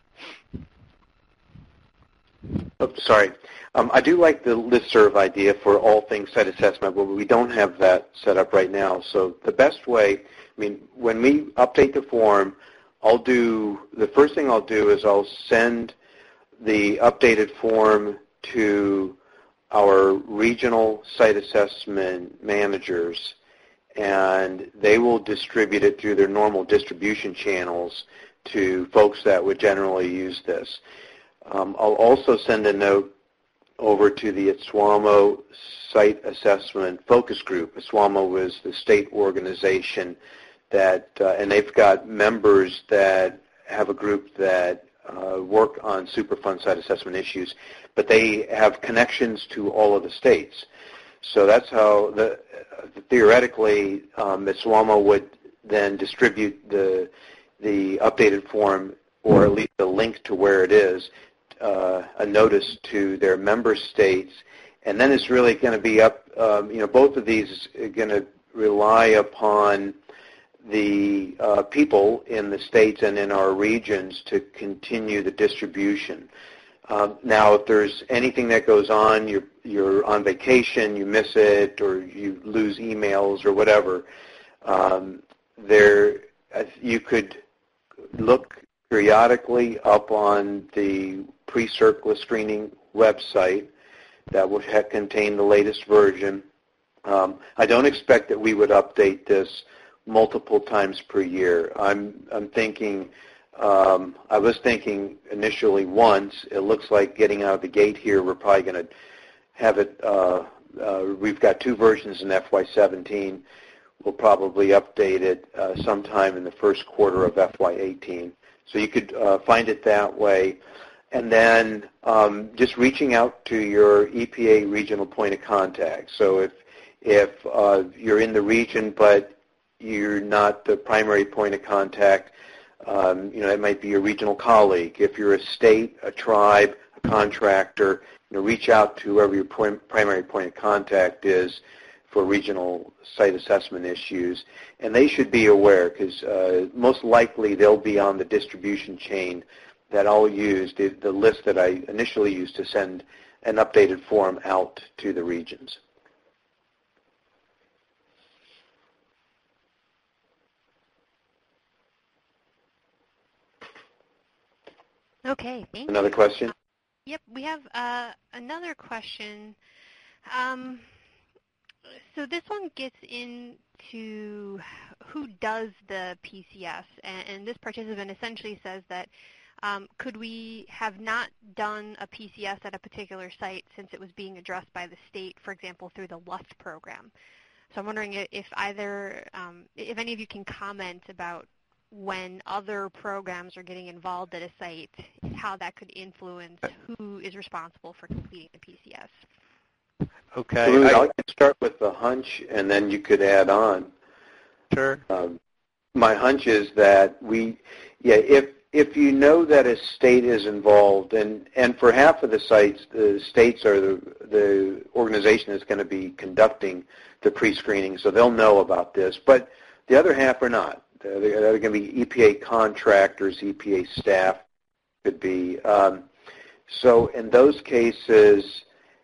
Oh, sorry. I do like the listserv idea for all things site assessment, but we don't have that set up right now. So the best way, when we update the form, the first thing I'll do is I'll send the updated form to our regional site assessment managers, and they will distribute it through their normal distribution channels to folks that would generally use this. I'll also send a note over to the SWAMO Site Assessment Focus Group. SWAMO is the state organization that, and they've got members that have a group that work on Superfund site assessment issues, but they have connections to all of the states. So that's how, theoretically, SWAMO would then distribute the updated form, or at least a link to where it is, a notice to their member states, and then it's really going to be up, both of these are going to rely upon the people in the states and in our regions to continue the distribution. Now, if there's anything that goes on, you're on vacation, you miss it, or you lose emails or whatever, you could look periodically up on the pre-CERCLA screening website that would contain the latest version. I don't expect that we would update this multiple times per year. I was thinking initially once. It looks like getting out of the gate here, we're probably going to have it, we've got 2 versions in FY17. We'll probably update it sometime in the first quarter of FY18. So you could find it that way. And then just reaching out to your EPA regional point of contact. So if you're in the region but you're not the primary point of contact, it might be your regional colleague. If you're a state, a tribe, a contractor, reach out to whoever your primary point of contact is for regional site assessment issues. And they should be aware, because most likely they'll be on the distribution chain that I'll use, the list that I initially used to send an updated form out to the regions. Okay, thank you. Another question? Yep, we have another question. So this one gets into who does the PCS, and this participant essentially says that could we have not done a PCS at a particular site since it was being addressed by the state, for example, through the LUST program? So I'm wondering if any of you can comment about when other programs are getting involved at a site, how that could influence who is responsible for completing the PCS. Okay. I could start with the hunch, and then you could add on. Sure. My hunch is that if you know that a state is involved, and for half of the sites, the states are the organization that's going to be conducting the pre-screening, so they'll know about this, but the other half are not. They're going to be EPA contractors, EPA staff could be. So in those cases,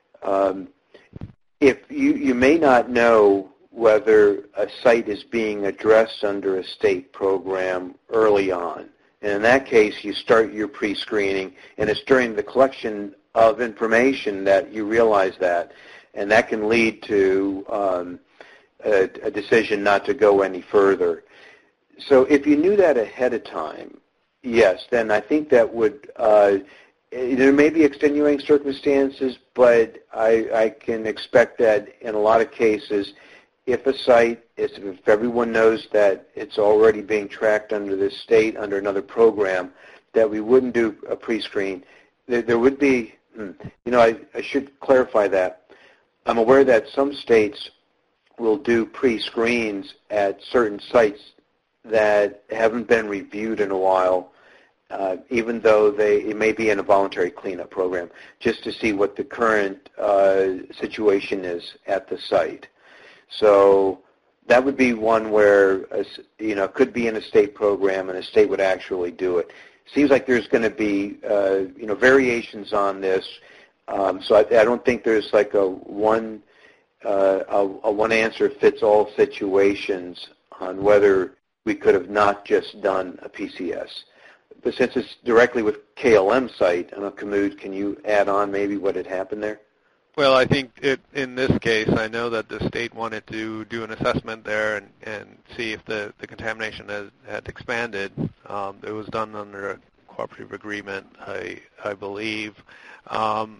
if you may not know whether a site is being addressed under a state program early on. And in that case, you start your pre-screening, and it's during the collection of information that you realize that, and that can lead to a decision not to go any further. So if you knew that ahead of time, yes, then I think that would, there may be extenuating circumstances, but I can expect that in a lot of cases, if a site, if everyone knows that it's already being tracked under this state, under another program, that we wouldn't do a pre-screen. There would be, I should clarify that. I'm aware that some states will do pre-screens at certain sites that haven't been reviewed in a while, even though it may be in a voluntary cleanup program, just to see what the current situation is at the site. So that would be one where, could be in a state program and a state would actually do it. Seems like there's going to be, variations on this. So I don't think there's like a one answer fits all situations on whether we could have not just done a PCS. But since it's directly with KLM site, I don't know, Kamud, can you add on maybe what had happened there? Well, I think in this case, I know that the state wanted to do an assessment there and see if the contamination had expanded. It was done under a cooperative agreement, I believe. And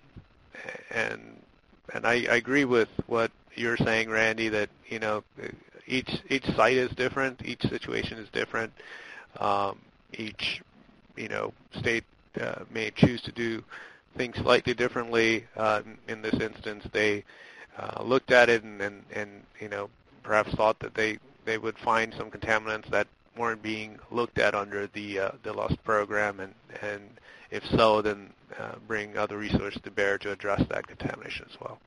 I agree with what you're saying, Randy, that, each site is different, each situation is different. Each, state may choose to do things slightly differently. In this instance, they looked at it and perhaps thought that they would find some contaminants that weren't being looked at under the LUST program, and if so, then bring other resources to bear to address that contamination as well.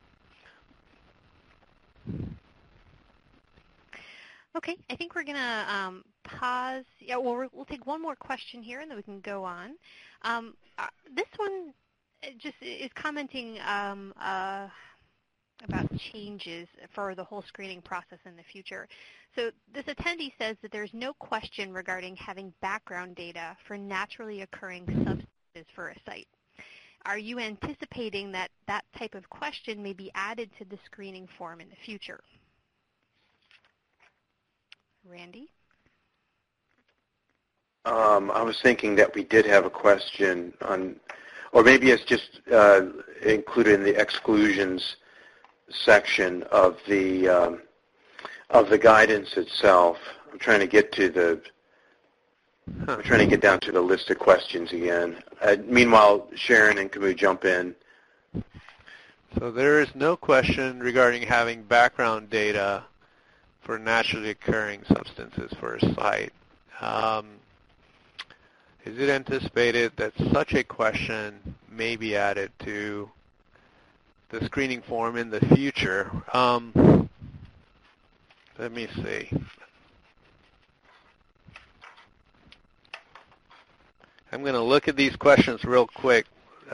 Okay, I think we're going to pause. Yeah, well, we'll take one more question here, and then we can go on. This one just is commenting about changes for the whole screening process in the future. So this attendee says that there's no question regarding having background data for naturally occurring substances for a site. Are you anticipating that that type of question may be added to the screening form in the future? Randy? I was thinking that we did have a question on, or maybe it's just included in the exclusions section of the guidance itself. I'm trying to get down to the list of questions again. Meanwhile, Sharon and Kamud jump in. So there is no question regarding having background data for naturally occurring substances for a site. Is it anticipated that such a question may be added to the screening form in the future? Let me see. I'm going to look at these questions real quick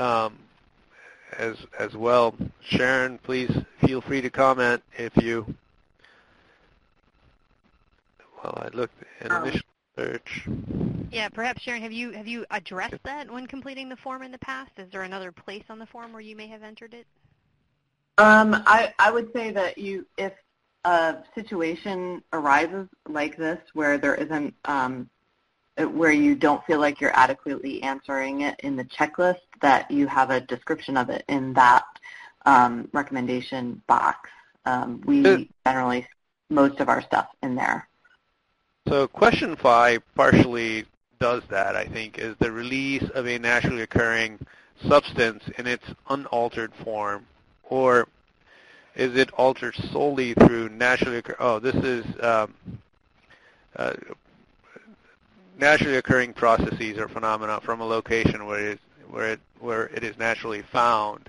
as well. Sharon, please feel free to comment if you. Well, I looked in initial search. Yeah, perhaps Sharon, have you addressed that when completing the form in the past? Is there another place on the form where you may have entered it? I would say that if a situation arises like this where there isn't, where you don't feel like you're adequately answering it in the checklist, that you have a description of it in that recommendation box. We generally most of our stuff in there. So question 5 partially does that, I think, is the release of a naturally occurring substance in its unaltered form, or is it altered solely through naturally occurring, this is naturally occurring processes or phenomena from a location where it is naturally found.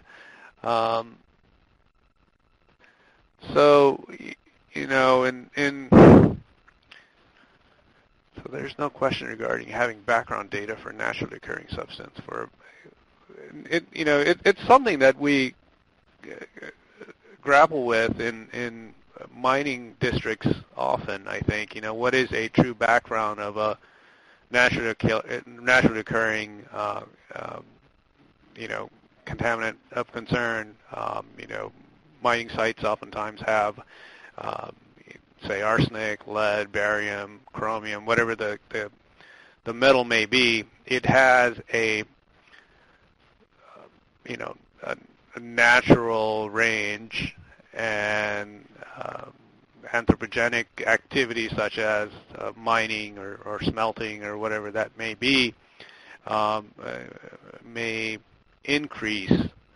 So, so there's no question regarding having background data for naturally occurring substance. It's something that we grapple with in mining districts often, I think. What is a true background of a naturally occurring, contaminant of concern. Mining sites oftentimes have, say, arsenic, lead, barium, chromium, whatever the metal may be. It has a natural range, and anthropogenic activities such as mining or smelting or whatever that may be may increase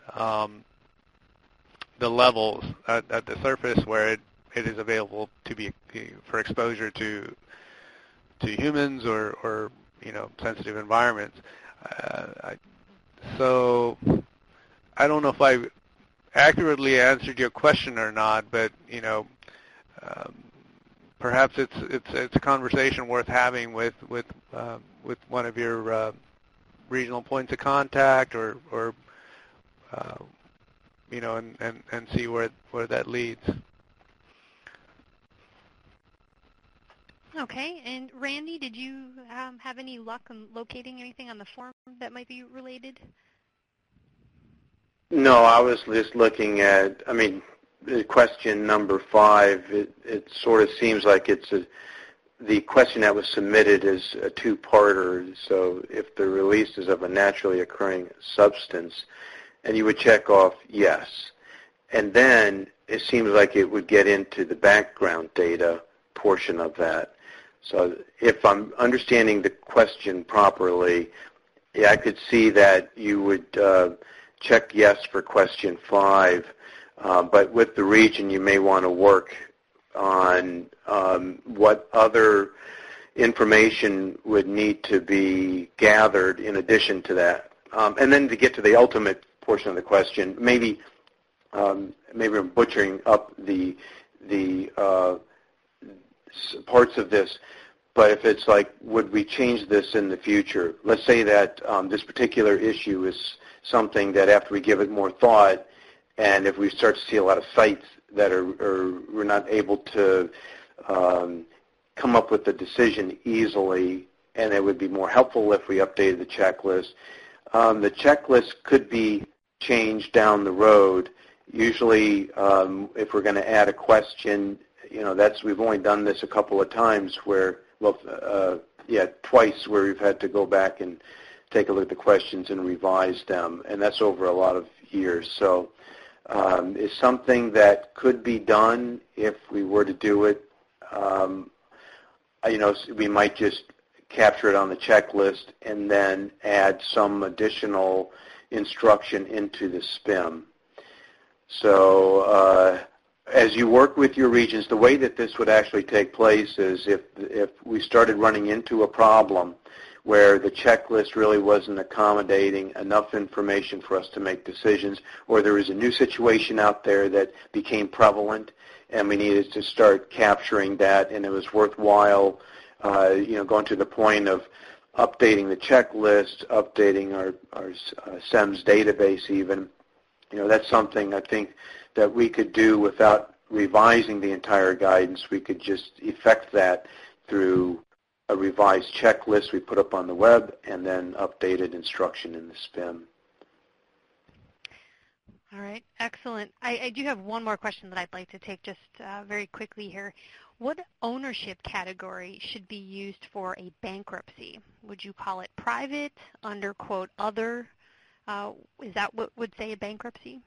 the levels at the surface where it is available for exposure to humans or sensitive environments. So I don't know if I accurately answered your question or not, but perhaps it's a conversation worth having with one of your regional points of contact, or and see where that leads. Okay, and Randy, did you have any luck in locating anything on the form that might be related? No, I was just looking at, question number 5, it sort of seems like the question that was submitted is a two-parter. So if the release is of a naturally occurring substance, and you would check off yes. And then it seems like it would get into the background data portion of that. So if I'm understanding the question properly, yeah, I could see that you would check yes for question 5, but with the region you may want to work on what other information would need to be gathered in addition to that. And then to get to the ultimate portion of the question, maybe I'm butchering up the parts of this, but if it's like, would we change this in the future? Let's say that this particular issue is something that after we give it more thought, and if we start to see a lot of sites that we're not able to come up with a decision easily, and it would be more helpful if we updated the checklist. The checklist could be changed down the road. Usually, if we're going to add a question, we've only done this a couple of times where, twice where we've had to go back and take a look at the questions and revise them, and that's over a lot of years. So it's something that could be done if we were to do it. We might just capture it on the checklist and then add some additional instruction into the SPIM. So as you work with your regions, the way that this would actually take place is if we started running into a problem where the checklist really wasn't accommodating enough information for us to make decisions, or there was a new situation out there that became prevalent and we needed to start capturing that, and it was worthwhile going to the point of updating the checklist, updating our SEMS database even. That's something I think that we could do without revising the entire guidance. We could just effect that through a revised checklist we put up on the web and then updated instruction in the SPIM. All right, excellent. I do have one more question that I'd like to take just very quickly here. What ownership category should be used for a bankruptcy? Would you call it private, under, quote, other? Is that what would say a bankruptcy?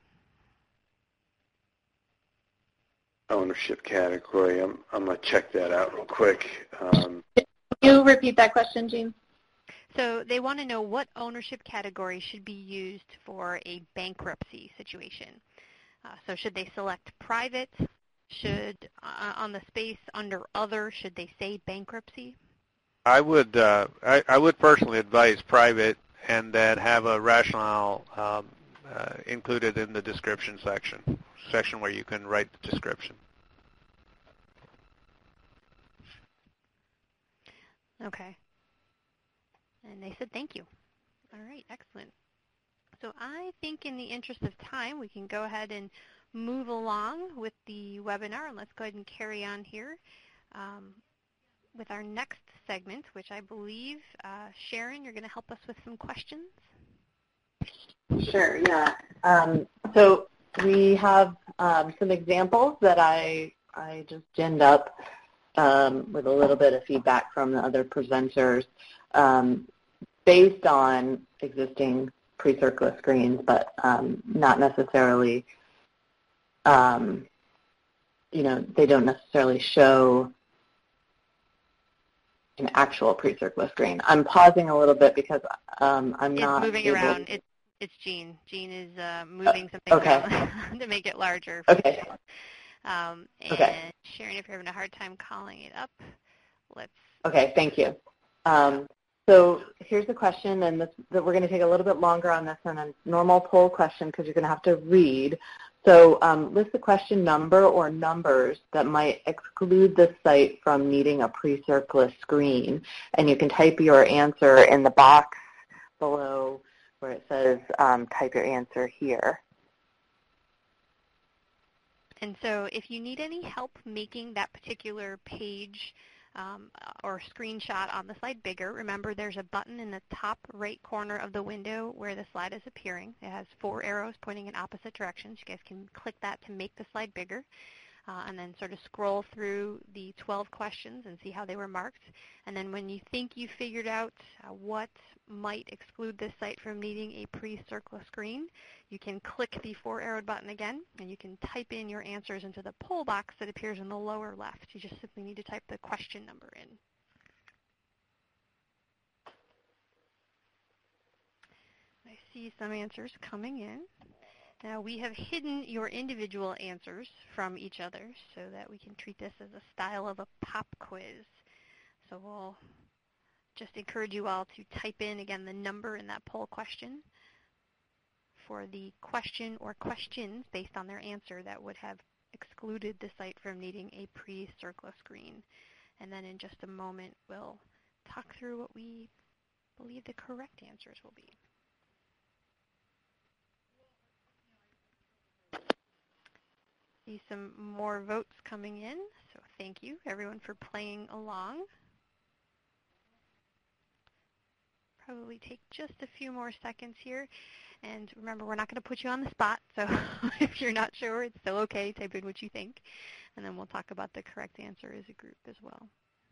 Ownership category. I'm going to check that out real quick. Can you repeat that question, Jean? So they want to know what ownership category should be used for a bankruptcy situation. So should they select private? Should, on the space under other, should they say bankruptcy? I would personally advise private, and then have a rationale included in the description section where you can write the description. Okay. And they said thank you. All right, excellent. So I think in the interest of time, we can go ahead and move along with the webinar, and let's go ahead and carry on here. with our next segment, which I believe, Sharon, you're going to help us with some questions. Sure, yeah. So we have some examples that I just ginned up with a little bit of feedback from the other presenters based on existing pre-Circula screens, but not necessarily, they don't necessarily show an actual pre-Circula screen. I'm pausing a little bit because I'm not moving able around. It's Jean. Jean is moving something around to make it larger. Okay. And okay. Sharon, if you're having a hard time calling it up, let's... Okay, thank you. So here's the question, and we're going to take a little bit longer on this than a normal poll question because you're going to have to read. So list the question number or numbers that might exclude the site from needing a pre-Circula screen, and you can type your answer in the box below where it says type your answer here. And so if you need any help making that particular page or screenshot on the slide bigger, remember there's a button in the top right corner of the window where the slide is appearing. It has 4 arrows pointing in opposite directions. You guys can click that to make the slide bigger. And then sort of scroll through the 12 questions and see how they were marked. And then when you think you figured out what might exclude this site from needing a pre-Circula screen, you can click the 4-arrowed button again, and you can type in your answers into the poll box that appears in the lower left. You just simply need to type the question number in. I see some answers coming in. Now, we have hidden your individual answers from each other so that we can treat this as a style of a pop quiz. So we'll just encourage you all to type in, again, the number in that poll question for the question or questions based on their answer that would have excluded the site from needing a pre-Circula screen. And then in just a moment, we'll talk through what we believe the correct answers will be. See some more votes coming in, so thank you everyone for playing along. Probably take just a few more seconds here, and remember we're not going to put you on the spot, so if you're not sure, it's still okay. Type in what you think, and then we'll talk about the correct answer as a group as well.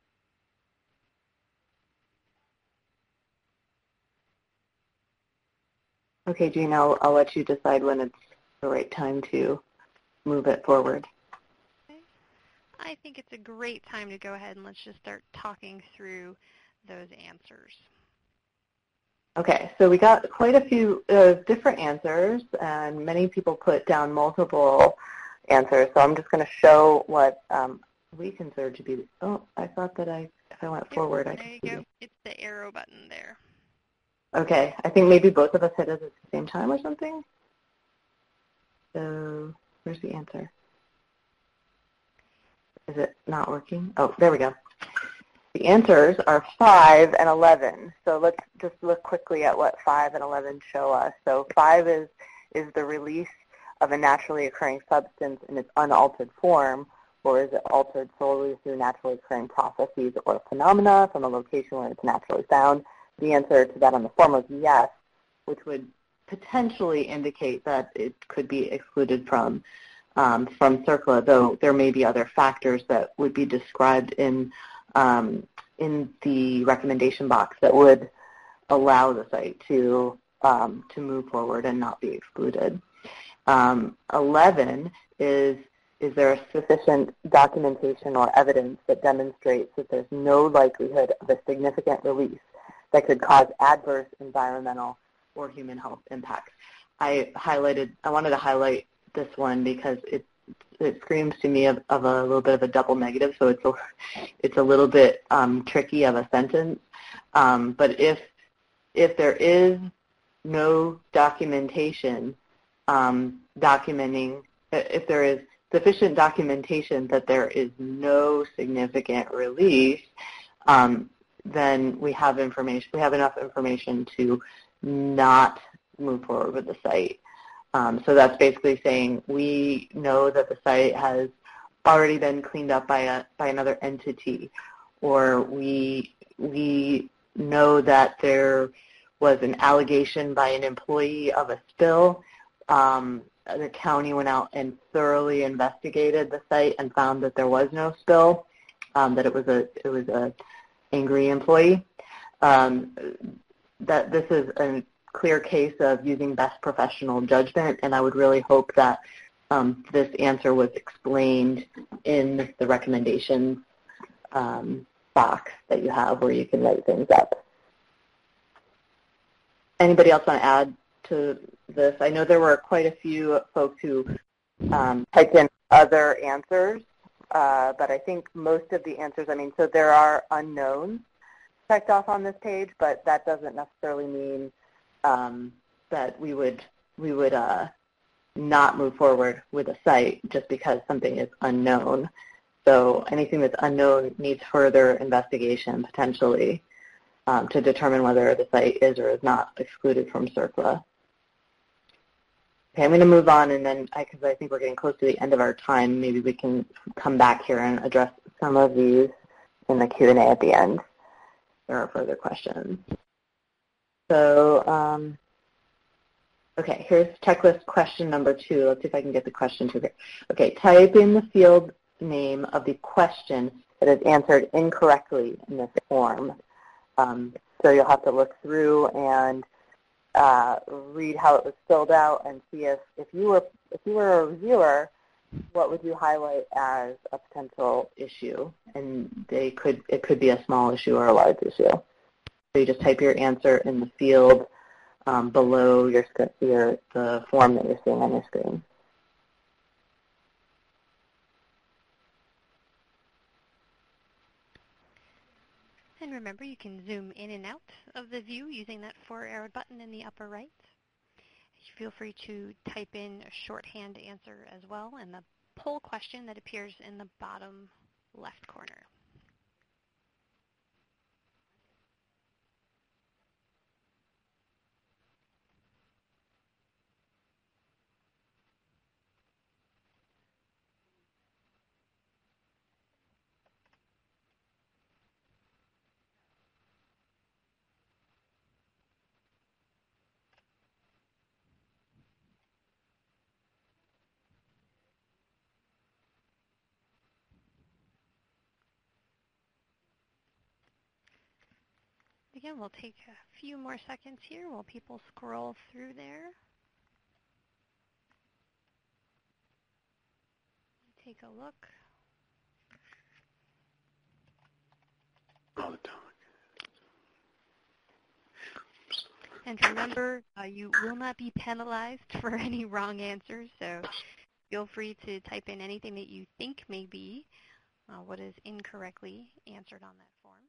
Okay, Jean, I'll let you decide when it's the right time to move it forward. Okay. I think it's a great time to go ahead and let's just start talking through those answers. Okay, so we got quite a few different answers, and many people put down multiple answers. So I'm just going to show what we consider to be. Oh, I thought that if I went forward, I could see. There you go. It's the arrow button there. Okay, I think maybe both of us hit it at the same time or something. So where's the answer? Is it not working? Oh, there we go. The answers are 5 and 11. So let's just look quickly at what 5 and 11 show us. So 5 is the release of a naturally occurring substance in its unaltered form, or is it altered solely through naturally occurring processes or phenomena from a location where it's naturally found? The answer to that on the form was yes, which would potentially indicate that it could be excluded from Circula, though there may be other factors that would be described in the recommendation box that would allow the site to move forward and not be excluded. 11 is there a sufficient documentation or evidence that demonstrates that there's no likelihood of a significant release that could cause adverse environmental or human health impacts? I wanted to highlight this one because it screams to me of a little bit of a double negative, so it's a little bit tricky of a sentence. But if there is no documentation if there is sufficient documentation that there is no significant release, then we have enough information to not move forward with the site. So that's basically saying we know that the site has already been cleaned up by another entity, or we know that there was an allegation by an employee of a spill. The county went out and thoroughly investigated the site and found that there was no spill, that it was a angry employee. That this is a clear case of using best professional judgment, and I would really hope that this answer was explained in the recommendations box that you have where you can write things up. Anybody else want to add to this? I know there were quite a few folks who typed in other answers, but I think most of the answers, so there are unknowns checked off on this page, but that doesn't necessarily mean that we would not move forward with a site just because something is unknown. So anything that's unknown needs further investigation potentially to determine whether the site is or is not excluded from CERCLA. Okay, I'm going to move on, and then because I think we're getting close to the end of our time, maybe we can come back here and address some of these in the Q&A at the end. There are further questions. So, okay, here's checklist question number 2. Let's see if I can get the question to here. Okay, type in the field name of the question that is answered incorrectly in this form. So you'll have to look through and read how it was filled out and see if you were a reviewer, what would you highlight as a potential issue? And it could be a small issue or a large issue. So you just type your answer in the field below the form that you're seeing on your screen. And remember, you can zoom in and out of the view using that 4-arrowed button in the upper right. Feel free to type in a shorthand answer as well in the poll question that appears in the bottom left corner. Again, we'll take a few more seconds here while people scroll through there. Take a look. All the time. And remember, you will not be penalized for any wrong answers, so feel free to type in anything that you think may be what is incorrectly answered on that form.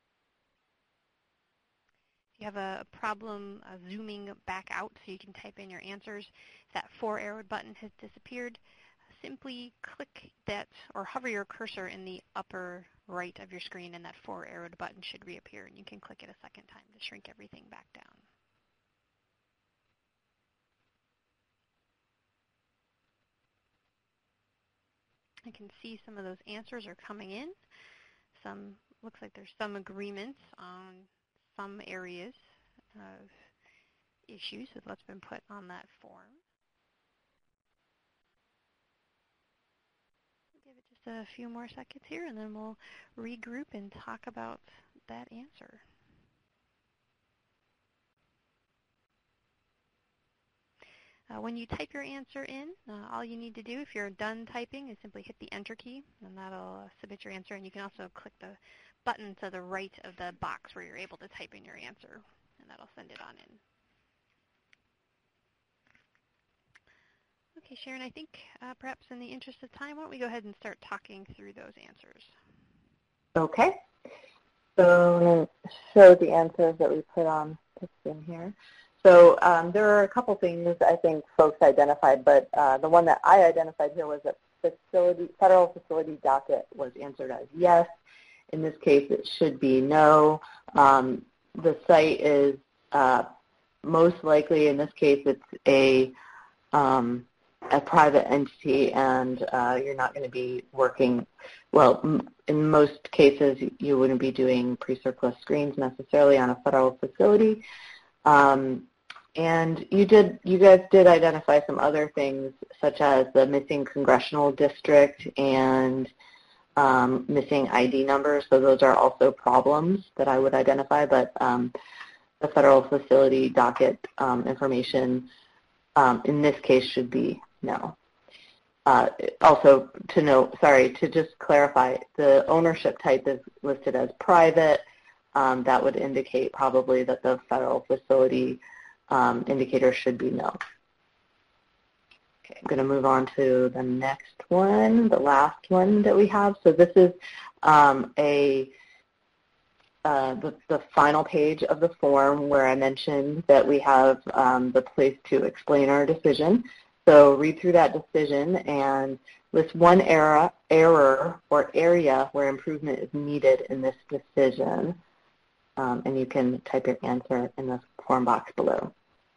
If you have a problem zooming back out so you can type in your answers, if that 4-arrowed button has disappeared, simply click that or hover your cursor in the upper right of your screen and that 4-arrowed button should reappear, and you can click it a second time to shrink everything back down. I can see some of those answers are coming in. Looks like there's some agreements on some areas of issues with what's been put on that form. Give it just a few more seconds here, and then we'll regroup and talk about that answer. When you type your answer in, all you need to do if you're done typing is simply hit the Enter key, and that'll submit your answer. And you can also click the button to the right of the box where you're able to type in your answer, and that'll send it on in. Okay, Sharon, I think perhaps in the interest of time, why don't we go ahead and start talking through those answers. Okay. So I'm going to show the answers that we put on the screen here. So there are a couple things I think folks identified, but the one that I identified here was that federal facility docket was answered as yes. In this case, it should be no. The site is most likely, in this case, it's a private entity, and you're not going to be working well, in most cases, you wouldn't be doing pre-CERCLA screens necessarily on a federal facility. And you guys did identify some other things, such as the missing congressional district and missing ID numbers. So those are also problems that I would identify, but the federal facility docket information in this case should be no. Also to note, to just clarify, the ownership type is listed as private. That would indicate probably that the federal facility indicator should be no. Okay, I'm going to move on to the next one, the last one that we have. So this is the final page of the form where I mentioned that we have the place to explain our decision. So read through that decision and list one error or area where improvement is needed in this decision. And you can type your answer in the form box below.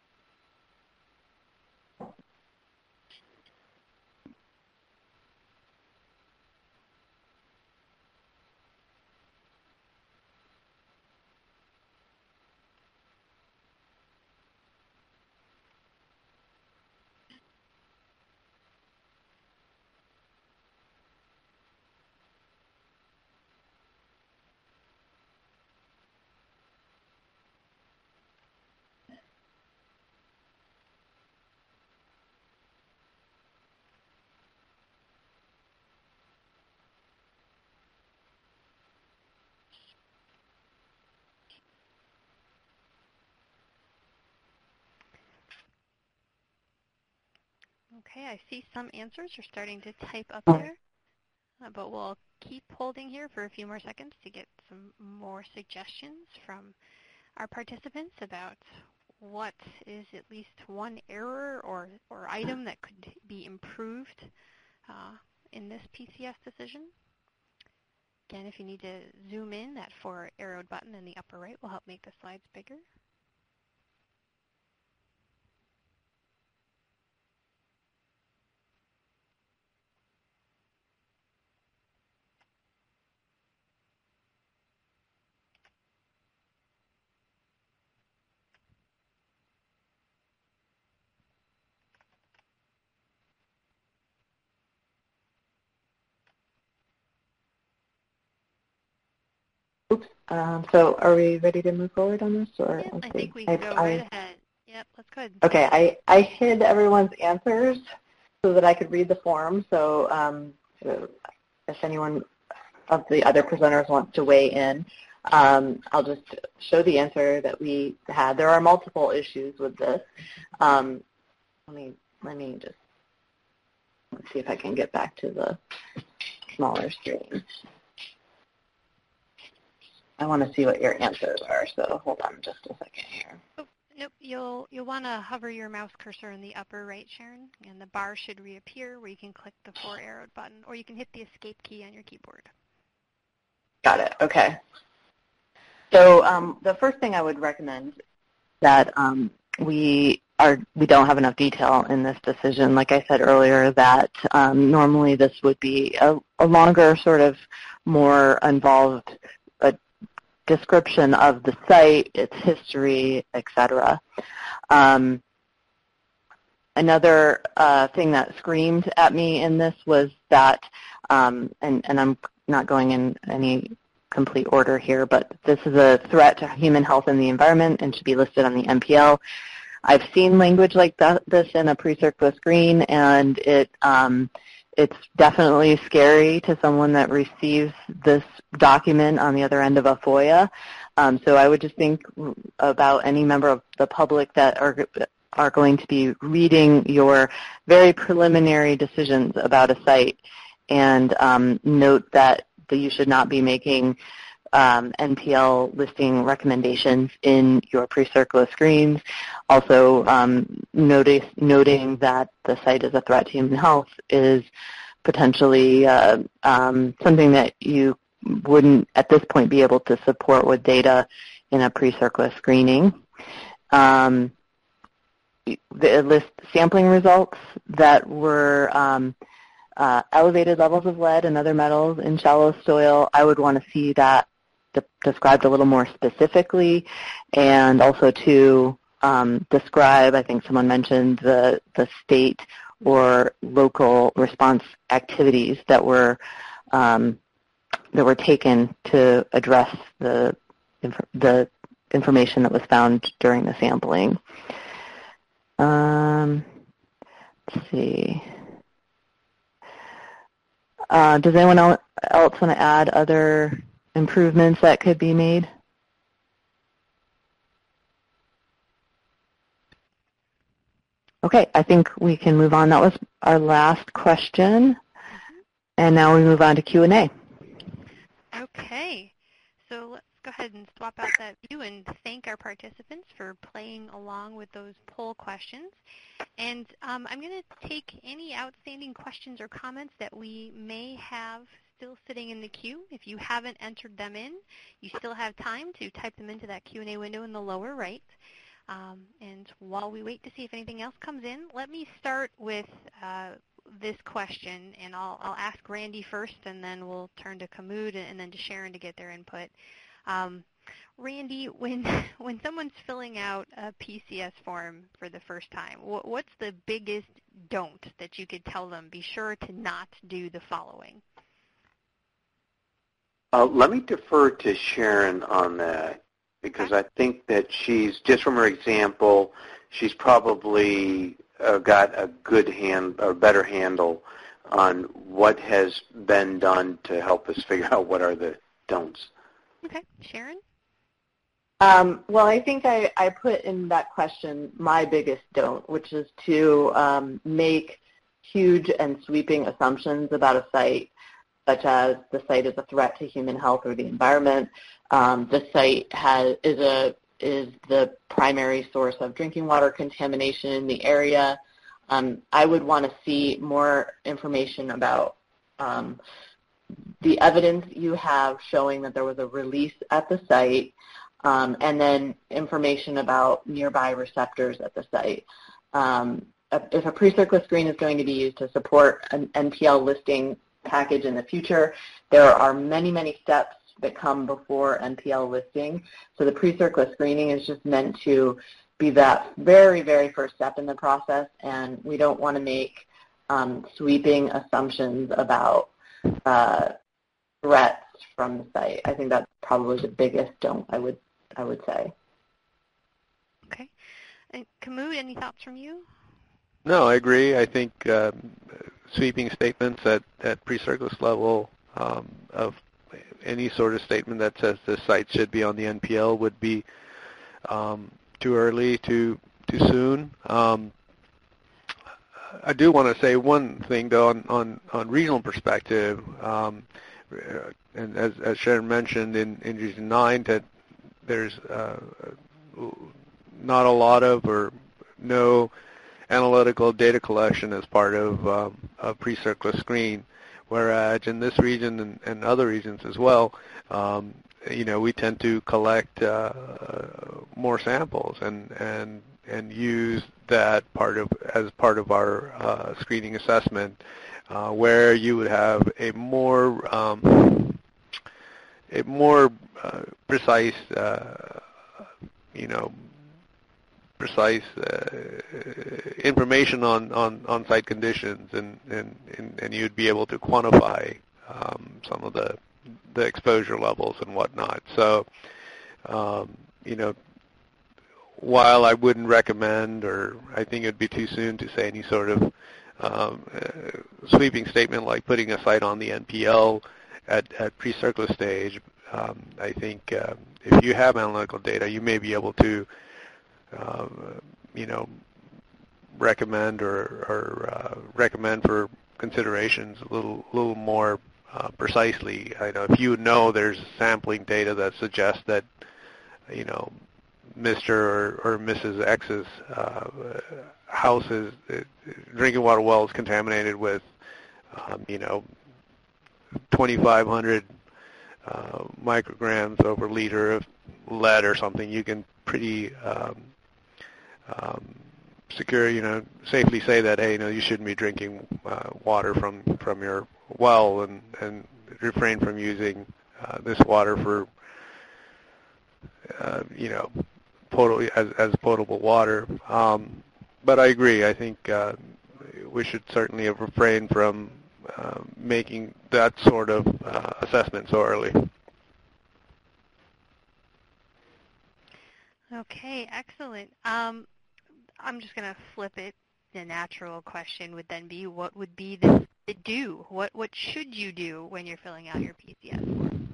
Okay, I see some answers are starting to type up there, but we'll keep holding here for a few more seconds to get some more suggestions from our participants about what is at least one error or item that could be improved in this PCS decision. Again, if you need to zoom in, that 4-arrowed button in the upper right will help make the slides bigger. Oops. So are we ready to move forward on this? Or Yep, I think we can go right ahead. Yep, that's good. Okay, I hid everyone's answers so that I could read the form. So if anyone of the other presenters wants to weigh in, I'll just show the answer that we had. There are multiple issues with this. Let me just see if I can get back to the smaller screen. I want to see what your answers are, so hold on just a second here. Oh, nope, you'll want to hover your mouse cursor in the upper right, Sharon, and the bar should reappear where you can click the 4-arrowed button, or you can hit the escape key on your keyboard. Got it, okay. So the first thing I would recommend that we don't have enough detail in this decision. Like I said earlier, that normally this would be a longer, sort of more involved description of the site, its history, etc. Another thing that screamed at me in this was that, and I'm not going in any complete order here, but this is a threat to human health and the environment and should be listed on the MPL. I've seen language like this in a pre-CERCLA screen, and it's definitely scary to someone that receives this document on the other end of a FOIA. So I would just think about any member of the public that are going to be reading your very preliminary decisions about a site, and note that you should not be making NPL listing recommendations in your pre-CERCLA screens. Also, noting that the site is a threat to human health is potentially something that you wouldn't at this point be able to support with data in a pre-CERCLA screening. It lists sampling results that were elevated levels of lead and other metals in shallow soil. I would want to see that described a little more specifically, and also to describe, I think someone mentioned, the state or local response activities that were taken to address the information that was found during the sampling. Let's see. Does anyone else want to add other improvements that could be made? Okay, I think we can move on. That was our last question. And now we move on to Q&A. Okay, so let's go ahead and swap out that view and thank our participants for playing along with those poll questions. And I'm going to take any outstanding questions or comments that we may have still sitting in the queue. If you haven't entered them in, you still have time to type them into that Q&A window in the lower right. And while we wait to see if anything else comes in, let me start with this question, and I'll ask Randy first, and then we'll turn to Kamud and then to Sharon to get their input. Randy, when someone's filling out a PCS form for the first time, what's the biggest don't that you could tell them? Be sure to not do the following. Let me defer to Sharon on that, because I think that she's, just from her example, she's probably got a good better handle on what has been done to help us figure out what are the don'ts. Okay, Sharon? Well, I think I put in that question my biggest don't, which is to make huge and sweeping assumptions about a site, such as the site is a threat to human health or the environment. The site is the primary source of drinking water contamination in the area. I would want to see more information about the evidence you have showing that there was a release at the site, and then information about nearby receptors at the site. If a pre-CERCLA screen is going to be used to support an NPL listing package in the future, there are many, many steps that come before NPL listing. So the pre-CERCLA screening is just meant to be that very, very first step in the process, and we don't want to make sweeping assumptions about threats from the site. I think that's probably the biggest don't, I would say. Okay. And Kamud, any thoughts from you? No, I agree. I think sweeping statements at pre-CERCLA level of any sort of statement that says the site should be on the NPL would be too early, too soon. I do want to say one thing, though, on regional perspective, and as Sharon mentioned in Region 9, that there's not a lot of or no analytical data collection as part of pre-CERCLA screen, whereas in this region and other regions as well, we tend to collect more samples and use that as part of our screening assessment, where you would have a more precise information on site conditions, and you'd be able to quantify some of the exposure levels and whatnot. So, while I wouldn't recommend, or I think it'd be too soon to say any sort of sweeping statement like putting a site on the NPL at pre-CERCLA stage, I think if you have analytical data, you may be able to recommend or recommend for considerations a little more precisely. I know if you know there's sampling data that suggests that Mr. or Mrs. X's house's drinking water well is contaminated with 2,500 micrograms over liter of lead or something, you can pretty secure, safely say that, hey, you shouldn't be drinking water from your well, and refrain from using this water for, as potable water. But I agree. I think we should certainly have refrained from making that sort of assessment so early. Okay, excellent. I'm just going to flip it. The natural question would then be, what would be the do? What should you do when you're filling out your PCS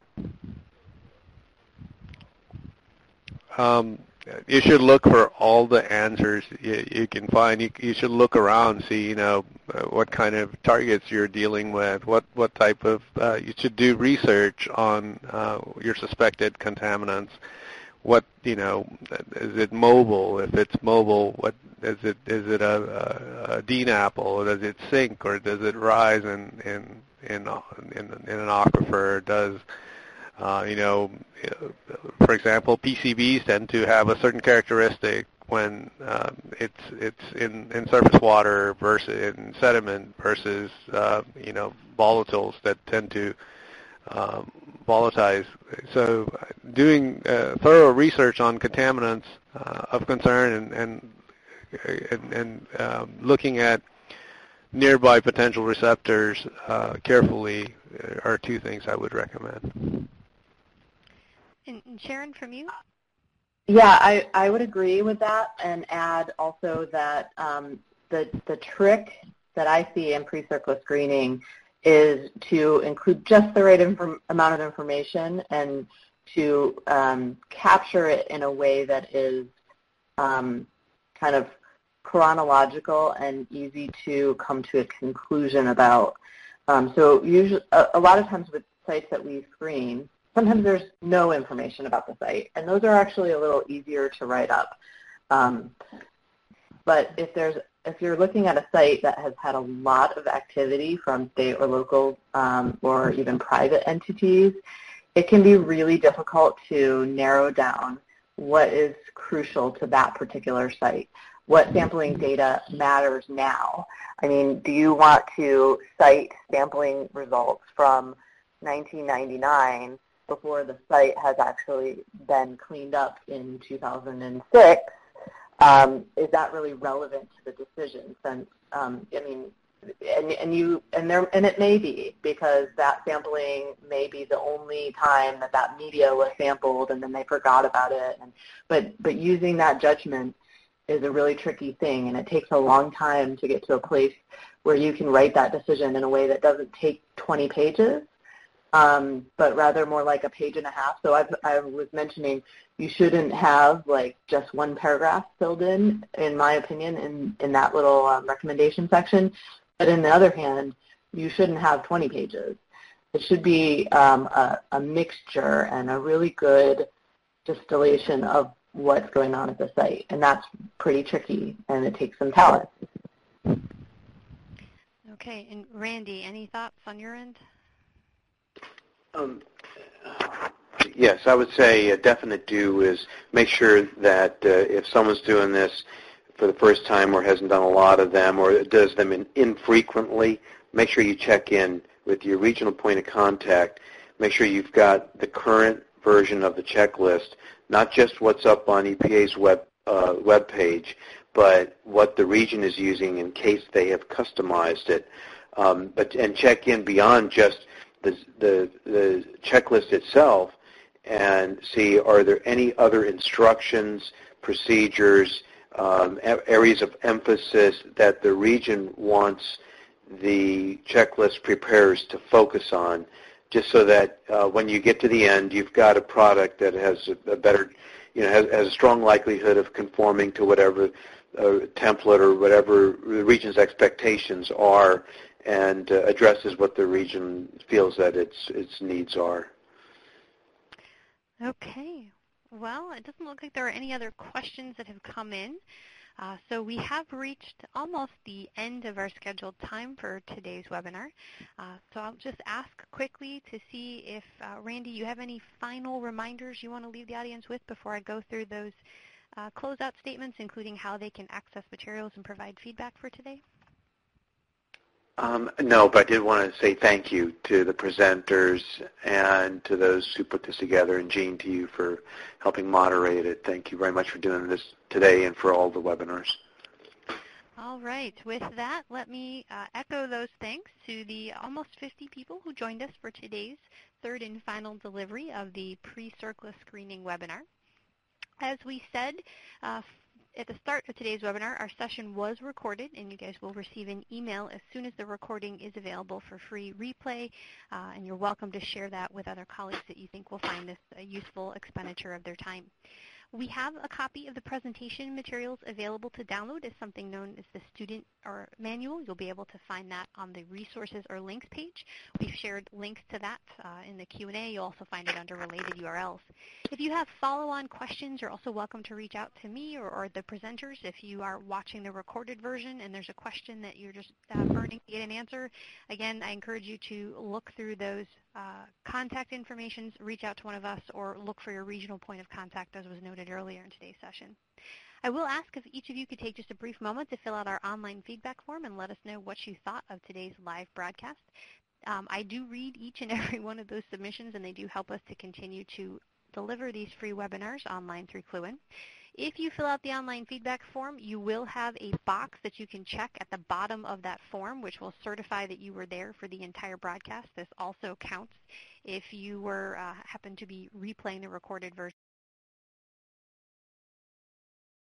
form? You should look for all the answers you can find. You should look around, see, what kind of targets you're dealing with, what type of, you should do research on your suspected contaminants. What, is it mobile? If it's mobile, what is it? Is it a DNAPL, or does it sink, or does it rise in an aquifer? Does for example, PCBs tend to have a certain characteristic when it's in surface water versus in sediment versus volatiles that tend to volatilize. So doing thorough research on contaminants of concern and looking at nearby potential receptors carefully are two things I would recommend. And Sharon, from you? Yeah, I would agree with that, and add also that the trick that I see in pre-CERCLA screening is to include just the right amount of information and to capture it in a way that is kind of chronological and easy to come to a conclusion about. So usually, a lot of times with sites that we screen, sometimes there's no information about the site, and those are actually a little easier to write up. But if you're looking at a site that has had a lot of activity from state or local or even private entities, it can be really difficult to narrow down what is crucial to that particular site. What sampling data matters now? I mean, do you want to cite sampling results from 1999 before the site has actually been cleaned up in 2006? Is that really relevant to the decision? Since and it may be, because that sampling may be the only time that media was sampled, and then they forgot about it. But using that judgment is a really tricky thing, and it takes a long time to get to a place where you can write that decision in a way that doesn't take 20 pages, but rather more like a page and a half. So I was mentioning you shouldn't have like just one paragraph filled in my opinion, in that little recommendation section. But on the other hand, you shouldn't have 20 pages. It should be a mixture and a really good distillation of what's going on at the site. And that's pretty tricky, and it takes some talent. Okay, and Randy, any thoughts on your end? Yes, I would say a definite do is make sure that if someone's doing this for the first time or hasn't done a lot of them or does them infrequently, make sure you check in with your regional point of contact. Make sure you've got the current version of the checklist, not just what's up on EPA's web page, but what the region is using in case they have customized it. And check in beyond just the checklist itself and see, are there any other instructions, procedures, areas of emphasis that the region wants the checklist preparers to focus on, just so that when you get to the end, you've got a product that has a better, has a strong likelihood of conforming to whatever template or whatever the region's expectations are, and addresses what the region feels that its needs are. Okay. Well, it doesn't look like there are any other questions that have come in. So we have reached almost the end of our scheduled time for today's webinar. So I'll just ask quickly to see if, Randy, you have any final reminders you want to leave the audience with before I go through those closeout statements, including how they can access materials and provide feedback for today? No, but I did want to say thank you to the presenters and to those who put this together, and Jean, to you for helping moderate it. Thank you very much for doing this today and for all the webinars. All right. With that, let me echo those thanks to the almost 50 people who joined us for today's third and final delivery of the pre-CERCLA screening webinar. As we said at the start of today's webinar, our session was recorded, and you guys will receive an email as soon as the recording is available for free replay, and you're welcome to share that with other colleagues that you think will find this a useful expenditure of their time. We have a copy of the presentation materials available to download as something known as the student or manual. You'll be able to find that on the resources or links page. We've shared links to that in the Q&A. You'll also find it under related URLs. If you have follow-on questions, you're also welcome to reach out to me or the presenters. If you are watching the recorded version and there's a question that you're just burning to get an answer, again, I encourage you to look through those contact information, reach out to one of us, or look for your regional point of contact, as was noted earlier in today's session. I will ask if each of you could take just a brief moment to fill out our online feedback form and let us know what you thought of today's live broadcast. I do read each and every one of those submissions, and they do help us to continue to deliver these free webinars online through Cluin. If you fill out the online feedback form, you will have a box that you can check at the bottom of that form, which will certify that you were there for the entire broadcast. This also counts if you were happen to be replaying the recorded version.